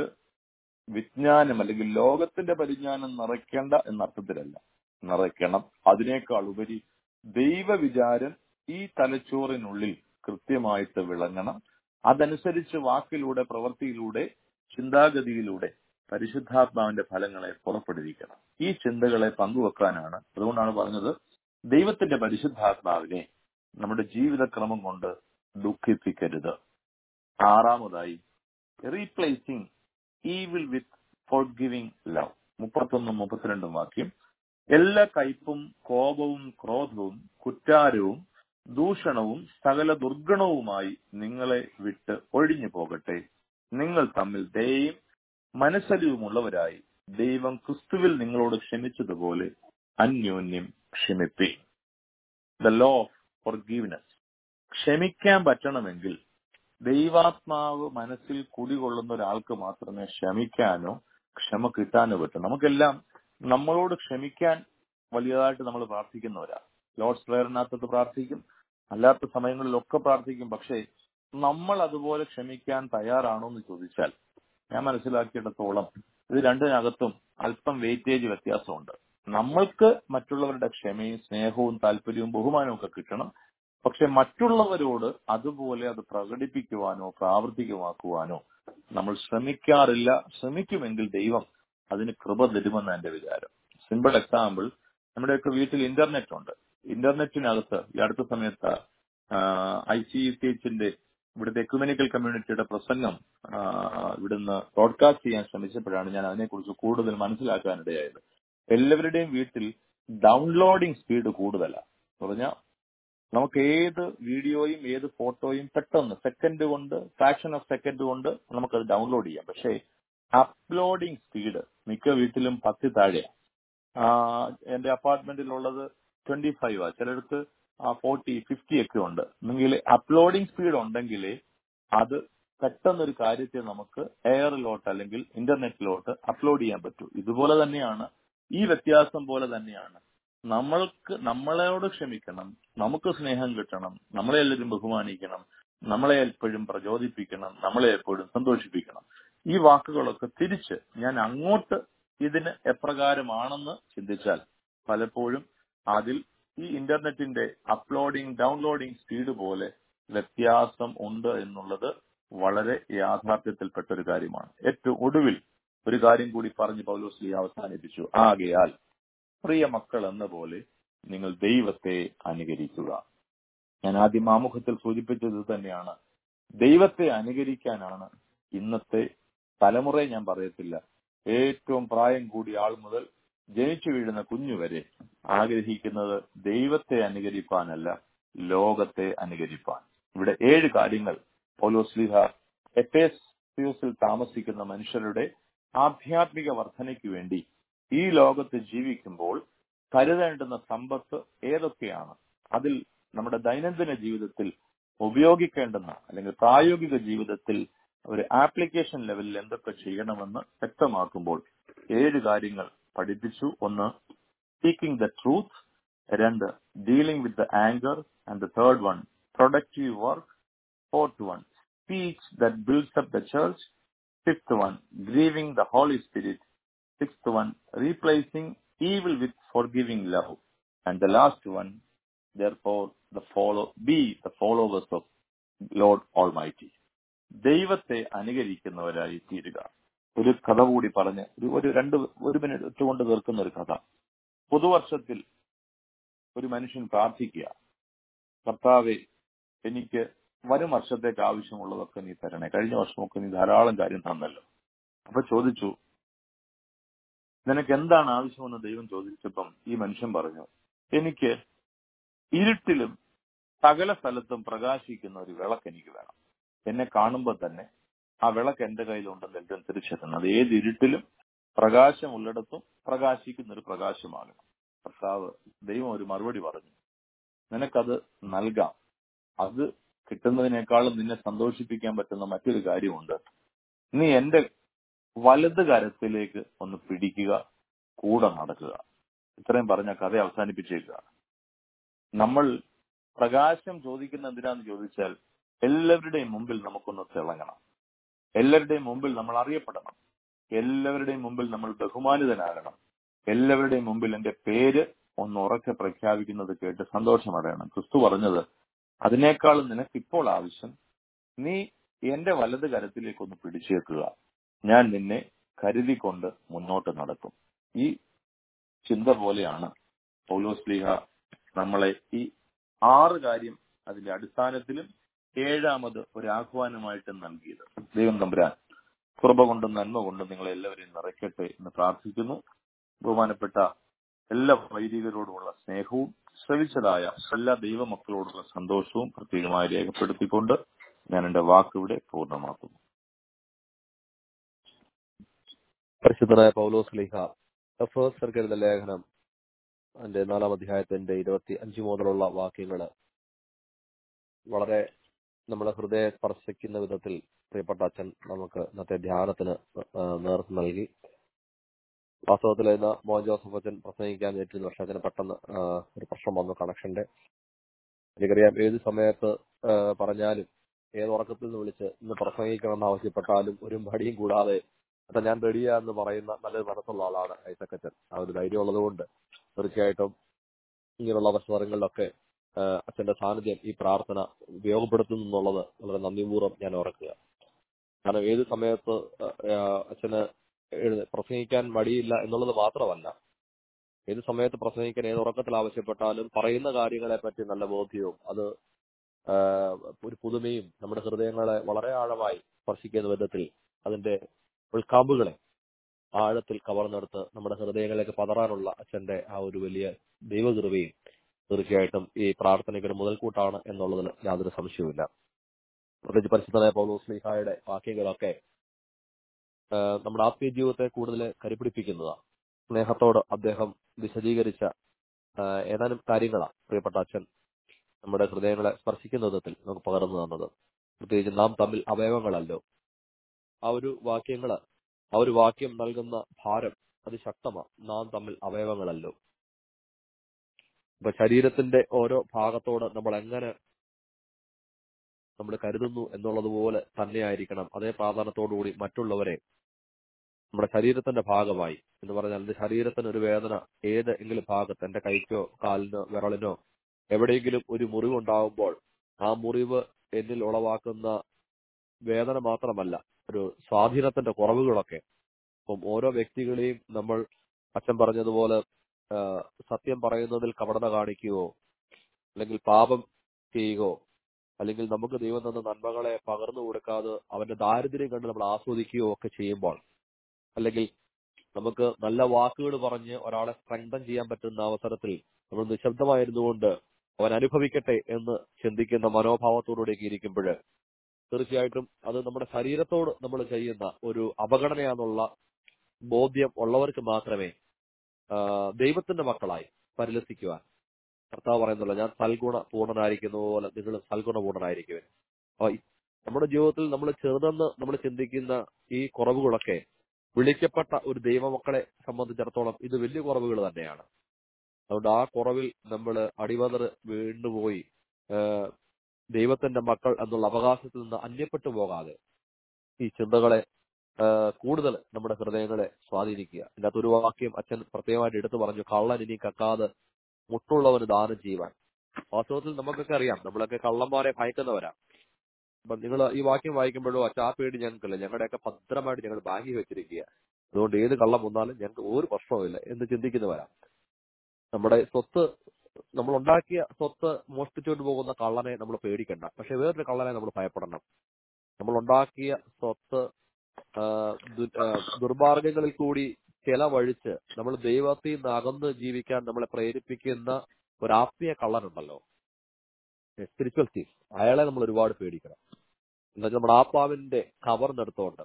വിജ്ഞാനം അല്ലെങ്കിൽ ലോകത്തിന്റെ പരിജ്ഞാനം നിറയ്ക്കേണ്ട എന്നർത്ഥത്തിലല്ല, നിറയ്ക്കണം. അതിനേക്കാൾ ഉപരി ദൈവവിചാരം ഈ തലച്ചോറിനുള്ളിൽ കൃത്യമായിട്ട് വിളങ്ങണം. അതനുസരിച്ച് വാക്കിലൂടെ പ്രവൃത്തിയിലൂടെ ചിന്താഗതിയിലൂടെ പരിശുദ്ധാത്മാവിന്റെ ഫലങ്ങളെ പുറപ്പെടുവിക്കണം. ഈ ചിന്തകളെ പങ്കുവെക്കാനാണ്. അതുകൊണ്ടാണ് പറഞ്ഞത്, ദൈവത്തിന്റെ പരിശുദ്ധാത്മാവിനെ നമ്മുടെ ജീവിതക്രമം കൊണ്ട് ദുഃഖിപ്പിക്കരുത്. ആറാമതായി, replacing evil with forgiving love. 31, 32 വാക്യം. എല്ലാ കയ്പും കോപവും ക്രോധവും കുറ്റാരവും ദൂഷണവും സകല ദുർഗണവുമായി നിങ്ങളെ വിട്ട് ഒഴിഞ്ഞു പോകട്ടെ. നിങ്ങൾ തമ്മിൽ ദയയും മനസ്സലിവുമുള്ളവരായി ദൈവം ക്രിസ്തുവിൽ നിങ്ങളോട് ക്ഷമിച്ചതുപോലെ അന്യോന്യം ക്ഷമിപ്പീൻ. The law of forgiveness. ക്ഷമിക്കാൻ പറ്റണമെങ്കിൽ ദൈവാത്മാവ് മനസ്സിൽ കുടികൊള്ളുന്ന ഒരാൾക്ക് മാത്രമേ ക്ഷമിക്കാനോ ക്ഷമ കിട്ടാനോ പറ്റും. നമുക്കെല്ലാം നമ്മളോട് ക്ഷമിക്കാൻ വലിയതായിട്ട് നമ്മൾ പ്രാർത്ഥിക്കുന്നവരാ. ലോർഡ്സ് പ്രേയറിനകത്ത് പ്രാർത്ഥിക്കും, അല്ലാത്ത സമയങ്ങളിലൊക്കെ പ്രാർത്ഥിക്കും. പക്ഷേ നമ്മൾ അതുപോലെ ക്ഷമിക്കാൻ തയ്യാറാണോ എന്ന് ചോദിച്ചാൽ, ഞാൻ മനസ്സിലാക്കിയിടത്തോളം ഇത് രണ്ടിനകത്തും അല്പം വെയിറ്റേജ് വ്യത്യാസമുണ്ട്. നമ്മൾക്ക് മറ്റുള്ളവരുടെ ക്ഷമയും സ്നേഹവും താല്പര്യവും ബഹുമാനവും ഒക്കെ കിട്ടണം. പക്ഷെ മറ്റുള്ളവരോട് അതുപോലെ അത് പ്രകടിപ്പിക്കുവാനോ പ്രാവർത്തികമാക്കുവാനോ നമ്മൾ ശ്രമിക്കാറില്ല. ശ്രമിക്കുമെങ്കിൽ ദൈവം അതിന് കൃപ തരുമെന്ന് എന്റെ വിചാരം. സിമ്പിൾ എക്സാമ്പിൾ, നമ്മുടെയൊക്കെ വീട്ടിൽ ഇന്റർനെറ്റ് ഉണ്ട്. ഇന്റർനെറ്റിനകത്ത് ഈ അടുത്ത സമയത്ത് ICECHന്റെ ഇവിടുത്തെ എക്യുമെനിക്കൽ കമ്മ്യൂണിറ്റിയുടെ പ്രസംഗം ഇവിടുന്ന് ബ്രോഡ്കാസ്റ്റ് ചെയ്യാൻ ശ്രമിച്ചപ്പോഴാണ് ഞാൻ അതിനെക്കുറിച്ച് കൂടുതൽ മനസ്സിലാക്കാനിടയായത്. എല്ലാവരുടെയും വീട്ടിൽ ഡൗൺലോഡിംഗ് സ്പീഡ് കൂടുതലാണ്. പറഞ്ഞാൽ നമുക്ക് ഏത് വീഡിയോയും ഏത് ഫോട്ടോയും പെട്ടെന്ന് സെക്കൻഡ് കൊണ്ട്, ഫ്രാക്ഷൻ ഓഫ് സെക്കൻഡ് കൊണ്ട് നമുക്കത് ഡൗൺലോഡ് ചെയ്യാം. പക്ഷേ അപ്ലോഡിംഗ് സ്പീഡ് മിക്ക വീട്ടിലും 10 താഴെയാണ്. എന്റെ അപ്പാർട്ട്മെന്റിലുള്ളത് 25, ചിലടത്ത് 40, 50 ഒക്കെ ഉണ്ട്. എന്നെങ്കിൽ അപ്ലോഡിംഗ് സ്പീഡ് ഉണ്ടെങ്കിൽ അത് പെട്ടെന്നൊരു കാര്യത്തെ നമുക്ക് എയറിലോട്ട് അല്ലെങ്കിൽ ഇന്റർനെറ്റിലോട്ട് അപ്ലോഡ് ചെയ്യാൻ പറ്റൂ. ഇതുപോലെ തന്നെയാണ്, ഈ വ്യത്യാസം പോലെ തന്നെയാണ് നമ്മളോട് ക്ഷമിക്കണം, നമുക്ക് സ്നേഹം കിട്ടണം, നമ്മളെ എല്ലാവരും ബഹുമാനിക്കണം, നമ്മളെ എപ്പോഴും പ്രചോദിപ്പിക്കണം, നമ്മളെ എപ്പോഴും സന്തോഷിപ്പിക്കണം. ഈ വാക്കുകളൊക്കെ തിരിച്ച് ഞാൻ അങ്ങോട്ട് ഇതിന് എപ്രകാരമാണെന്ന് ചിന്തിച്ചാൽ പലപ്പോഴും അതിൽ ഈ ഇന്റർനെറ്റിന്റെ അപ്ലോഡിംഗ് ഡൗൺലോഡിംഗ് സ്പീഡ് പോലെ വ്യത്യാസം ഉണ്ട് എന്നുള്ളത് വളരെ യാഥാർത്ഥ്യത്തിൽപ്പെട്ട ഒരു കാര്യമാണ്. ഏറ്റവും ഒടുവിൽ ഒരു കാര്യം കൂടി പറഞ്ഞ് പൗലോസ് അവസാനിപ്പിച്ചു. ആകയാൽ പ്രിയ മക്കൾ എന്ന പോലെ നിങ്ങൾ ദൈവത്തെ അനുകരിക്കുക. ഞാൻ ആദ്യം ആമുഖത്തിൽ സൂചിപ്പിച്ചത് തന്നെയാണ്. ദൈവത്തെ അനുകരിക്കാനാണ് ഇന്നത്തെ തലമുറയെ ഞാൻ പറയത്തില്ല, ഏറ്റവും പ്രായം കൂടിയ ആൾ മുതൽ ജനിച്ചു വീഴുന്ന കുഞ്ഞു വരെ ആഗ്രഹിക്കുന്നത് ദൈവത്തെ അനുകരിപ്പാനല്ല, ലോകത്തെ അനുകരിപ്പാൻ. ഇവിടെ 7 കാര്യങ്ങൾ പൗലോസ് എഫേസ്യസിൽ താമസിക്കുന്ന മനുഷ്യരുടെ ആധ്യാത്മിക വർധനയ്ക്ക് വേണ്ടി ഈ ലോകത്ത് ജീവിക്കുമ്പോൾ കരുതേണ്ടുന്ന സമ്പത്ത് ഏതൊക്കെയാണ്, അതിൽ നമ്മുടെ ദൈനംദിന ജീവിതത്തിൽ ഉപയോഗിക്കേണ്ടുന്ന അല്ലെങ്കിൽ പ്രായോഗിക ജീവിതത്തിൽ ഒരു ആപ്ലിക്കേഷൻ ലെവലിൽ എന്തൊക്കെ ചെയ്യണമെന്ന് വ്യക്തമാക്കുമ്പോൾ 7 കാര്യങ്ങൾ പഠിപ്പിച്ചു. 1, speaking the truth. 2, dealing with the anger. And the third one, productive work. 4th one, speech that builds up the church. 5th one, grieving the Holy Spirit. 6th one, replacing evil with forgiving love. And the last one, therefore, be the followers of Lord Almighty. ദൈവത്തെ അനുകരിക്കുന്നവരായി തീരുക. ഒരു കഥ കൂടി പറഞ്ഞ് ഒരു minute കൊണ്ട് തീർക്കുന്ന ഒരു കഥ. പുതുവർഷത്തിൽ ഒരു മനുഷ്യൻ പ്രാർത്ഥിക്കുക, കർത്താവേ, എനിക്ക് വരും വർഷത്തേക്ക് ആവശ്യമുള്ളതൊക്കെ നീ തരണേ, കഴിഞ്ഞ വർഷമൊക്കെ നീ ധാരാളം കാര്യം തന്നല്ലോ. അപ്പൊ ചോദിച്ചു, നിനക്ക് എന്താണ് ആവശ്യമെന്ന് ദൈവം ചോദിച്ചപ്പം ഈ മനുഷ്യൻ പറഞ്ഞു, എനിക്ക് ഇരുട്ടിലും സകല സ്ഥലത്തും പ്രകാശിക്കുന്ന ഒരു വിളക്ക് എനിക്ക് വേണം. എന്നെ കാണുമ്പോൾ തന്നെ ആ വിളക്ക് എന്റെ കയ്യിലുണ്ടെന്ന് എല്ലാം തിരിച്ചറിയണം. അത് ഏത് ഇരുട്ടിലും പ്രകാശമുള്ളിടത്തും പ്രകാശിക്കുന്ന ഒരു പ്രകാശമാകണം. കർത്താവ് ദൈവം ഒരു മറുപടി പറഞ്ഞു, നിനക്കത് നൽകാം. അത് കിട്ടുന്നതിനേക്കാളും നിന്നെ സന്തോഷിപ്പിക്കാൻ പറ്റുന്ന മറ്റൊരു കാര്യമുണ്ട്. നീ എന്റെ വലത് കരത്തിലേക്ക് ഒന്ന് പിടിക്കുക, കൂടെ നടക്കുക. ഇത്രയും പറഞ്ഞ കഥ അവസാനിപ്പിച്ചേക്കുക. നമ്മൾ പ്രകാശം ചോദിക്കുന്ന എന്തിനാന്ന് ചോദിച്ചാൽ, എല്ലാവരുടെയും മുമ്പിൽ നമുക്കൊന്ന് തിളങ്ങണം, എല്ലാവരുടെയും മുമ്പിൽ നമ്മൾ അറിയപ്പെടണം, എല്ലാവരുടെയും മുമ്പിൽ നമ്മൾ ബഹുമാനിതനാകണം, എല്ലാവരുടെയും മുമ്പിൽ എന്റെ പേര് ഒന്ന് ഉറക്കെ പ്രഖ്യാപിക്കുന്നത് കേട്ട് സന്തോഷമടയണം. ക്രിസ്തു പറഞ്ഞത്, അതിനേക്കാളും നിനക്കിപ്പോൾ ആവശ്യം നീ എന്റെ വലത് കരത്തിലേക്കൊന്ന് പിടിച്ചേക്കുക, ഞാൻ നിന്നെ കരുതിക്കൊണ്ട് മുന്നോട്ട് നടക്കും. ഈ ചിന്ത പോലെയാണ് പൗലോസ് ശ്ലീഹ നമ്മളെ ഈ 6 കാര്യം അതിന്റെ അടിസ്ഥാനത്തിലും 7ാമത് ഒരു ആഹ്വാനമായിട്ട് നൽകിയത്. ദൈവം തമ്പുരാൻ കൃപ കൊണ്ടും നന്മ കൊണ്ടും നിങ്ങളെ എല്ലാവരെയും നിറയ്ക്കട്ടെ എന്ന് പ്രാർത്ഥിക്കുന്നു. ബഹുമാനപ്പെട്ട എല്ലാ വൈദികരോടുമുള്ള സ്നേഹവും ശ്രവിച്ചതായ എല്ലാ ദൈവമക്കളോടുള്ള സന്തോഷവും പ്രത്യേകമായി രേഖപ്പെടുത്തിക്കൊണ്ട് ഞാൻ എന്റെ വാക്കിവിടെ പൂർണ്ണമാക്കുന്നു. പരിശുദ്ധനായ പൗലോസ് ശ്ലീഹ എഫേസ്യർക്കെഴുതിയ ലേഖനം അതിന്റെ 4-ാം അധ്യായത്തിന്റെ 25 മുതലുള്ള വാക്യങ്ങള് വളരെ നമ്മുടെ ഹൃദയം സ്പർശിക്കുന്ന വിധത്തിൽ പ്രിയപ്പെട്ട അച്ഛൻ നമുക്ക് ഇന്നത്തെ ധ്യാനത്തിന് നേതൃത്വം നൽകി. വാസ്തവത്തിൽ ഇന്ന് മോൻ ജോസഫ് അച്ഛൻ പ്രസംഗിക്കാൻ ഏറ്റിരുന്നു. പക്ഷെ അതിന് പെട്ടെന്ന് ഒരു പ്രശ്നം വന്നു കണക്ഷന്റെ. എനിക്കറിയാം ഏത് സമയത്ത് പറഞ്ഞാലും ഏത് ഉറക്കത്തിൽ നിന്ന് വിളിച്ച് ഇന്ന് പ്രസംഗിക്കണമെന്ന് ആവശ്യപ്പെട്ടാലും ഒരു മടിയും കൂടാതെ അപ്പൊ ഞാൻ റെഡിയാന്ന് പറയുന്ന നല്ലൊരു മനസ്സുള്ള ആളാണ് ഐസക് അച്ഛൻ. ആ ഒരു ധൈര്യം ഉള്ളതുകൊണ്ട് തീർച്ചയായിട്ടും ഇങ്ങനെയുള്ള അവസരങ്ങളിലൊക്കെ അച്ഛന്റെ സാന്നിധ്യം ഈ പ്രാർത്ഥന ഉപയോഗപ്പെടുത്തുന്നു എന്നുള്ളത് വളരെ നന്ദിപൂർവ്വം ഞാൻ ഓർക്കുക. കാരണം ഏത് സമയത്ത് അച്ഛന് പ്രസംഗിക്കാൻ മടിയില്ല എന്നുള്ളത് മാത്രമല്ല, ഏത് സമയത്ത് പ്രസംഗിക്കാൻ ഏത് ഉറക്കത്തിൽ ആവശ്യപ്പെട്ടാലും പറയുന്ന കാര്യങ്ങളെ പറ്റി നല്ല ബോധ്യവും അത് ഒരു പുതുമയും നമ്മുടെ ഹൃദയങ്ങളെ വളരെ ആഴമായി സ്പർശിക്കുന്ന വിധത്തിൽ അതിന്റെ ഉൾക്കാമ്പുകളെ ആഴത്തിൽ കവർന്നെടുത്ത് നമ്മുടെ ഹൃദയങ്ങളിലേക്ക് പതറാനുള്ള അച്ഛന്റെ ആ ഒരു വലിയ ദൈവകൃപയും തീർച്ചയായിട്ടും ഈ പ്രാർത്ഥനയ്ക്ക് ഒരു മുതൽക്കൂട്ടാണ് എന്നുള്ളതിൽ യാതൊരു സംശയവുമില്ല. പ്രത്യേകിച്ച് പരിശുദ്ധനായ പൗലോസ് ശ്ലീഹായുടെ വാക്യങ്ങളൊക്കെ നമ്മുടെ ആത്മീയ ജീവിതത്തെ കൂടുതൽ കരുപിടിപ്പിക്കുന്നതാണ്. സ്നേഹത്തോട് അദ്ദേഹം വിശദീകരിച്ച ഏതാനും കാര്യങ്ങളാണ് പ്രിയപ്പെട്ട അച്ഛൻ നമ്മുടെ ഹൃദയങ്ങളെ സ്പർശിക്കുന്ന വിധത്തിൽ നമുക്ക് പകർന്നു തന്നത്. പ്രത്യേകിച്ച് നാം തമ്മിൽ അവയവങ്ങളല്ലോ, ആ ഒരു വാക്യം നൽകുന്ന ഭാരം അതിശക്തമാണ്. നാം തമ്മിൽ അവയവങ്ങളല്ലോ. ഇപ്പൊ ശരീരത്തിന്റെ ഓരോ ഭാഗത്തോട് നമ്മൾ എങ്ങനെ നമ്മൾ കരുതുന്നു എന്നുള്ളതുപോലെ തന്നെയായിരിക്കണം അതേ പ്രാധാന്യത്തോടുകൂടി മറ്റുള്ളവരെ നമ്മുടെ ശരീരത്തിന്റെ ഭാഗമായി എന്ന് പറഞ്ഞാൽ എന്റെ ശരീരത്തിന് ഒരു വേദന ഏതെങ്കിലും ഭാഗത്ത്, എന്റെ കൈക്കോ കാലിനോ വിരളിനോ എവിടെയെങ്കിലും ഒരു മുറിവുണ്ടാകുമ്പോൾ ആ മുറിവ് എന്നിൽ ഉളവാക്കുന്ന വേദന മാത്രമല്ല, ഒരു സ്വാധീനത്തിന്റെ കുറവുകളൊക്കെ. അപ്പം ഓരോ വ്യക്തികളെയും നമ്മൾ അച്ഛൻ പറഞ്ഞതുപോലെ സത്യം പറയുന്നതിൽ കപടത കാണിക്കുകയോ അല്ലെങ്കിൽ പാപം ചെയ്യുകയോ അല്ലെങ്കിൽ നമുക്ക് ദൈവം തന്ന നന്മകളെ പകർന്നു കൊടുക്കാതെ അവന്റെ ദാരിദ്ര്യം കണ്ട് നമ്മൾ ആസ്വദിക്കുകയോ ഒക്കെ ചെയ്യുമ്പോൾ, അല്ലെങ്കിൽ നമുക്ക് നല്ല വാക്കുകൾ പറഞ്ഞ് ഒരാളെ സ്ട്രെങ്തൻ ചെയ്യാൻ പറ്റുന്ന അവസരത്തിൽ നമ്മൾ നിശബ്ദമായിരുന്നുകൊണ്ട് അവൻ അനുഭവിക്കട്ടെ എന്ന് ചിന്തിക്കുന്ന മനോഭാവത്തോടുകൂടിയൊക്കെ ഇരിക്കുമ്പോൾ തീർച്ചയായിട്ടും അത് നമ്മുടെ ശരീരത്തോട് നമ്മൾ ചെയ്യുന്ന ഒരു അവഗണനയാണെന്നുള്ള ബോധ്യം ഉള്ളവർക്ക് മാത്രമേ ദൈവത്തിന്റെ മക്കളായി പരിലസിക്കുവാൻ കർത്താവ് പറയുന്നല്ലോ, ഞാൻ സൽഗുണ പൂർണ്ണനായിരിക്കുന്ന പോലെ നിങ്ങൾ സൽഗുണ പൂർണ്ണനായിരിക്കുവൻ. അപ്പൊ നമ്മുടെ ജീവിതത്തിൽ നമ്മൾ ചെറുതെന്ന് നമ്മൾ ചിന്തിക്കുന്ന ഈ കുറവുകളൊക്കെ വിളിക്കപ്പെട്ട ഒരു ദൈവമക്കളെ സംബന്ധിച്ചിടത്തോളം ഇത് വലിയ കുറവുകൾ തന്നെയാണ്. അതുകൊണ്ട് ആ കുറവിൽ നമ്മൾ അടിവതറ് വീണ്ടുപോയി ദൈവത്തിന്റെ മക്കൾ എന്നുള്ള അവകാശത്തിൽ നിന്ന് അന്യപ്പെട്ടു പോകാതെ ഈ ചിന്തകളെ കൂടുതൽ നമ്മുടെ ഹൃദയങ്ങളെ സ്വാധീനിക്കുക. ഇതിന്റെ അകത്തൊരു വാക്യം അച്ഛൻ പ്രത്യേകമായിട്ട് എടുത്തു പറഞ്ഞു, കള്ളൻ ഇനി കക്കാതെ മുട്ടുള്ളവന് ദാനം ചെയ്യുവാൻ. വാസ്തവത്തിൽ നമുക്കൊക്കെ അറിയാം, നമ്മളൊക്കെ കള്ളന്മാരെ ഭയക്കുന്നവരാ. അപ്പൊ നിങ്ങൾ ഈ വാക്യം വായിക്കുമ്പോഴോ അച്ഛാ ആ പേടി ഞങ്ങൾക്കില്ല, ഞങ്ങളുടെയൊക്കെ ഭദ്രമായിട്ട് ഞങ്ങൾ ബാങ്കിൽ വെച്ചിരിക്കുക, അതുകൊണ്ട് ഏത് കള്ളം വന്നാലും ഞങ്ങൾക്ക് ഒരു പ്രശ്നവുമില്ല എന്ന് ചിന്തിക്കുന്നവരാ. നമ്മുടെ സ്വത്ത്, നമ്മൾ ഉണ്ടാക്കിയ സ്വത്ത് മോഷ്ടിച്ചുകൊണ്ട് പോകുന്ന കള്ളനെ നമ്മൾ പേടിക്കണ്ട, പക്ഷെ വേറൊരു കള്ളനെ നമ്മൾ ഭയപ്പെടണം. നമ്മൾ ഉണ്ടാക്കിയ സ്വത്ത് ദുർമാർഗങ്ങളിൽ കൂടി ചെലവഴിച്ച് നമ്മൾ ദൈവത്തിൽ നിന്ന് അകന്ന് ജീവിക്കാൻ നമ്മളെ പ്രേരിപ്പിക്കുന്ന ഒരു ആത്മീയ കള്ളനുണ്ടല്ലോ, സ്പിരിച്വൽ തീഫ്, അയാളെ നമ്മൾ ഒരുപാട് പേടിക്കണം. എന്നുവെച്ചാൽ നമ്മുടെ ആത്മാവിന്റെ കവർന്നെടുത്തോണ്ട്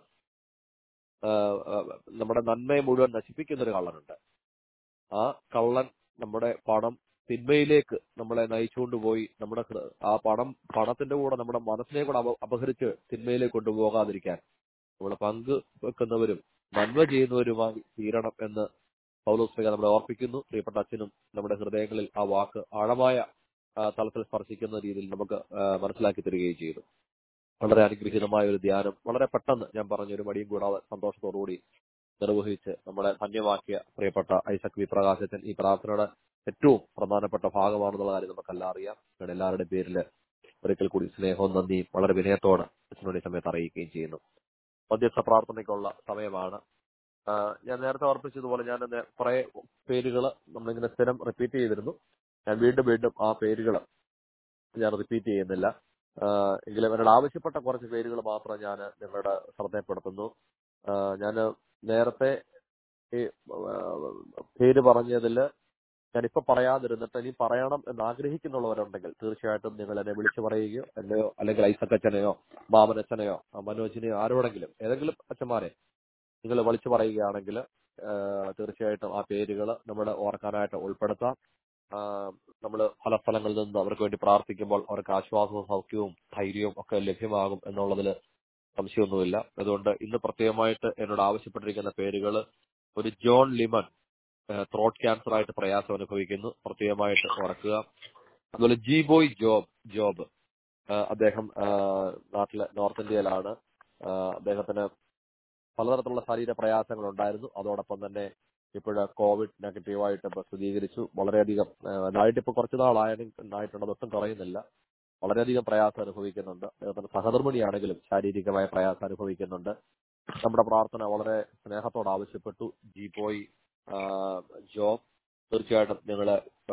നമ്മുടെ നന്മയെ മുഴുവൻ നശിപ്പിക്കുന്ന ഒരു കള്ളനുണ്ട്. ആ കള്ളൻ നമ്മുടെ പണം തിന്മയിലേക്ക് നമ്മളെ നയിച്ചുകൊണ്ടുപോയി നമ്മുടെ ആ പണത്തിന്റെ കൂടെ നമ്മുടെ മനസ്സിനെ കൂടെ അപഹരിച്ച് തിന്മയിലേക്ക് കൊണ്ടുപോകാതിരിക്കാൻ നമ്മൾ പങ്ക് വെക്കുന്നവരും നന്മ ചെയ്യുന്നവരുമായി തീരണം എന്ന് പൗലോസ് ശ്ലീഹ നമ്മളെ ഓർപ്പിക്കുന്നു. പ്രിയപ്പെട്ട അച്ഛനും നമ്മുടെ ഹൃദയങ്ങളിൽ ആ വാക്ക് ആഴമായ തലത്തിൽ സ്പർശിക്കുന്ന രീതിയിൽ നമുക്ക് മനസ്സിലാക്കി തരികയും ചെയ്തു. വളരെ അനുഗ്രഹീതമായ ഒരു ധ്യാനം വളരെ പെട്ടെന്ന് ഞാൻ പറഞ്ഞൊരു മടിയും കൂടാതെ സന്തോഷത്തോടുകൂടി നിർവഹിച്ച് നമ്മളെ ധന്യമാക്കിയ പ്രിയപ്പെട്ട ഐസക് വി പ്രകാശൻ ഈ പ്രാർത്ഥനയുടെ ഏറ്റവും പ്രധാനപ്പെട്ട ഭാഗമാണെന്നുള്ള കാര്യം നമുക്കെല്ലാം അറിയാം. ഞങ്ങളുടെ എല്ലാവരുടെ പേരിൽ ഒരിക്കൽ കൂടി സ്നേഹവും നന്ദിയും വളരെ വിനയത്തോടെ അച്ഛനോട് ഈ സമയത്ത് അറിയിക്കുകയും ചെയ്യുന്നു. മധ്യസ്ഥ പ്രാർത്ഥനയ്ക്കുള്ള സമയമാണ്. ഞാൻ നേരത്തെ ഓർപ്പിച്ചതുപോലെ ഞാൻ കുറെ പേരുകൾ നമ്മളിങ്ങനെ സ്ഥിരം റിപ്പീറ്റ് ചെയ്തിരുന്നു. ഞാൻ വീണ്ടും ആ പേരുകൾ ഞാൻ റിപ്പീറ്റ് ചെയ്യുന്നില്ല. എങ്കിലും എന്നോട് ആവശ്യപ്പെട്ട കുറച്ച് പേരുകൾ മാത്രം ഞാൻ നിങ്ങളുടെ ശ്രദ്ധയപ്പെടുത്തുന്നു. ഞാൻ നേരത്തെ ഈ പേര് പറഞ്ഞതിൽ ഞാനിപ്പോ പറയാതിരുന്നിട്ട് ഇനി പറയണം എന്ന് ആഗ്രഹിക്കുന്നുള്ളവരുണ്ടെങ്കിൽ തീർച്ചയായിട്ടും നിങ്ങൾ എന്നെ വിളിച്ചു പറയുകയോ എന്നെയോ അല്ലെങ്കിൽ ഐസക്കച്ചനെയോ മാമനച്ചനെയോ മനോജിനെയോ ആരോടെങ്കിലും ഏതെങ്കിലും അച്ഛന്മാരെ നിങ്ങൾ വിളിച്ചു പറയുകയാണെങ്കിൽ തീർച്ചയായിട്ടും ആ പേരുകൾ നമ്മൾ ഓർക്കാനായിട്ട് ഉൾപ്പെടുത്താം. നമ്മൾ പല സ്ഥലങ്ങളിൽ നിന്ന് അവർക്ക് വേണ്ടി പ്രാർത്ഥിക്കുമ്പോൾ അവർക്ക് ആശ്വാസവും സൗഖ്യവും ധൈര്യവും ഒക്കെ ലഭ്യമാകും എന്നുള്ളതിൽ സംശയമൊന്നുമില്ല. അതുകൊണ്ട് ഇന്ന് പ്രത്യേകമായിട്ട് എന്നോട് ആവശ്യപ്പെട്ടിരിക്കുന്ന പേരുകൾ ഒരു ജോൺ ലിമൺ, ത്രോട്ട് ക്യാൻസർ ആയിട്ട് പ്രയാസം അനുഭവിക്കുന്നു, പ്രത്യേകമായിട്ട് ഓർക്കുക. അതുപോലെ ജിബോയ് ജോബ്, അദ്ദേഹം നാട്ടിലെ നോർത്ത് ഇന്ത്യയിലാണ്. അദ്ദേഹത്തിന് പലതരത്തിലുള്ള ശരീര പ്രയാസങ്ങൾ ഉണ്ടായിരുന്നു. അതോടൊപ്പം തന്നെ ഇപ്പോഴ് കോവിഡ് നെഗറ്റീവായിട്ട് സ്ഥിരീകരിച്ചു. വളരെയധികം നായിട്ടിപ്പോ കുറച്ചു നാളായിട്ടുണ്ട്, അതൊട്ടും കുറയുന്നില്ല. വളരെയധികം പ്രയാസം അനുഭവിക്കുന്നുണ്ട്. അദ്ദേഹത്തിന് സഹധർമ്മിണിയാണെങ്കിലും ശാരീരികമായ പ്രയാസം അനുഭവിക്കുന്നുണ്ട്. നമ്മുടെ പ്രാർത്ഥന വളരെ സ്നേഹത്തോട് ആവശ്യപ്പെട്ടു. ജിബോയ് ജോബ്, തീർച്ചയായിട്ടും നിങ്ങൾ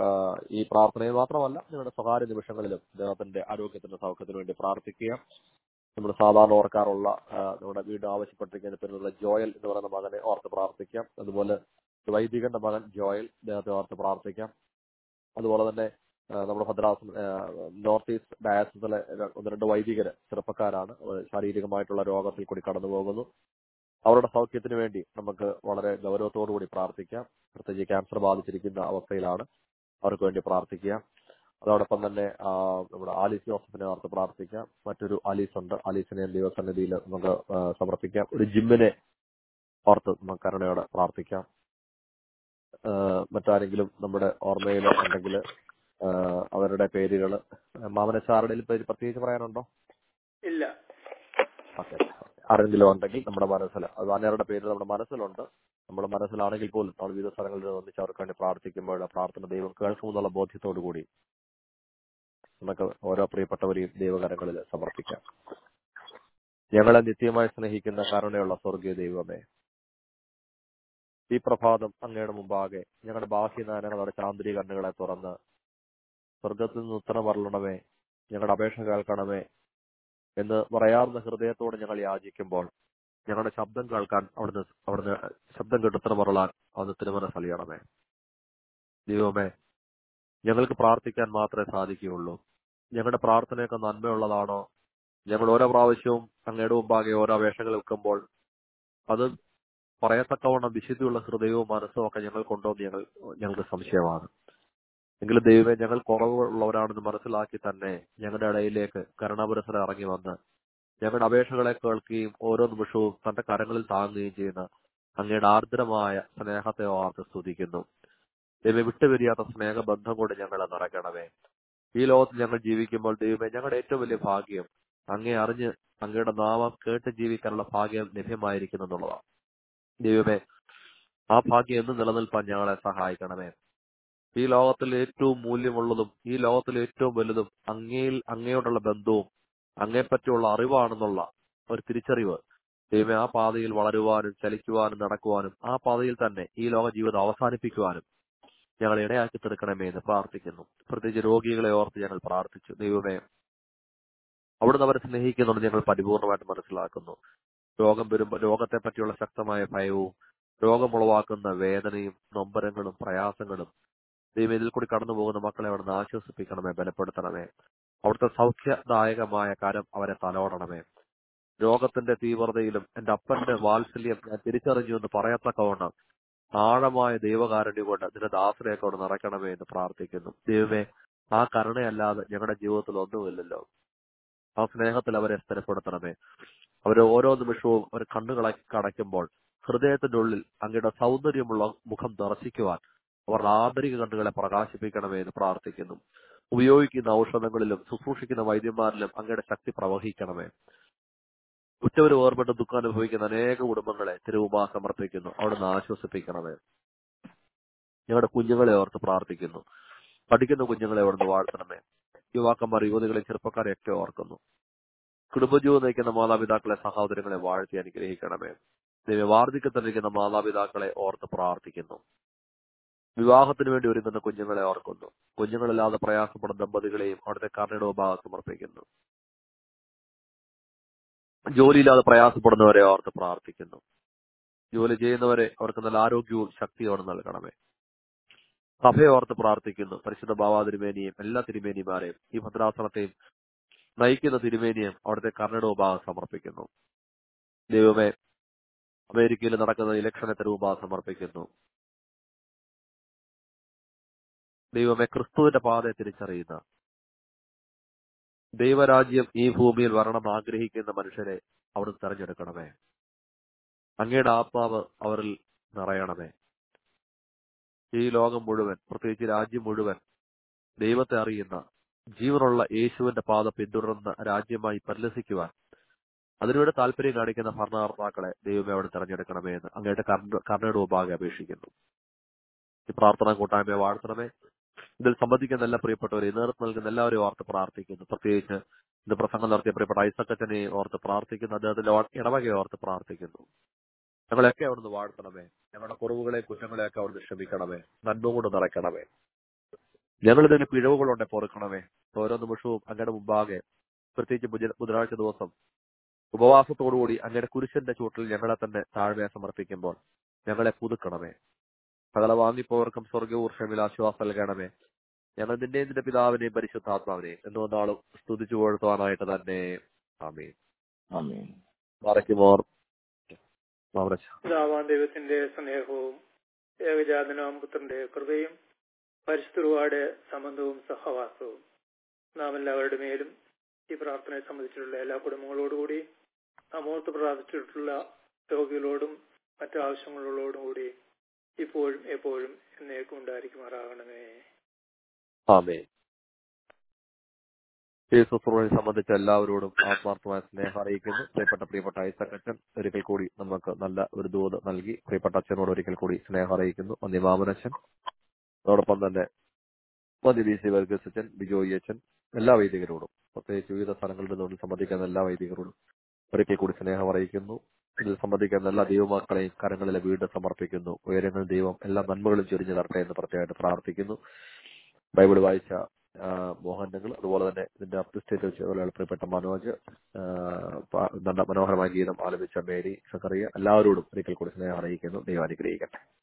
ഈ പ്രാർത്ഥനയിൽ മാത്രമല്ല നിങ്ങളുടെ സ്വകാര്യ നിമിഷങ്ങളിലും അദ്ദേഹത്തിന്റെ ആരോഗ്യത്തിന്റെ സൗഖ്യത്തിന് വേണ്ടി പ്രാർത്ഥിക്കുക. നമ്മൾ സാധാരണ ഓർക്കാറുള്ള നമ്മുടെ വീട് ആവശ്യപ്പെട്ടിരിക്കുന്ന പേരിലുള്ള ജോയൽ എന്ന് പറയുന്ന മകനെ ഓർത്ത് പ്രാർത്ഥിക്കാം. അതുപോലെ വൈദികന്റെ മകൻ ജോയൽ, അദ്ദേഹത്തെ ഓർത്ത് പ്രാർത്ഥിക്കാം. അതുപോലെ തന്നെ നമ്മുടെ ഭദ്രാസന നോർത്ത് ഈസ്റ്റ് ഡയാസിസിലെ 1-2 വൈദികര് ചെറുപ്പക്കാരാണ്, ശാരീരികമായിട്ടുള്ള രോഗത്തിൽ കൂടി കടന്നു പോകുന്നു. അവരുടെ സൗഖ്യത്തിന് വേണ്ടി നമുക്ക് വളരെ ഗൗരവത്തോടുകൂടി പ്രാർത്ഥിക്കാം. പ്രത്യേകിച്ച് ക്യാൻസർ ബാധിച്ചിരിക്കുന്ന അവസ്ഥയിലാണ്, അവർക്ക് വേണ്ടി പ്രാർത്ഥിക്കുക. അതോടൊപ്പം തന്നെ നമ്മുടെ ആലീസ് ജോസഫിനെ ഓർത്ത് പ്രാർത്ഥിക്കാം. മറ്റൊരു ആലീസ് ഉണ്ട്, ആലീസിനെ ദൈവസന്നിധിയിൽ നമുക്ക് സമർപ്പിക്കാം. ഒരു ജിമ്മിനെ ഓർത്ത് നമുക്ക് കരുണയോടെ പ്രാർത്ഥിക്കാം. മറ്റാരെങ്കിലും നമ്മുടെ ഓർമ്മയിൽ ഉണ്ടെങ്കിൽ അവരുടെ പേരുകൾ മാമനച്ചാരുടെ പേര് പ്രത്യേകിച്ച് പറയാനുണ്ടോ? ഇല്ല. ഓക്കെ, ആരെങ്കിലും ഉണ്ടെങ്കിൽ നമ്മുടെ മനസ്സിൽ അത് അന്നേരുടെ പേര് നമ്മുടെ മനസ്സിലുണ്ട്. നമ്മുടെ മനസ്സിലാണെങ്കിൽ പോലും നമ്മൾ വിവിധ സ്ഥലങ്ങളിൽ ഒന്നിച്ച് അവർക്ക് വേണ്ടി പ്രാർത്ഥിക്കുമ്പോൾ പ്രാർത്ഥന ദൈവം കേൾക്കുമെന്നുള്ള ബോധ്യത്തോടു കൂടി നമുക്ക് ഓരോ പ്രിയപ്പെട്ടവരെയും ദൈവകരങ്ങളിൽ സമർപ്പിക്കാം. ഞങ്ങളെ നിത്യമായി സ്നേഹിക്കുന്ന കരുണയുള്ള സ്വർഗീയ ദൈവമേ, ഈ പ്രഭാതം അങ്ങയുടെ മുമ്പാകെ ഞങ്ങളുടെ ബാഹ്യനാനങ്ങളുടെ ചാന്ദ്രീ കണ്ണുകളെ തുറന്ന് സ്വർഗത്തിൽ നിന്ന് ഉത്തരം വരളണമേ, ഞങ്ങളുടെ അപേക്ഷ കേൾക്കണമേ എന്ന് പറയാവുന്ന ഹൃദയത്തോട് ഞങ്ങൾ യാചിക്കുമ്പോൾ ഞങ്ങളുടെ ശബ്ദം കേൾക്കാൻ അവിടുന്ന് ശബ്ദം കേട്ട് ഉത്തരം വരളാൻ അവിടുന്ന് തിരുമനസ് അലിയണമേ. ദൈവമേ, ഞങ്ങൾക്ക് പ്രാർത്ഥിക്കാൻ മാത്രമേ സാധിക്കുകയുള്ളൂ. ഞങ്ങളുടെ പ്രാർത്ഥനയൊക്കെ നന്മയുള്ളതാണോ? ഞങ്ങൾ ഓരോ പ്രാവശ്യവും അങ്ങയുടെ മുമ്പാകെ ഓരോ അപേക്ഷകൾ വെക്കുമ്പോൾ അത് പറയത്തക്കവണ്ണം വിശുദ്ധിയുള്ള ഹൃദയവും മനസ്സും ഒക്കെ ഞങ്ങൾക്കുണ്ടോ എന്ന് ഞങ്ങൾക്ക് സംശയമാണ്. എങ്കിലും ദൈവമേ, ഞങ്ങൾ കുറവുള്ളവരാണെന്ന് മനസ്സിലാക്കി തന്നെ ഞങ്ങളുടെ ഇടയിലേക്ക് കരുണാപുരസരം ഇറങ്ങി വന്ന് ഞങ്ങളുടെ അപേക്ഷകളെ കേൾക്കുകയും ഓരോ നിമിഷവും തന്റെ കരങ്ങളിൽ താങ്ങുകയും ചെയ്യുന്ന അങ്ങയുടെ ആർദ്രമായ സ്നേഹത്തെ ഓർത്ത് സ്തുതിക്കുന്നു. ദൈവമേ, വിട്ടുപിരിയാത്ത സ്നേഹബന്ധം കൊണ്ട് ഞങ്ങളെ നിറയ്ക്കണമേ. ഈ ലോകത്ത് ഞങ്ങൾ ജീവിക്കുമ്പോൾ ദൈവമേ, ഞങ്ങളുടെ ഏറ്റവും വലിയ ഭാഗ്യം അങ്ങയെ അറിഞ്ഞ് അങ്ങയുടെ നാമം കേട്ട് ജീവിക്കാനുള്ള ഭാഗ്യം ലഭ്യമായിരിക്കുന്നു എന്നുള്ളതാണ്. ദൈവമേ, ആ ഭാഗ്യം എന്നും നിലനിൽപ്പാൻ ഞങ്ങളെ സഹായിക്കണമേ. ഈ ലോകത്തിൽ ഏറ്റവും മൂല്യമുള്ളതും ഈ ലോകത്തിൽ ഏറ്റവും വലുതും അങ്ങയോടുള്ള ബന്ധവും അങ്ങയെപ്പറ്റിയുള്ള അറിവാണെന്നുള്ള ഒരു തിരിച്ചറിവ് ദൈവമേ, ആ പാതയിൽ വളരുവാനും ചലിക്കുവാനും നടക്കുവാനും ആ പാതയിൽ തന്നെ ഈ ലോക ജീവിതം അവസാനിപ്പിക്കുവാനും ഞങ്ങളെ ഇടയാക്കി തീർക്കണമേ എന്ന് പ്രാർത്ഥിക്കുന്നു. പ്രത്യേകിച്ച് രോഗികളെ ഓർത്ത് ഞങ്ങൾ പ്രാർത്ഥിച്ചു. ദൈവമേ, അവിടുന്ന് അവരെ സ്നേഹിക്കുന്നുണ്ട് ഞങ്ങൾ പരിപൂർണമായിട്ട് മനസ്സിലാക്കുന്നു. രോഗം വരുമ്പോൾ രോഗത്തെ പറ്റിയുള്ള ശക്തമായ ഭയവും രോഗമുളവാക്കുന്ന വേദനയും നൊമ്പരങ്ങളും പ്രയാസങ്ങളും ദൈവം ഇതിൽ കൂടി കടന്നു പോകുന്ന മക്കളെ അവിടുന്ന് ആശ്വസിപ്പിക്കണമേ, ബലപ്പെടുത്തണമേ. അവിടുത്തെ സൗഖ്യദായകമായ കാര്യം അവരെ തലോടണമേ. രോഗത്തിന്റെ തീവ്രതയിലും എന്റെ അപ്പന്റെ വാത്സല്യം ഞാൻ തിരിച്ചറിഞ്ഞു എന്ന് പറയത്തക്കവണ്ണം ആഴമായ ദൈവകാരുണ്യം കൊണ്ട് നിന്റെ ദാസരെയൊക്കെ അവിടെ നിറയ്ക്കണമേ എന്ന് പ്രാർത്ഥിക്കുന്നു. ദൈവമേ, ആ കരുണയല്ലാതെ ഞങ്ങളുടെ ജീവിതത്തിൽ ഒന്നുമില്ലല്ലോ. ആ സ്നേഹത്തിൽ അവരെ സ്ഥിരപ്പെടുത്തണമേ. അവരെ ഓരോ നിമിഷവും അവർ കണ്ണുകളെ കടയ്ക്കുമ്പോൾ ഹൃദയത്തിന്റെ ഉള്ളിൽ അങ്ങയുടെ സൗന്ദര്യമുള്ള മുഖം ദർശിക്കുവാൻ അവരുടെ ആന്തരിക കണ്ണുകളെ പ്രകാശിപ്പിക്കണമേ എന്ന് പ്രാർത്ഥിക്കുന്നു. ഉപയോഗിക്കുന്ന ഔഷധങ്ങളിലും ശുശ്രൂഷിക്കുന്ന വൈദ്യന്മാരിലും അങ്ങയുടെ ശക്തി പ്രവഹിക്കണമേ. ഉറ്റവര് വേർപെട്ട് ദുഃഖം അനുഭവിക്കുന്ന അനേക കുടുംബങ്ങളെ തിരുവുമാ സമർപ്പിക്കുന്നു. അവിടുന്ന് ആശ്വസിപ്പിക്കണമേ. ഞങ്ങളുടെ കുഞ്ഞുങ്ങളെ ഓർത്ത് പ്രാർത്ഥിക്കുന്നു. പഠിക്കുന്ന കുഞ്ഞുങ്ങളെ അവിടുന്ന് വാഴ്ത്തണമേ. യുവാക്കന്മാർ, യുവതികളെ, ചെറുപ്പക്കാരെയൊക്കെ ഓർക്കുന്നു. കുടുംബജീവിതം നയിക്കുന്ന മാതാപിതാക്കളെ, സഹോദരങ്ങളെ വാഴ്ത്തി അനുഗ്രഹിക്കണമേ. ദൈവം വാർദ്ധക്യത്തിലിരിക്കുന്ന മാതാപിതാക്കളെ ഓർത്ത് പ്രാർത്ഥിക്കുന്നു. വിവാഹത്തിന് വേണ്ടി ഒരുങ്ങുന്ന കുഞ്ഞുങ്ങളെ ഓർക്കുന്നു. കുഞ്ഞുങ്ങളില്ലാതെ പ്രയാസപ്പെടുന്ന ദമ്പതികളെയും അവിടുത്തെ കരുണയുടെ ഭാഗത്ത് സമർപ്പിക്കുന്നു. ജോലിയില്ലാതെ പ്രയാസപ്പെടുന്നവരെ ഓർത്ത് പ്രാർത്ഥിക്കുന്നു. ജോലി ചെയ്യുന്നവരെ അവർക്ക് നല്ല ആരോഗ്യവും ശക്തിയോടെ നൽകണമേ. സഭയെ ഓർത്ത് പ്രാർത്ഥിക്കുന്നു. പരിശുദ്ധ ബാവാ തിരുമേനിയും എല്ലാ തിരുമേനിമാരെയും ഈ ഭദ്രാസനത്തെയും നയിക്കുന്ന തിരുമേനിയും അവിടുത്തെ കരുണയുടെ ഭാഗം സമർപ്പിക്കുന്നു. ദൈവമേ, അമേരിക്കയിൽ നടക്കുന്ന ഇലക്ഷനെ തെരുവുഭാഗം സമർപ്പിക്കുന്നു. ദൈവമേ, ക്രിസ്തുവിന്റെ പാതയെ തിരിച്ചറിയുന്ന, ദൈവരാജ്യം ഈ ഭൂമിയിൽ വരണം ആഗ്രഹിക്കുന്ന മനുഷ്യരെ അവിടുന്ന് തെരഞ്ഞെടുക്കണമേ. അങ്ങയുടെ ആത്മാവ് അവരിൽ നിറയണമേ. ഈ ലോകം മുഴുവൻ, പ്രത്യേകിച്ച് രാജ്യം മുഴുവൻ ദൈവത്തെ അറിയുന്ന, ജീവനുള്ള യേശുവിന്റെ പാത പിന്തുടർന്ന രാജ്യമായി പരിലസിക്കുവാൻ അതിനുവേണ്ടി താല്പര്യം കാണിക്കുന്ന ഭരണകർത്താക്കളെ ദൈവമേ അവിടെ തെരഞ്ഞെടുക്കണമേ എന്ന് അങ്ങയുടെ കരുണയുടെ ഉപാകെ അപേക്ഷിക്കുന്നു. ഈ പ്രാർത്ഥനാ കൂട്ടായ്മയെ വാഴ്ത്തണമേ. ഇതിൽ സംബന്ധിക്കുന്ന എല്ലാ പ്രിയപ്പെട്ടവരെ, നേതൃത്വം നൽകുന്ന എല്ലാവരെയും ഓർത്ത് പ്രാർത്ഥിക്കുന്നു. പ്രത്യേകിച്ച് ഇത് പ്രസംഗം നടത്തിയ പ്രിയപ്പെട്ട ഐസക്കച്ചനെ ഓർത്ത് പ്രാർത്ഥിക്കുന്നു. അദ്ദേഹത്തിന്റെ ഇടവകയെ ഓർത്ത് പ്രാർത്ഥിക്കുന്നു. ഞങ്ങളെയൊക്കെ അവിടുന്ന് വാഴ്ത്തണമേ. ഞങ്ങളുടെ കുറവുകളെ കുറ്റങ്ങളെയൊക്കെ അവിടുന്ന് ക്ഷമിക്കണമേ. നന്മ കൊണ്ട് നിറയ്ക്കണമേ. ഞങ്ങളിതിന് പിഴവുകളുണ്ടെ പൊറുക്കണമേ. ഓരോ നിമിഷവും അങ്ങയുടെ മുമ്പാകെ, പ്രത്യേകിച്ച് ബുധനാഴ്ച ദിവസം ഉപവാസത്തോടുകൂടി അങ്ങയുടെ കുരിശന്റെ ചൂട്ടിൽ ഞങ്ങളെ തന്നെ താഴ്മയെ സമർപ്പിക്കുമ്പോൾ ഞങ്ങളെ പുതുക്കണമേ. സകല വാങ്ങിപ്പോവർക്കും സ്വർഗൂർഷമിൽ ആശ്വാസം നൽകണമേ. ഞങ്ങൾ നിന്റെ നിന്റെ പിതാവിനെയും പരിശുദ്ധാത്മാവിനെയും എന്തുകൊണ്ടാളും സ്തുതിച്ചു പുകഴ്ത്തുവാനായിട്ട് തന്നെ. ആമേൻ. ആമേൻ. മറയ്ക്കുമോർ പിതാവാം ദൈവത്തിന്റെ സ്നേഹവും ഏകജാതനാം പുത്രന്റെ കൃപയും പരിശുദ്ധരുടെ സംബന്ധവും സഹവാസവും നാം എല്ലാവരുടെ മേലും ഈ പ്രാർത്ഥനയെ സംബന്ധിച്ചിട്ടുള്ള എല്ലാ കുടുംബങ്ങളോടുകൂടി നമ്മോർത്ത് പ്രാർത്ഥിച്ചിട്ടുള്ള രോഗികളോടും മറ്റു ആവശ്യങ്ങളോടും കൂടി ഇപ്പോഴും എപ്പോഴും എന്നേക്കും ഉണ്ടായിരിക്കുമാറാകണമേ. ആമേൻ. ഈ ശുശ്രൂഷയെ സംബന്ധിച്ച എല്ലാവരോടും ആത്മാർത്ഥമായ സ്നേഹം അറിയിക്കുന്നു. പ്രിയപ്പെട്ട ഐസക്കച്ചൻ ഒരിക്കൽ കൂടി നമുക്ക് നല്ല ഒരു ദൂത് നൽകി. പ്രിയപ്പെട്ട അച്ഛനോട് ഒരിക്കൽ കൂടി സ്നേഹം അറിയിക്കുന്നു. മന്ദി മാമനച്ഛൻ, അതോടൊപ്പം തന്നെ മന്ദി ബി സി വർഗീസ് അച്ഛൻ, ബിജോയി അച്ഛൻ, എല്ലാ വൈദികരോടും, പ്രത്യേകിച്ച് വിവിധ സ്ഥലങ്ങളിൽ നിന്നുകൊണ്ട് സംബന്ധിക്കുന്ന എല്ലാ വൈദികരോടും ഒരിക്കൽ കൂടി സ്നേഹം അറിയിക്കുന്നു. ഇതിൽ സംബന്ധിക്കുന്ന എല്ലാ ദൈവമക്കളെയും കരങ്ങളിലെ വീണ്ടും സമർപ്പിക്കുന്നു. ഉയരങ്ങൾ ദൈവം എല്ലാ നന്മകളും ചൊരിഞ്ഞു തരട്ടെ എന്ന് പ്രത്യേകമായിട്ട് പ്രാർത്ഥിക്കുന്നു. ബൈബിൾ വായിച്ച മോഹനങ്ങൾ, അതുപോലെ തന്നെ ഇതിന്റെ അപ്രിസ്റ്റേറ്റ് വെച്ച് പ്രിയപ്പെട്ട മനോജ്, നല്ല മനോഹരമായ ഗീതം ആലപിച്ച മേരി സക്കറിയ, എല്ലാവരോടും ഒരിക്കൽ കൂടി സ്നേഹം അറിയിക്കുന്നു. ദൈവം അനുഗ്രഹിക്കട്ടെ.